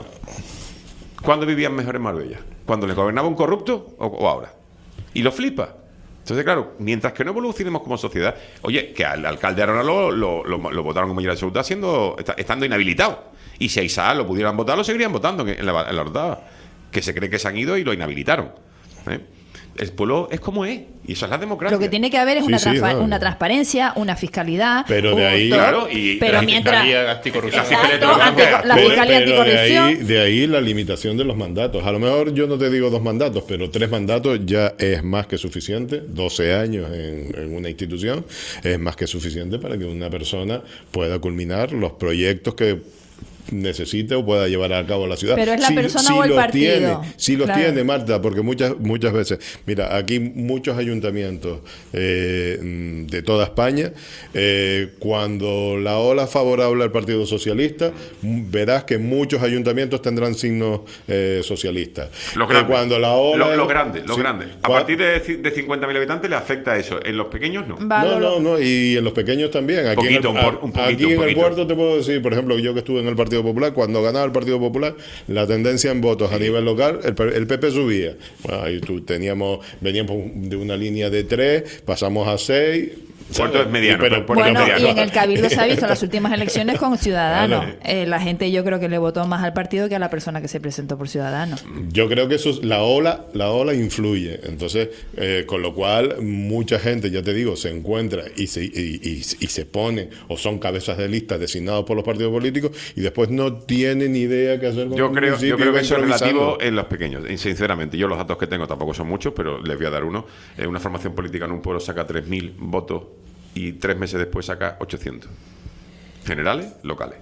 ¿cuándo vivían mejor en Marbella? ¿Cuando les gobernaba un corrupto o, o ahora? Y lo flipa. Entonces, claro, mientras que no evolucionemos como sociedad, oye, que al alcalde ahora lo, lo, lo, lo votaron como mayoría absoluta siendo, está- estando inhabilitado. Y si a Isaac lo pudieran votar, lo seguirían votando en la, en la Hortada. Que se cree que se han ido y lo inhabilitaron. ¿eh? El pueblo es como es. Y eso es la democracia. Lo que tiene que haber es Sí, una, sí, transpa- no, una no. transparencia, una fiscalidad. Pero de un ahí- todo. Claro, y pero la mientras. Fiscalía Anticorrupción. La Fiscalía Exacto, Anticorrupción. antico- la Pero- fiscalía pero de ahí, anticorrupción. de ahí la limitación de los mandatos. A lo mejor yo no te digo dos mandatos, pero tres mandatos ya es más que suficiente. doce años en, en una institución es más que suficiente para que una persona pueda culminar los proyectos que necesite o pueda llevar a cabo la ciudad. Pero es la Si- persona si o el los partido. Tiene, si los Claro. tiene, Marta, porque muchas muchas veces, mira, aquí muchos ayuntamientos eh, mm, de toda España, eh, cuando la ola favorable al Partido Socialista, mm, verás que muchos ayuntamientos tendrán signos eh, socialistas. Los Que grandes. cuando la ola Los, los grandes, los Sí. grandes. A Cua- partir de, ci- de cincuenta mil habitantes le afecta eso. En los pequeños no. Va, no, Lolo. no, no, y en los pequeños también. Aquí, Poquito, en, un el, por- un poquito, aquí un en el poquito. puerto te puedo decir, por ejemplo, yo que estuve en el Partido Popular, cuando ganaba el Partido Popular, la tendencia en votos a nivel local, el, P- el P P subía. Bueno, ahí tú teníamos, veníamos de una línea de tres, pasamos a seis. Puerto es mediano, Pero- Puerto Bueno, es mediano. y en el Cabildo se ha visto en las últimas elecciones con Ciudadanos. Claro. Eh, la gente yo creo que le votó más al partido que a la persona que se presentó por Ciudadanos. Yo creo que eso es- la ola, la ola influye. Entonces, eh, con lo cual, mucha gente, ya te digo, se encuentra y se, y, y- y se pone, o son cabezas de lista designados por los partidos políticos, y después no tienen ni idea qué hacer con Yo el creo, municipio yo creo y que va eso es improvisando. relativo en los pequeños. Y sinceramente, yo los datos que tengo tampoco son muchos, pero les voy a dar uno. Eh, una formación política en un pueblo saca tres mil votos y tres meses después saca ochocientos. Generales, locales.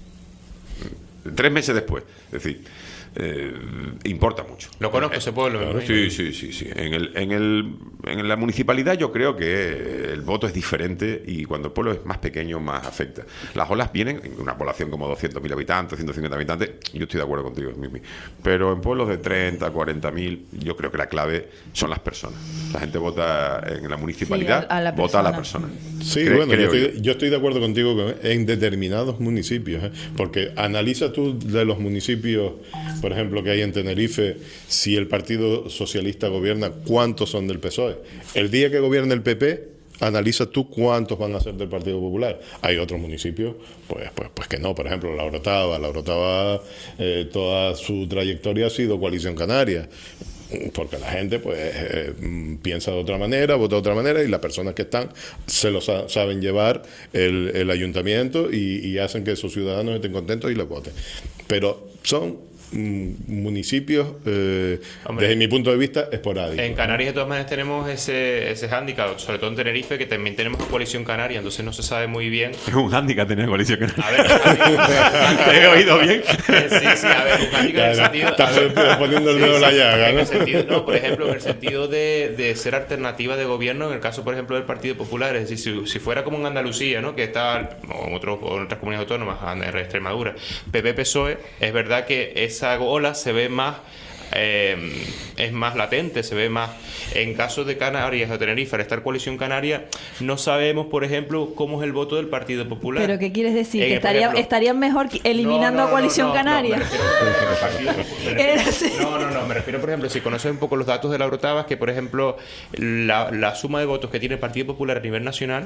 Tres meses después. Es decir, eh, importa mucho. Lo conozco ese pueblo. me imagino. Sí, sí, sí, sí. En, el, en, el, en la municipalidad yo creo que el voto es diferente y cuando el pueblo es más pequeño más afecta. Las olas vienen en una población como doscientos mil habitantes, ciento cincuenta habitantes, yo estoy de acuerdo contigo, Mimi. Pero en pueblos de treinta, cuarenta mil, yo creo que la clave son las personas. La gente vota en la municipalidad, Sí, a- a la vota a la persona. persona. Sí, Cre- bueno, yo creo estoy, yo estoy de acuerdo contigo que en determinados municipios, ¿eh? Porque analiza tú de los municipios, por ejemplo, que hay en Tenerife, si el Partido Socialista gobierna, ¿cuántos son del P S O E? El día que gobierne el P P, analiza tú cuántos van a ser del Partido Popular. Hay otros municipios, pues, pues, pues que no, por ejemplo, La Orotava. La Orotava, eh, toda su trayectoria ha sido Coalición Canaria. porque la gente pues eh, piensa de otra manera, vota de otra manera, y las personas que están se lo sa- saben llevar el, el ayuntamiento y, y hacen que esos ciudadanos estén contentos y les voten. Pero son municipios, eh, desde mi punto de vista, esporádicos. En Canarias de todas maneras tenemos ese, ese hándicap, sobre todo en Tenerife, que también tenemos Coalición Canaria, entonces no se sabe muy bien. Es un hándicap tener Coalición Canaria. A ver, hándicap, ¿te he oído bien? Sí, sí, a ver, un hándicap en el sentido... Estás poniendo el dedo en la llaga, en ¿no? el sentido, no, por ejemplo, en el sentido de, de ser alternativa de gobierno, en el caso, por ejemplo, del Partido Popular, es decir, si, si fuera como en Andalucía, ¿no?, que está, o en, otros, o en otras comunidades autónomas, en Extremadura, P P P S O E, es verdad que esa ola se ve más, eh, es más latente, se ve más. En caso de Canarias o Tenerife, al estar Coalición Canaria, no sabemos, por ejemplo, cómo es el voto del Partido Popular. ¿Pero qué quieres decir? En ¿Que el- por estaría, ejemplo- estarían mejor que- eliminando No, no, a Coalición no, no, Canaria? No, me refiero, me refiero- no, no, no, me refiero, por ejemplo, si conoces un poco los datos de la Orotava, que, por ejemplo, la, la suma de votos que tiene el Partido Popular a nivel nacional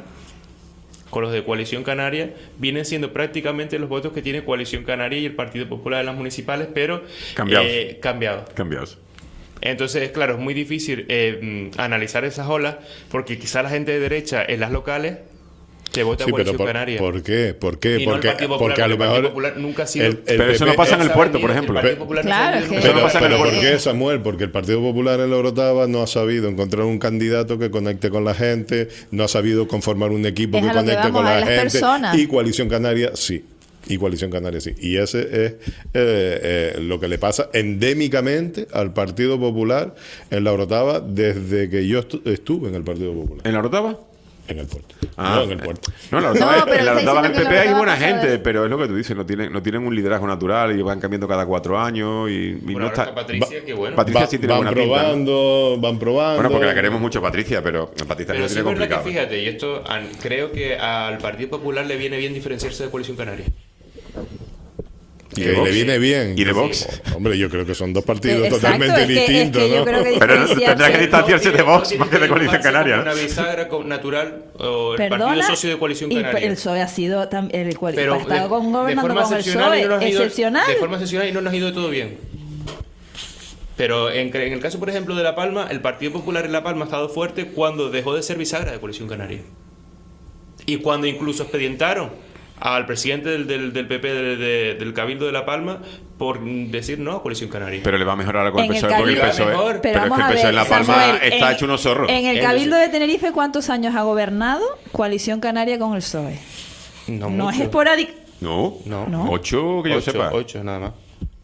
con los de Coalición Canaria vienen siendo prácticamente los votos que tiene Coalición Canaria y el Partido Popular en las municipales, pero Cambiados. eh, cambiados. Cambiados. Entonces, claro, es muy difícil eh, analizar esas olas, porque quizá la gente de derecha en las locales te vota Sí, pero Coalición por, Canaria. ¿por qué? ¿Por qué? Y no el porque, Partido Popular, porque a lo porque el Partido mejor Popular nunca ha sido- el- el Pero eso P P no pasa en el Esa puerto, venida, por el ejemplo. Partido Popular no se ha Claro, vendido es que- nunca. Pero, no pasa en el pero ¿por puerto. qué, Samuel? Porque el Partido Popular en la Orotava no ha sabido encontrar un candidato que conecte con la gente, no ha sabido conformar un equipo Es que a lo que conecte vamos, con a la las gente. personas. Y Coalición Canaria sí. Y Coalición Canaria sí. Y ese es eh, eh, lo que le pasa endémicamente al Partido Popular en la Orotava desde que yo estu- estuve en el Partido Popular. ¿En la Orotava? En el puerto. Ah, no, en el puerto. No, la Orotava, No, pero en la está Orotava en el diciendo P que P la hay Orotava buena pasa gente, de- pero es lo que tú dices, no tienen, no tienen un liderazgo natural y van cambiando cada cuatro años y, y Bueno, no ahora está... está Patricia, qué bueno. Patricia Va- sí tiene van buena pinta, ¿no? probando, van probando. Bueno, porque la queremos mucho, Patricia, pero Patricia Pero lo sí tiene es verdad que, complicado. fíjate, y esto an- creo que al Partido Popular le viene bien diferenciarse de Coalición Canaria. ¿Y Que de Vox? le viene bien. ¿Y de Vox? Hombre, yo creo que son dos partidos Exacto, totalmente es que- es que distintos, yo ¿no? creo que Pero diferenciarse- tendrá que distanciarse de Vox tiene más que de Coalición dibujarse Canaria, como ¿no? una bisagra co- natural o el Perdona, partido socio de Coalición y Canaria. el P S O E ha sido tam- el, cual- Pero ha estado de- con, de gobernando forma con el excepcional y no nos P S O E, ha ido- excepcional. De forma excepcional y no nos ha ido todo bien. Pero en, en el caso, por ejemplo, de La Palma, el Partido Popular en La Palma ha estado fuerte cuando dejó de ser bisagra de Coalición Canaria. Y cuando incluso expedientaron al presidente del, del, del P P de- de- del Cabildo de La Palma por decir no a Coalición Canaria. Pero le va a mejorar con el En P S O E el porque el P S O E... Cabildo- Pero, Pero es vamos que el a P S O E en ver, La Palma Samuel, está en- hecho unos zorros. En el Entonces- Cabildo de Tenerife, ¿cuántos años ha gobernado Coalición Canaria con el P S O E? No, No es mucho. esporádico. No, No. No. ocho que yo Ocho, sepa. ocho, nada más.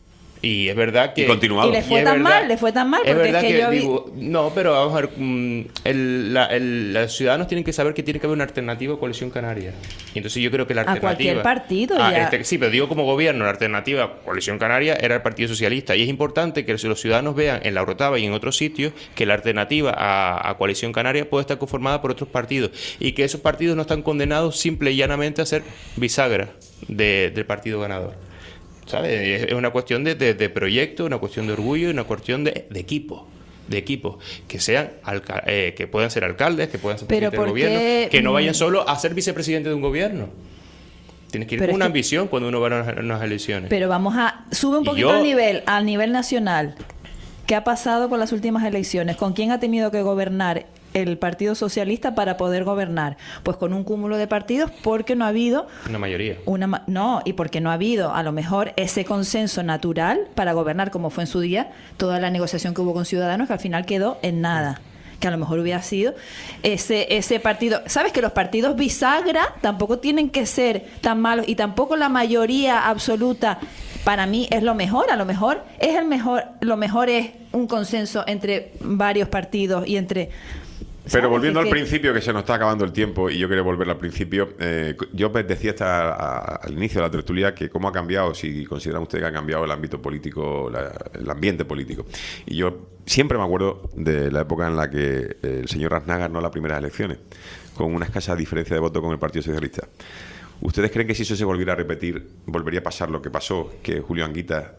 Y es verdad que... Y continuado. Y le fue es tan verdad- mal, le fue tan mal, es porque es verdad que, yo vi... digo, no, pero vamos a ver, mm, el, la- el- los ciudadanos tienen que saber que tiene que haber una alternativa a Coalición Canaria. Y entonces yo creo que la A alternativa... cualquier partido Ah, ya. este- sí, pero digo como gobierno, la alternativa a Coalición Canaria era el Partido Socialista. Y es importante que los ciudadanos vean en la Orotava y en otros sitios que la alternativa a, a Coalición Canaria puede estar conformada por otros partidos. Y que esos partidos no están condenados simple y llanamente a ser bisagra de- del partido ganador. ¿Sabes? Es una cuestión de, de, de proyecto, una cuestión de orgullo y una cuestión de, de equipo. De equipo. Que sean alca- eh, que puedan ser alcaldes, que puedan ser Pero presidentes del ¿por gobierno, qué? que no vayan solo a ser vicepresidente de un gobierno. Tienes que ir Pero con es una que- ambición cuando uno va a unas, unas elecciones. Pero vamos a... Sube un Y poquito yo- el nivel, al nivel nacional. ¿Qué ha pasado con las últimas elecciones? ¿Con quién ha tenido que gobernar el Partido Socialista para poder gobernar? Pues con un cúmulo de partidos, porque no ha habido Una mayoría. una ma- no, y porque no ha habido a lo mejor ese consenso natural para gobernar, como fue en su día toda la negociación que hubo con Ciudadanos, que al final quedó en nada, que a lo mejor hubiera sido ese ese partido. Sabes que los partidos bisagra tampoco tienen que ser tan malos, y tampoco la mayoría absoluta para mí es lo mejor. A lo mejor es el mejor, lo mejor es un consenso entre varios partidos y entre... Pero ¿sabes? volviendo Que- al que- principio, que se nos está acabando el tiempo y yo quería volver al principio, eh, yo decía hasta a- al inicio de la tertulia que cómo ha cambiado, si consideran ustedes que ha cambiado el ámbito político, la- el ambiente político. Y yo siempre me acuerdo de la época en la que el señor Aznar ganó las primeras elecciones, con una escasa diferencia de voto con el Partido Socialista. ¿Ustedes creen que si eso se volviera a repetir, volvería a pasar lo que pasó, que Julio Anguita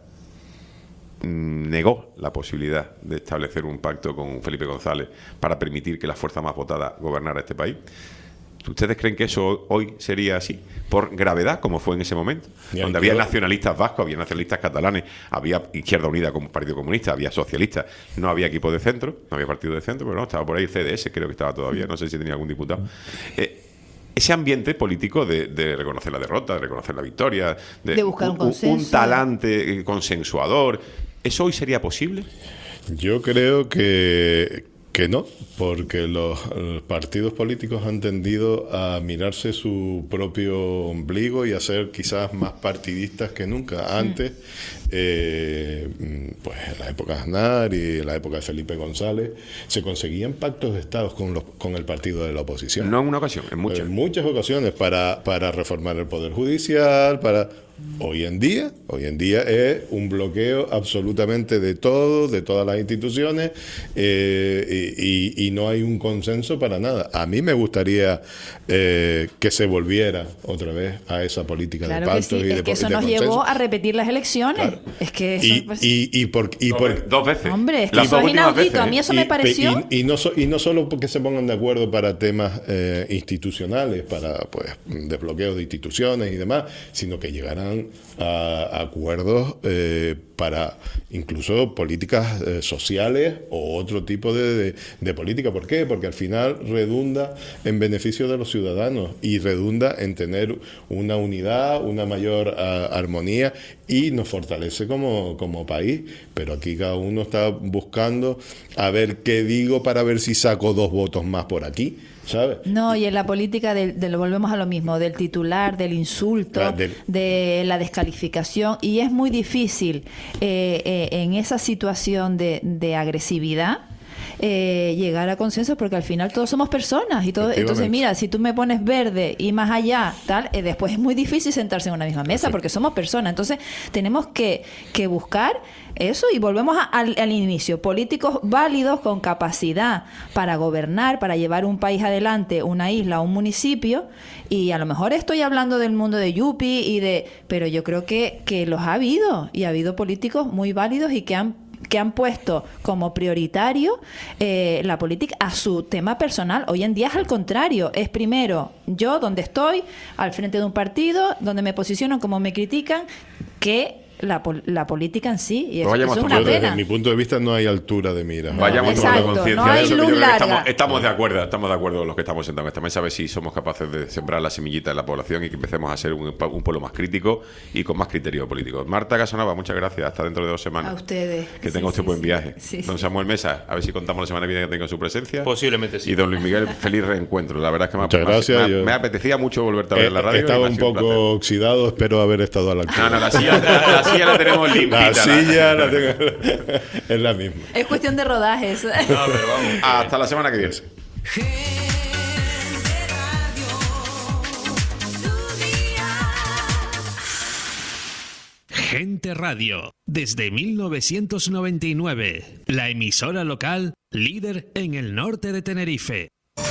negó la posibilidad de establecer un pacto con Felipe González para permitir que la fuerza más votada gobernara este país? ¿Ustedes creen que eso hoy sería así? Por gravedad, como fue en ese momento. Ya, donde había yo- nacionalistas vascos, había nacionalistas catalanes, había Izquierda Unida como Partido Comunista, había socialistas, no había equipo de centro, no había partido de centro, pero no, estaba por ahí el C D S, creo que estaba todavía, no sé si tenía algún diputado. Eh, ese ambiente político de, de reconocer la derrota, de reconocer la victoria, de, De buscar un consenso. un talante eh, consensuador, ¿eso hoy sería posible? Yo creo que, que no, porque los, los partidos políticos han tendido a mirarse su propio ombligo y a ser quizás más partidistas que nunca. Antes, eh, pues en la época de Aznar y en la época de Felipe González, se conseguían pactos de estados con, los, con el partido de la oposición. No en una ocasión, en muchas. En muchas ocasiones para, para reformar el Poder Judicial, para... Hoy en día, hoy en día es un bloqueo absolutamente de todo, de todas las instituciones, eh, y, y- y no hay un consenso para nada. A mí me gustaría eh, que se volviera otra vez a esa política Claro de que pactos sí, y de, es que eso de nos consenso. llevó a repetir las elecciones. Es que eso, Y, pues, y, y por, y Dos, por- ve- dos veces. hombre, es que Las eso dos es últimas inaudito. veces, A mí eso y, me pareció... y- y no so- y no solo porque se pongan de acuerdo para temas eh, institucionales, para pues desbloqueos de instituciones y demás, sino que llegaran a, a acuerdos eh, para incluso políticas eh, sociales o otro tipo de, de, de política. ¿Por qué? Porque al final redunda en beneficio de los ciudadanos y redunda en tener una unidad, una mayor ah, armonía y nos fortalece como, como país. Pero aquí cada uno está buscando a ver qué digo para ver si saco dos votos más por aquí, ¿sabes? No, y en la política del, del- volvemos a lo mismo, del titular, del insulto, Ah, del- de la descalificación, y es muy difícil eh, eh, en esa situación de, de agresividad eh, llegar a consenso, porque al final todos somos personas y todo. Entonces, Efectivamente. mira, si tú me pones verde y más allá, tal, eh, después es muy difícil sentarse en una misma mesa porque somos personas. Entonces, tenemos que, que buscar eso, y volvemos a- al, al inicio, políticos válidos con capacidad para gobernar, para llevar un país adelante, una isla, un municipio, y a lo mejor estoy hablando del mundo de Yupi y de, pero yo creo que, que los ha habido, y ha habido políticos muy válidos y que han que han puesto como prioritario eh, la política a su tema personal. Hoy en día es al contrario, es primero yo donde estoy, al frente de un partido, donde me posicionan, como me critican, que la, pol- la política en sí, y eso, vayamos eso es tomando una Yo, desde pena. mi punto de vista, no hay altura de mira. Vayamos exacto, tomando conciencia no de hay eso, que yo luz creo que larga. estamos, estamos de acuerdo, estamos de acuerdo los que estamos sentados en esta mesa, a ver si somos capaces de sembrar la semillita en la población y que empecemos a ser un, un pueblo más crítico y con más criterio político. Marta Casanova, muchas gracias, hasta dentro de dos semanas. A ustedes. Que Sí, tenga usted sí, buen sí. viaje. Sí, Don sí. Samuel Mesa, a ver si contamos la semana que viene que tenga su presencia. Posiblemente sí. Y don Luis Miguel, feliz reencuentro. La verdad es que me, Muchas me- gracias, me, yo- me apetecía mucho volverte a ver Eh, en la radio. y estaba me ha un sido placer. poco oxidado, espero haber estado a la altura. No, no, la silla, la, la silla la tenemos limpita. La silla la tengo- es la misma. Es cuestión de rodajes. Hasta la semana que viene. Gente Radio, desde mil novecientos noventa y nueve, la emisora local líder en el norte de Tenerife.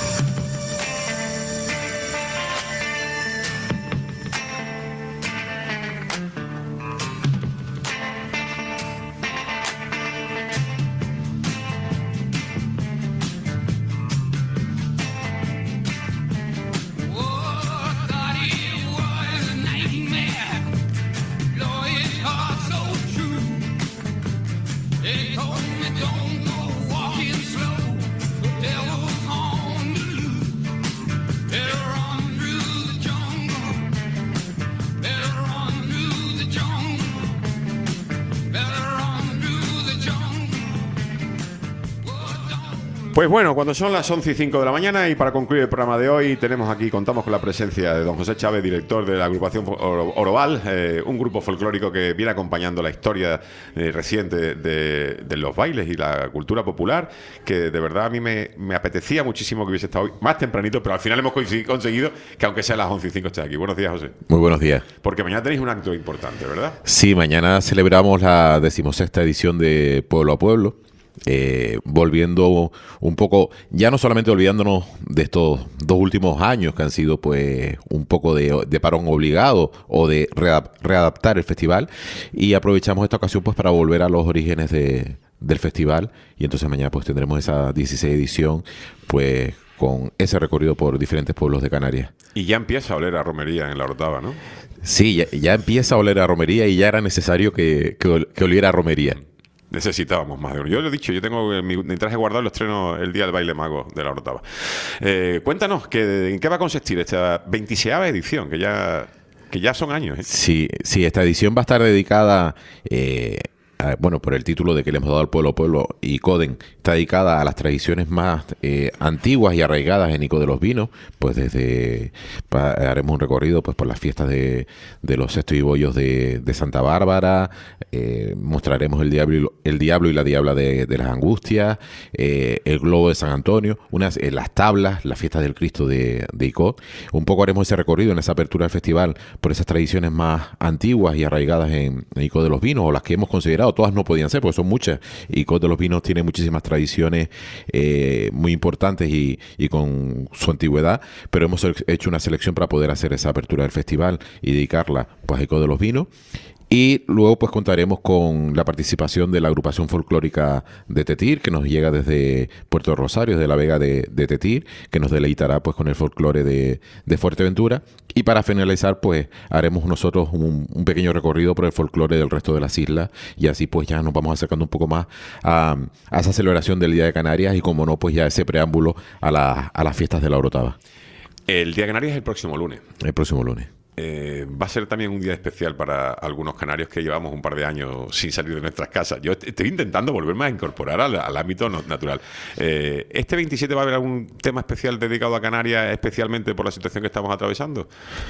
Pues bueno, cuando son las once y cinco de la mañana y para concluir el programa de hoy tenemos aquí, contamos con la presencia de don José Chávez, director de la agrupación Oro- Oroval, eh, un grupo folclórico que viene acompañando la historia eh, reciente de, de los bailes y la cultura popular, que de verdad a mí me, me apetecía muchísimo que hubiese estado hoy más tempranito, pero al final hemos coincid- conseguido que aunque sea las once y cinco esté aquí. Buenos días, José. Muy buenos días. Porque mañana tenéis un acto importante, ¿verdad? Sí, mañana celebramos la decimosexta edición de Pueblo a Pueblo, eh, volviendo un poco, ya no solamente olvidándonos de estos dos últimos años que han sido pues un poco de, de parón obligado o de readap- readaptar el festival, y aprovechamos esta ocasión pues para volver a los orígenes de, del festival, y entonces mañana pues tendremos esa dieciséis edición pues con ese recorrido por diferentes pueblos de Canarias. Y ya empieza a oler a romería en la Orotava, ¿no? Sí, ya, ya empieza a oler a romería y ya era necesario que, que, ol- que oliera a romería. Necesitábamos más de uno. Yo lo he dicho, yo tengo mi, mi traje guardado, lo estreno el día del baile mago de la Orotava. Eh, cuéntanos, que, ¿en qué va a consistir esta veintiséisava edición? Que ya, que ya son años, ¿eh? Sí, sí, esta edición va a estar dedicada, eh, a- bueno, por el título de que le hemos dado al pueblo pueblo y Coden, está dedicada a las tradiciones más eh, antiguas y arraigadas en Ico de los Vinos. Pues desde pa- haremos un recorrido pues por las fiestas de, de los Sextos y Bollos de, de Santa Bárbara, eh, mostraremos el diablo, y lo- el diablo y la diabla de, de las Angustias, eh, el globo de San Antonio, unas eh, las tablas, las fiestas del Cristo de, de Ico. Un poco haremos ese recorrido en esa apertura del festival por esas tradiciones más antiguas y arraigadas en, en Ico de los Vinos, o las que hemos considerado. Todas no podían ser, porque son muchas. Ico de los Vinos tiene muchísimas tradiciones eh, muy importantes y, y con su antigüedad, pero hemos hecho una selección para poder hacer esa apertura del festival y dedicarla pues a Ico de los Vinos. Y luego pues contaremos con la participación de la agrupación folclórica de Tetir, que nos llega desde Puerto Rosario, desde la Vega de, de Tetir, que nos deleitará pues con el folclore de, de Fuerteventura. Y para finalizar pues haremos nosotros un, un pequeño recorrido por el folclore del resto de las islas, y así pues ya nos vamos acercando un poco más a, a esa celebración del Día de Canarias y, como no, pues ya ese preámbulo a, la, a las fiestas de la Orotava. El Día de Canarias es el próximo lunes. El próximo lunes. Eh, va a ser también un día especial para algunos canarios que llevamos un par de años sin salir de nuestras casas. Yo est- estoy intentando volverme a incorporar al, al ámbito no- natural. Eh, ¿Este veintisiete va a haber algún tema especial dedicado a Canarias, especialmente por la situación que estamos atravesando?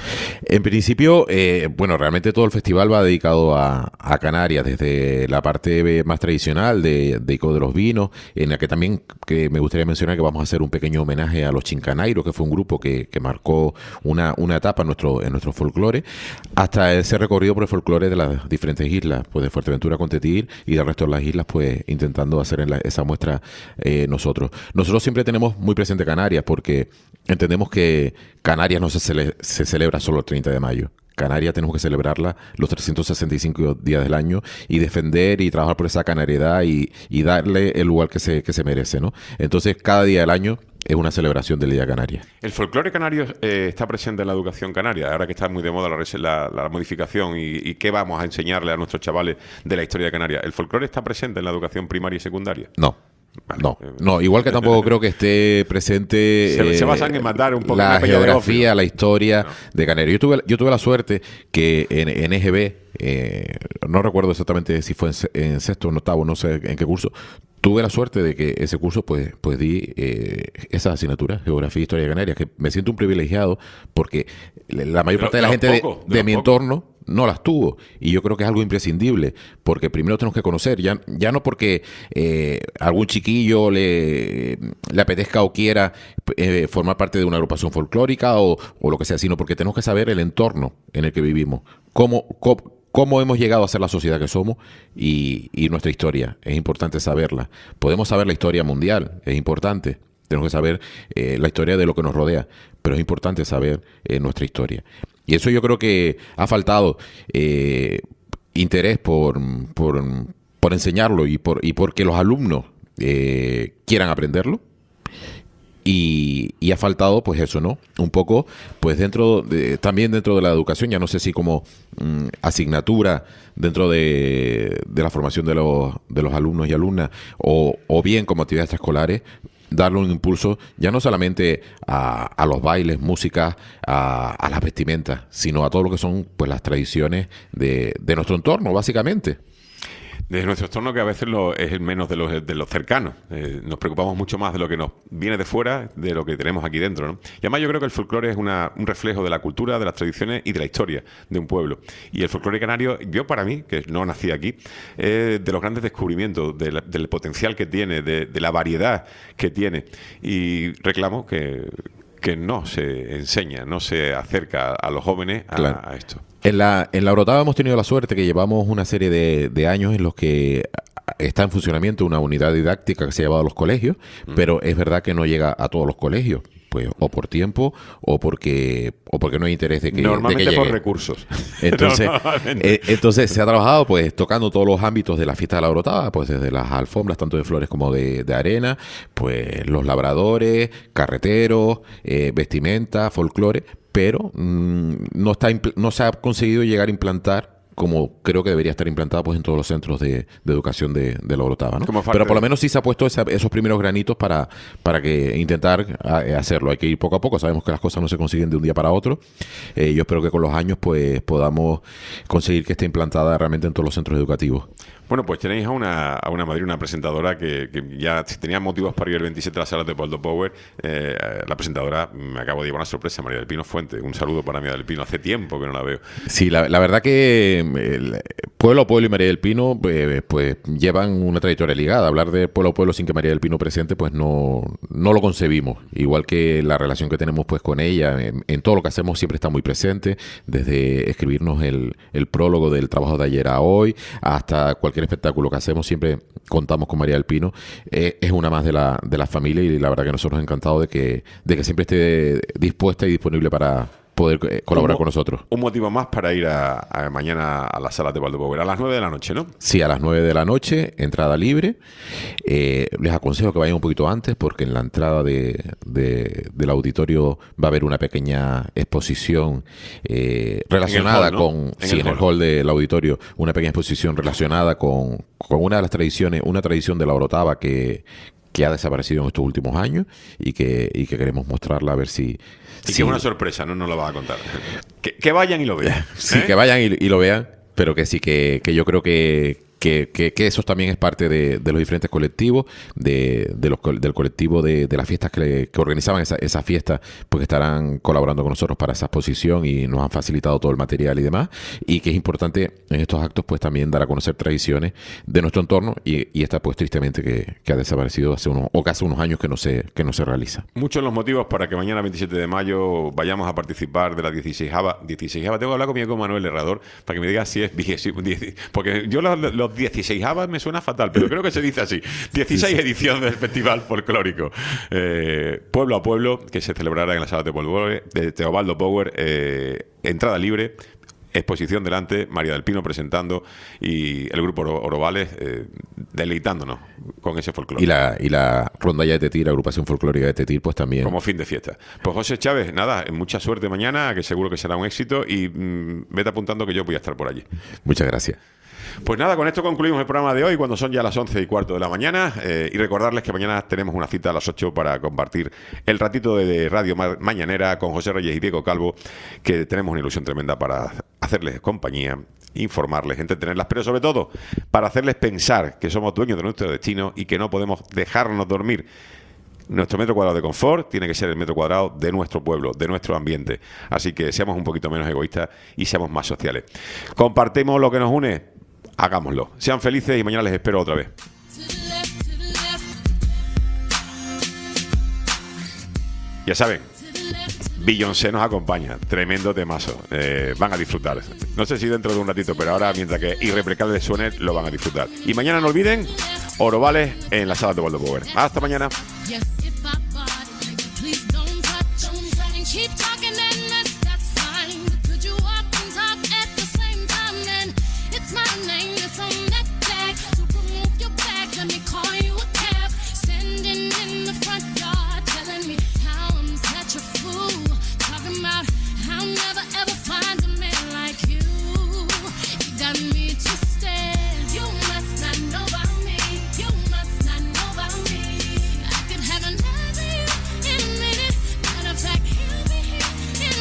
En principio, eh, bueno, realmente todo el festival va dedicado a, a Canarias, desde la parte más tradicional de, de Ico de los Vinos, en la que también que me gustaría mencionar que vamos a hacer un pequeño homenaje a los Chincanairos, que fue un grupo que, que marcó una, una etapa en nuestro, en nuestro folclore, hasta ese recorrido por el folclore de las diferentes islas, pues de Fuerteventura con Tetir y del resto de las islas, pues intentando hacer en la- esa muestra eh, nosotros. Nosotros siempre tenemos muy presente Canarias, porque entendemos que Canarias no se, cele- se celebra solo el treinta de mayo. Canarias tenemos que celebrarla los trescientos sesenta y cinco días del año y defender y trabajar por esa canariedad y, y darle el lugar que se, que se merece, ¿no? Entonces, cada día del año es una celebración del Día de Canarias. El folclore canario eh, está presente en la educación canaria, ahora que está muy de moda la, res- la- la modificación y, y qué vamos a enseñarle a nuestros chavales de la historia de Canarias. ¿El folclore está presente en la educación primaria y secundaria? No. No, no, igual que tampoco creo que esté presente Se- se eh, basan en matar un poco la una pella de geografía, ópio. la historia de Canarias. Yo tuve, yo tuve la suerte que en, en E G B, eh, no recuerdo exactamente si fue en, se- en sexto o en octavo, no sé en qué curso, tuve la suerte de que ese curso pues, pues di eh, esa asignatura, Geografía e Historia de Canarias, que me siento un privilegiado porque la mayor De parte lo- de la de gente los de, pocos, de de los mi pocos. entorno no las tuvo, y yo creo que es algo imprescindible, porque primero tenemos que conocer, ya, ya no porque eh, algún chiquillo le, le apetezca o quiera eh, formar parte de una agrupación folclórica o, o lo que sea, sino porque tenemos que saber el entorno en el que vivimos, cómo, cómo, cómo hemos llegado a ser la sociedad que somos y, y nuestra historia. Es importante saberla. Podemos saber la historia mundial, es importante. Tenemos que saber eh, la historia de lo que nos rodea, pero es importante saber eh, nuestra historia. Y eso yo creo que ha faltado eh, interés por, por, por enseñarlo y por y porque los alumnos eh, quieran aprenderlo. Y, y ha faltado, pues eso, ¿no? Un poco, pues dentro de, también dentro de la educación, ya no sé si como mm, asignatura dentro de, de la formación de los, de los alumnos y alumnas, o, o bien como actividades extraescolares, darle un impulso ya no solamente a, a los bailes, música, a, a las vestimentas, sino a todo lo que son pues las tradiciones de, de nuestro entorno, básicamente. Desde nuestro entorno, que a veces lo, es el menos de los, de los cercanos. Eh, nos preocupamos mucho más de lo que nos viene de fuera, de lo que tenemos aquí dentro, ¿no? Y además yo creo que el folclore es una, un reflejo de la cultura, de las tradiciones y de la historia de un pueblo. Y el folclore canario, yo para mí, que no nací aquí, es de los grandes descubrimientos, de la- del potencial que tiene, de, de la variedad que tiene. Y reclamo que, que no se enseña, no se acerca a los jóvenes a, Claro. a esto. En la, en la Orotava hemos tenido la suerte que llevamos una serie de, de años en los que está en funcionamiento una unidad didáctica que se ha llevado a los colegios, mm. pero es verdad que no llega a todos los colegios. pues o por tiempo o porque o porque no hay interés de que, Normalmente de que llegue. por recursos. Entonces, eh, entonces se ha trabajado pues tocando todos los ámbitos de la fiesta de la Orotava, pues desde las alfombras, tanto de flores como de, de arena, pues los labradores, carreteros, eh, vestimenta, folclore, pero mmm, no, está no se ha conseguido llegar a implantar como creo que debería estar implantado pues en todos los centros de, de educación de, de la Orotava, ¿no? Pero por lo menos sí se ha puesto esa, esos primeros granitos para, para que intentar a, hacerlo. Hay que ir poco a poco, sabemos que las cosas no se consiguen de un día para otro. Eh, yo espero que con los años pues podamos conseguir que esté implantada realmente en todos los centros educativos. Bueno, pues tenéis a una, a una Madrid, una presentadora que, que ya tenía motivos para ir el veintisiete a las salas de Poldo Power. Eh, la presentadora, me acabo de llevar una sorpresa, María del Pino Fuente. Un saludo para María del Pino, hace tiempo que no la veo. Sí, la, la verdad que el Pueblo a Pueblo y María del Pino eh, pues llevan una trayectoria ligada. Hablar de Pueblo a Pueblo sin que María del Pino presente pues no, no lo concebimos. Igual que la relación que tenemos pues con ella, en, en todo lo que hacemos siempre está muy presente, desde escribirnos el, el prólogo del trabajo de ayer a hoy, hasta cualquier espectáculo que hacemos, siempre contamos con María del Pino. Eh, es una más de la, de la familia y la verdad que nosotros encantados de que, de que siempre esté dispuesta y disponible para poder eh, colaborar un, con nosotros. Un motivo más para ir a, a mañana a las salas de Poldo Power, a las nueve de la noche, ¿no? Sí, a las nueve de la noche, entrada libre. Eh, les aconsejo que vayan un poquito antes porque en la entrada de, de, del auditorio va a haber una pequeña exposición eh, relacionada hall, ¿no? con... En sí, el en el hall. hall del auditorio, una pequeña exposición relacionada con, con una de las tradiciones, una tradición de la Orotava que que ha desaparecido en estos últimos años y que, y que queremos mostrarla a ver si... Y si que es una sorpresa, no nos la vas a contar. Que, que vayan y lo vean. Sí, ¿eh? que vayan y, y lo vean, pero que sí, que, que yo creo que, que, que, que eso también es parte de, de los diferentes colectivos, de, de los, del colectivo de, de las fiestas que, que organizaban esa, esa fiesta, pues estarán colaborando con nosotros para esa exposición y nos han facilitado todo el material y demás, y que es importante en estos actos pues también dar a conocer tradiciones de nuestro entorno y, y esta pues tristemente que, que ha desaparecido hace unos, o que hace unos años que no se, que no se realiza. Muchos los motivos para que mañana veintisiete de mayo vayamos a participar de la dieciséisava. dieciséisava. Tengo que hablar conmigo con Manuel Herrador para que me diga si es vigésimo, diez, porque yo los, los dieciséisavas me suena fatal, pero creo que se dice así. dieciséis edición del Festival Folclórico. Eh, pueblo a pueblo, que se celebrará en la sala de, Power, de Teobaldo Power. Eh, entrada libre. Exposición delante, María del Pino presentando y el grupo Oro- Orobales eh, deleitándonos con ese folclore. Y la, y la rondalla de Tetir, la agrupación folclórica de Tetir, pues también. Como fin de fiesta. Pues José Chávez, nada, mucha suerte mañana, que seguro que será un éxito y mmm, vete apuntando que yo voy a estar por allí. Muchas gracias. Pues nada, con esto concluimos el programa de hoy, cuando son ya las once y cuarto de la mañana. Eh, y recordarles que mañana tenemos una cita a las ocho para compartir el ratito de, de Radio Ma- Mañanera con José Reyes y Diego Calvo, que tenemos una ilusión tremenda para hacerles compañía, informarles, entretenerlas, pero sobre todo para hacerles pensar que somos dueños de nuestro destino y que no podemos dejarnos dormir. Nuestro metro cuadrado de confort tiene que ser el metro cuadrado de nuestro pueblo, de nuestro ambiente. Así que seamos un poquito menos egoístas y seamos más sociales. Compartimos lo que nos une, hagámoslo. Sean felices y mañana les espero otra vez. Ya saben, Beyoncé nos acompaña, tremendo temazo, eh, van a disfrutar. No sé si dentro de un ratito, pero ahora mientras que Irreplicable suene, lo van a disfrutar. Y mañana no olviden, Orobales en la sala de Waldo Power. Hasta mañana. Yes, if I bought it, please don't touch, don't touch, and keep talking and that's, that's fine. But could you walk and talk at the same time? Then it's my name that's on that tag. So remove your bag, let me call you a cab. Standing in the front yard, telling me how I'm such a fool. Talking about how I'll never ever find a man like you. You got me twisted. You must not know about me. You must not know about me. I could have another you in a minute. Matter of fact, he'll be here in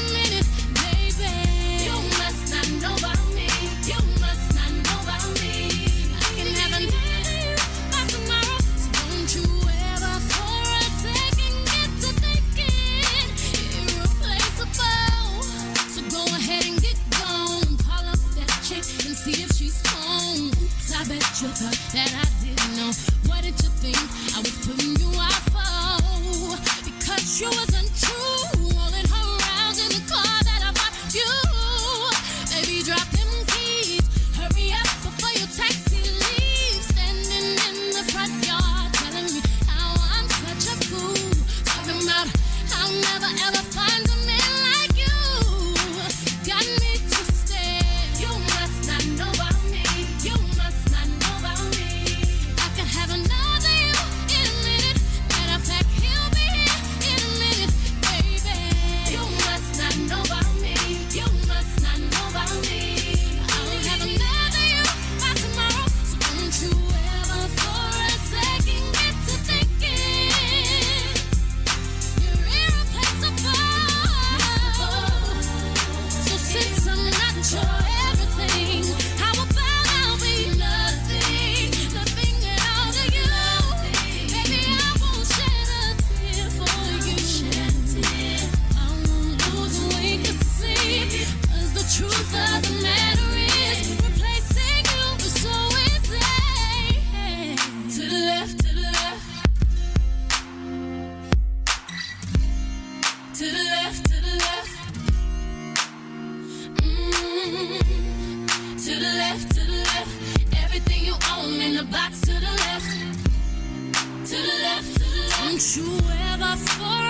Don't you ever for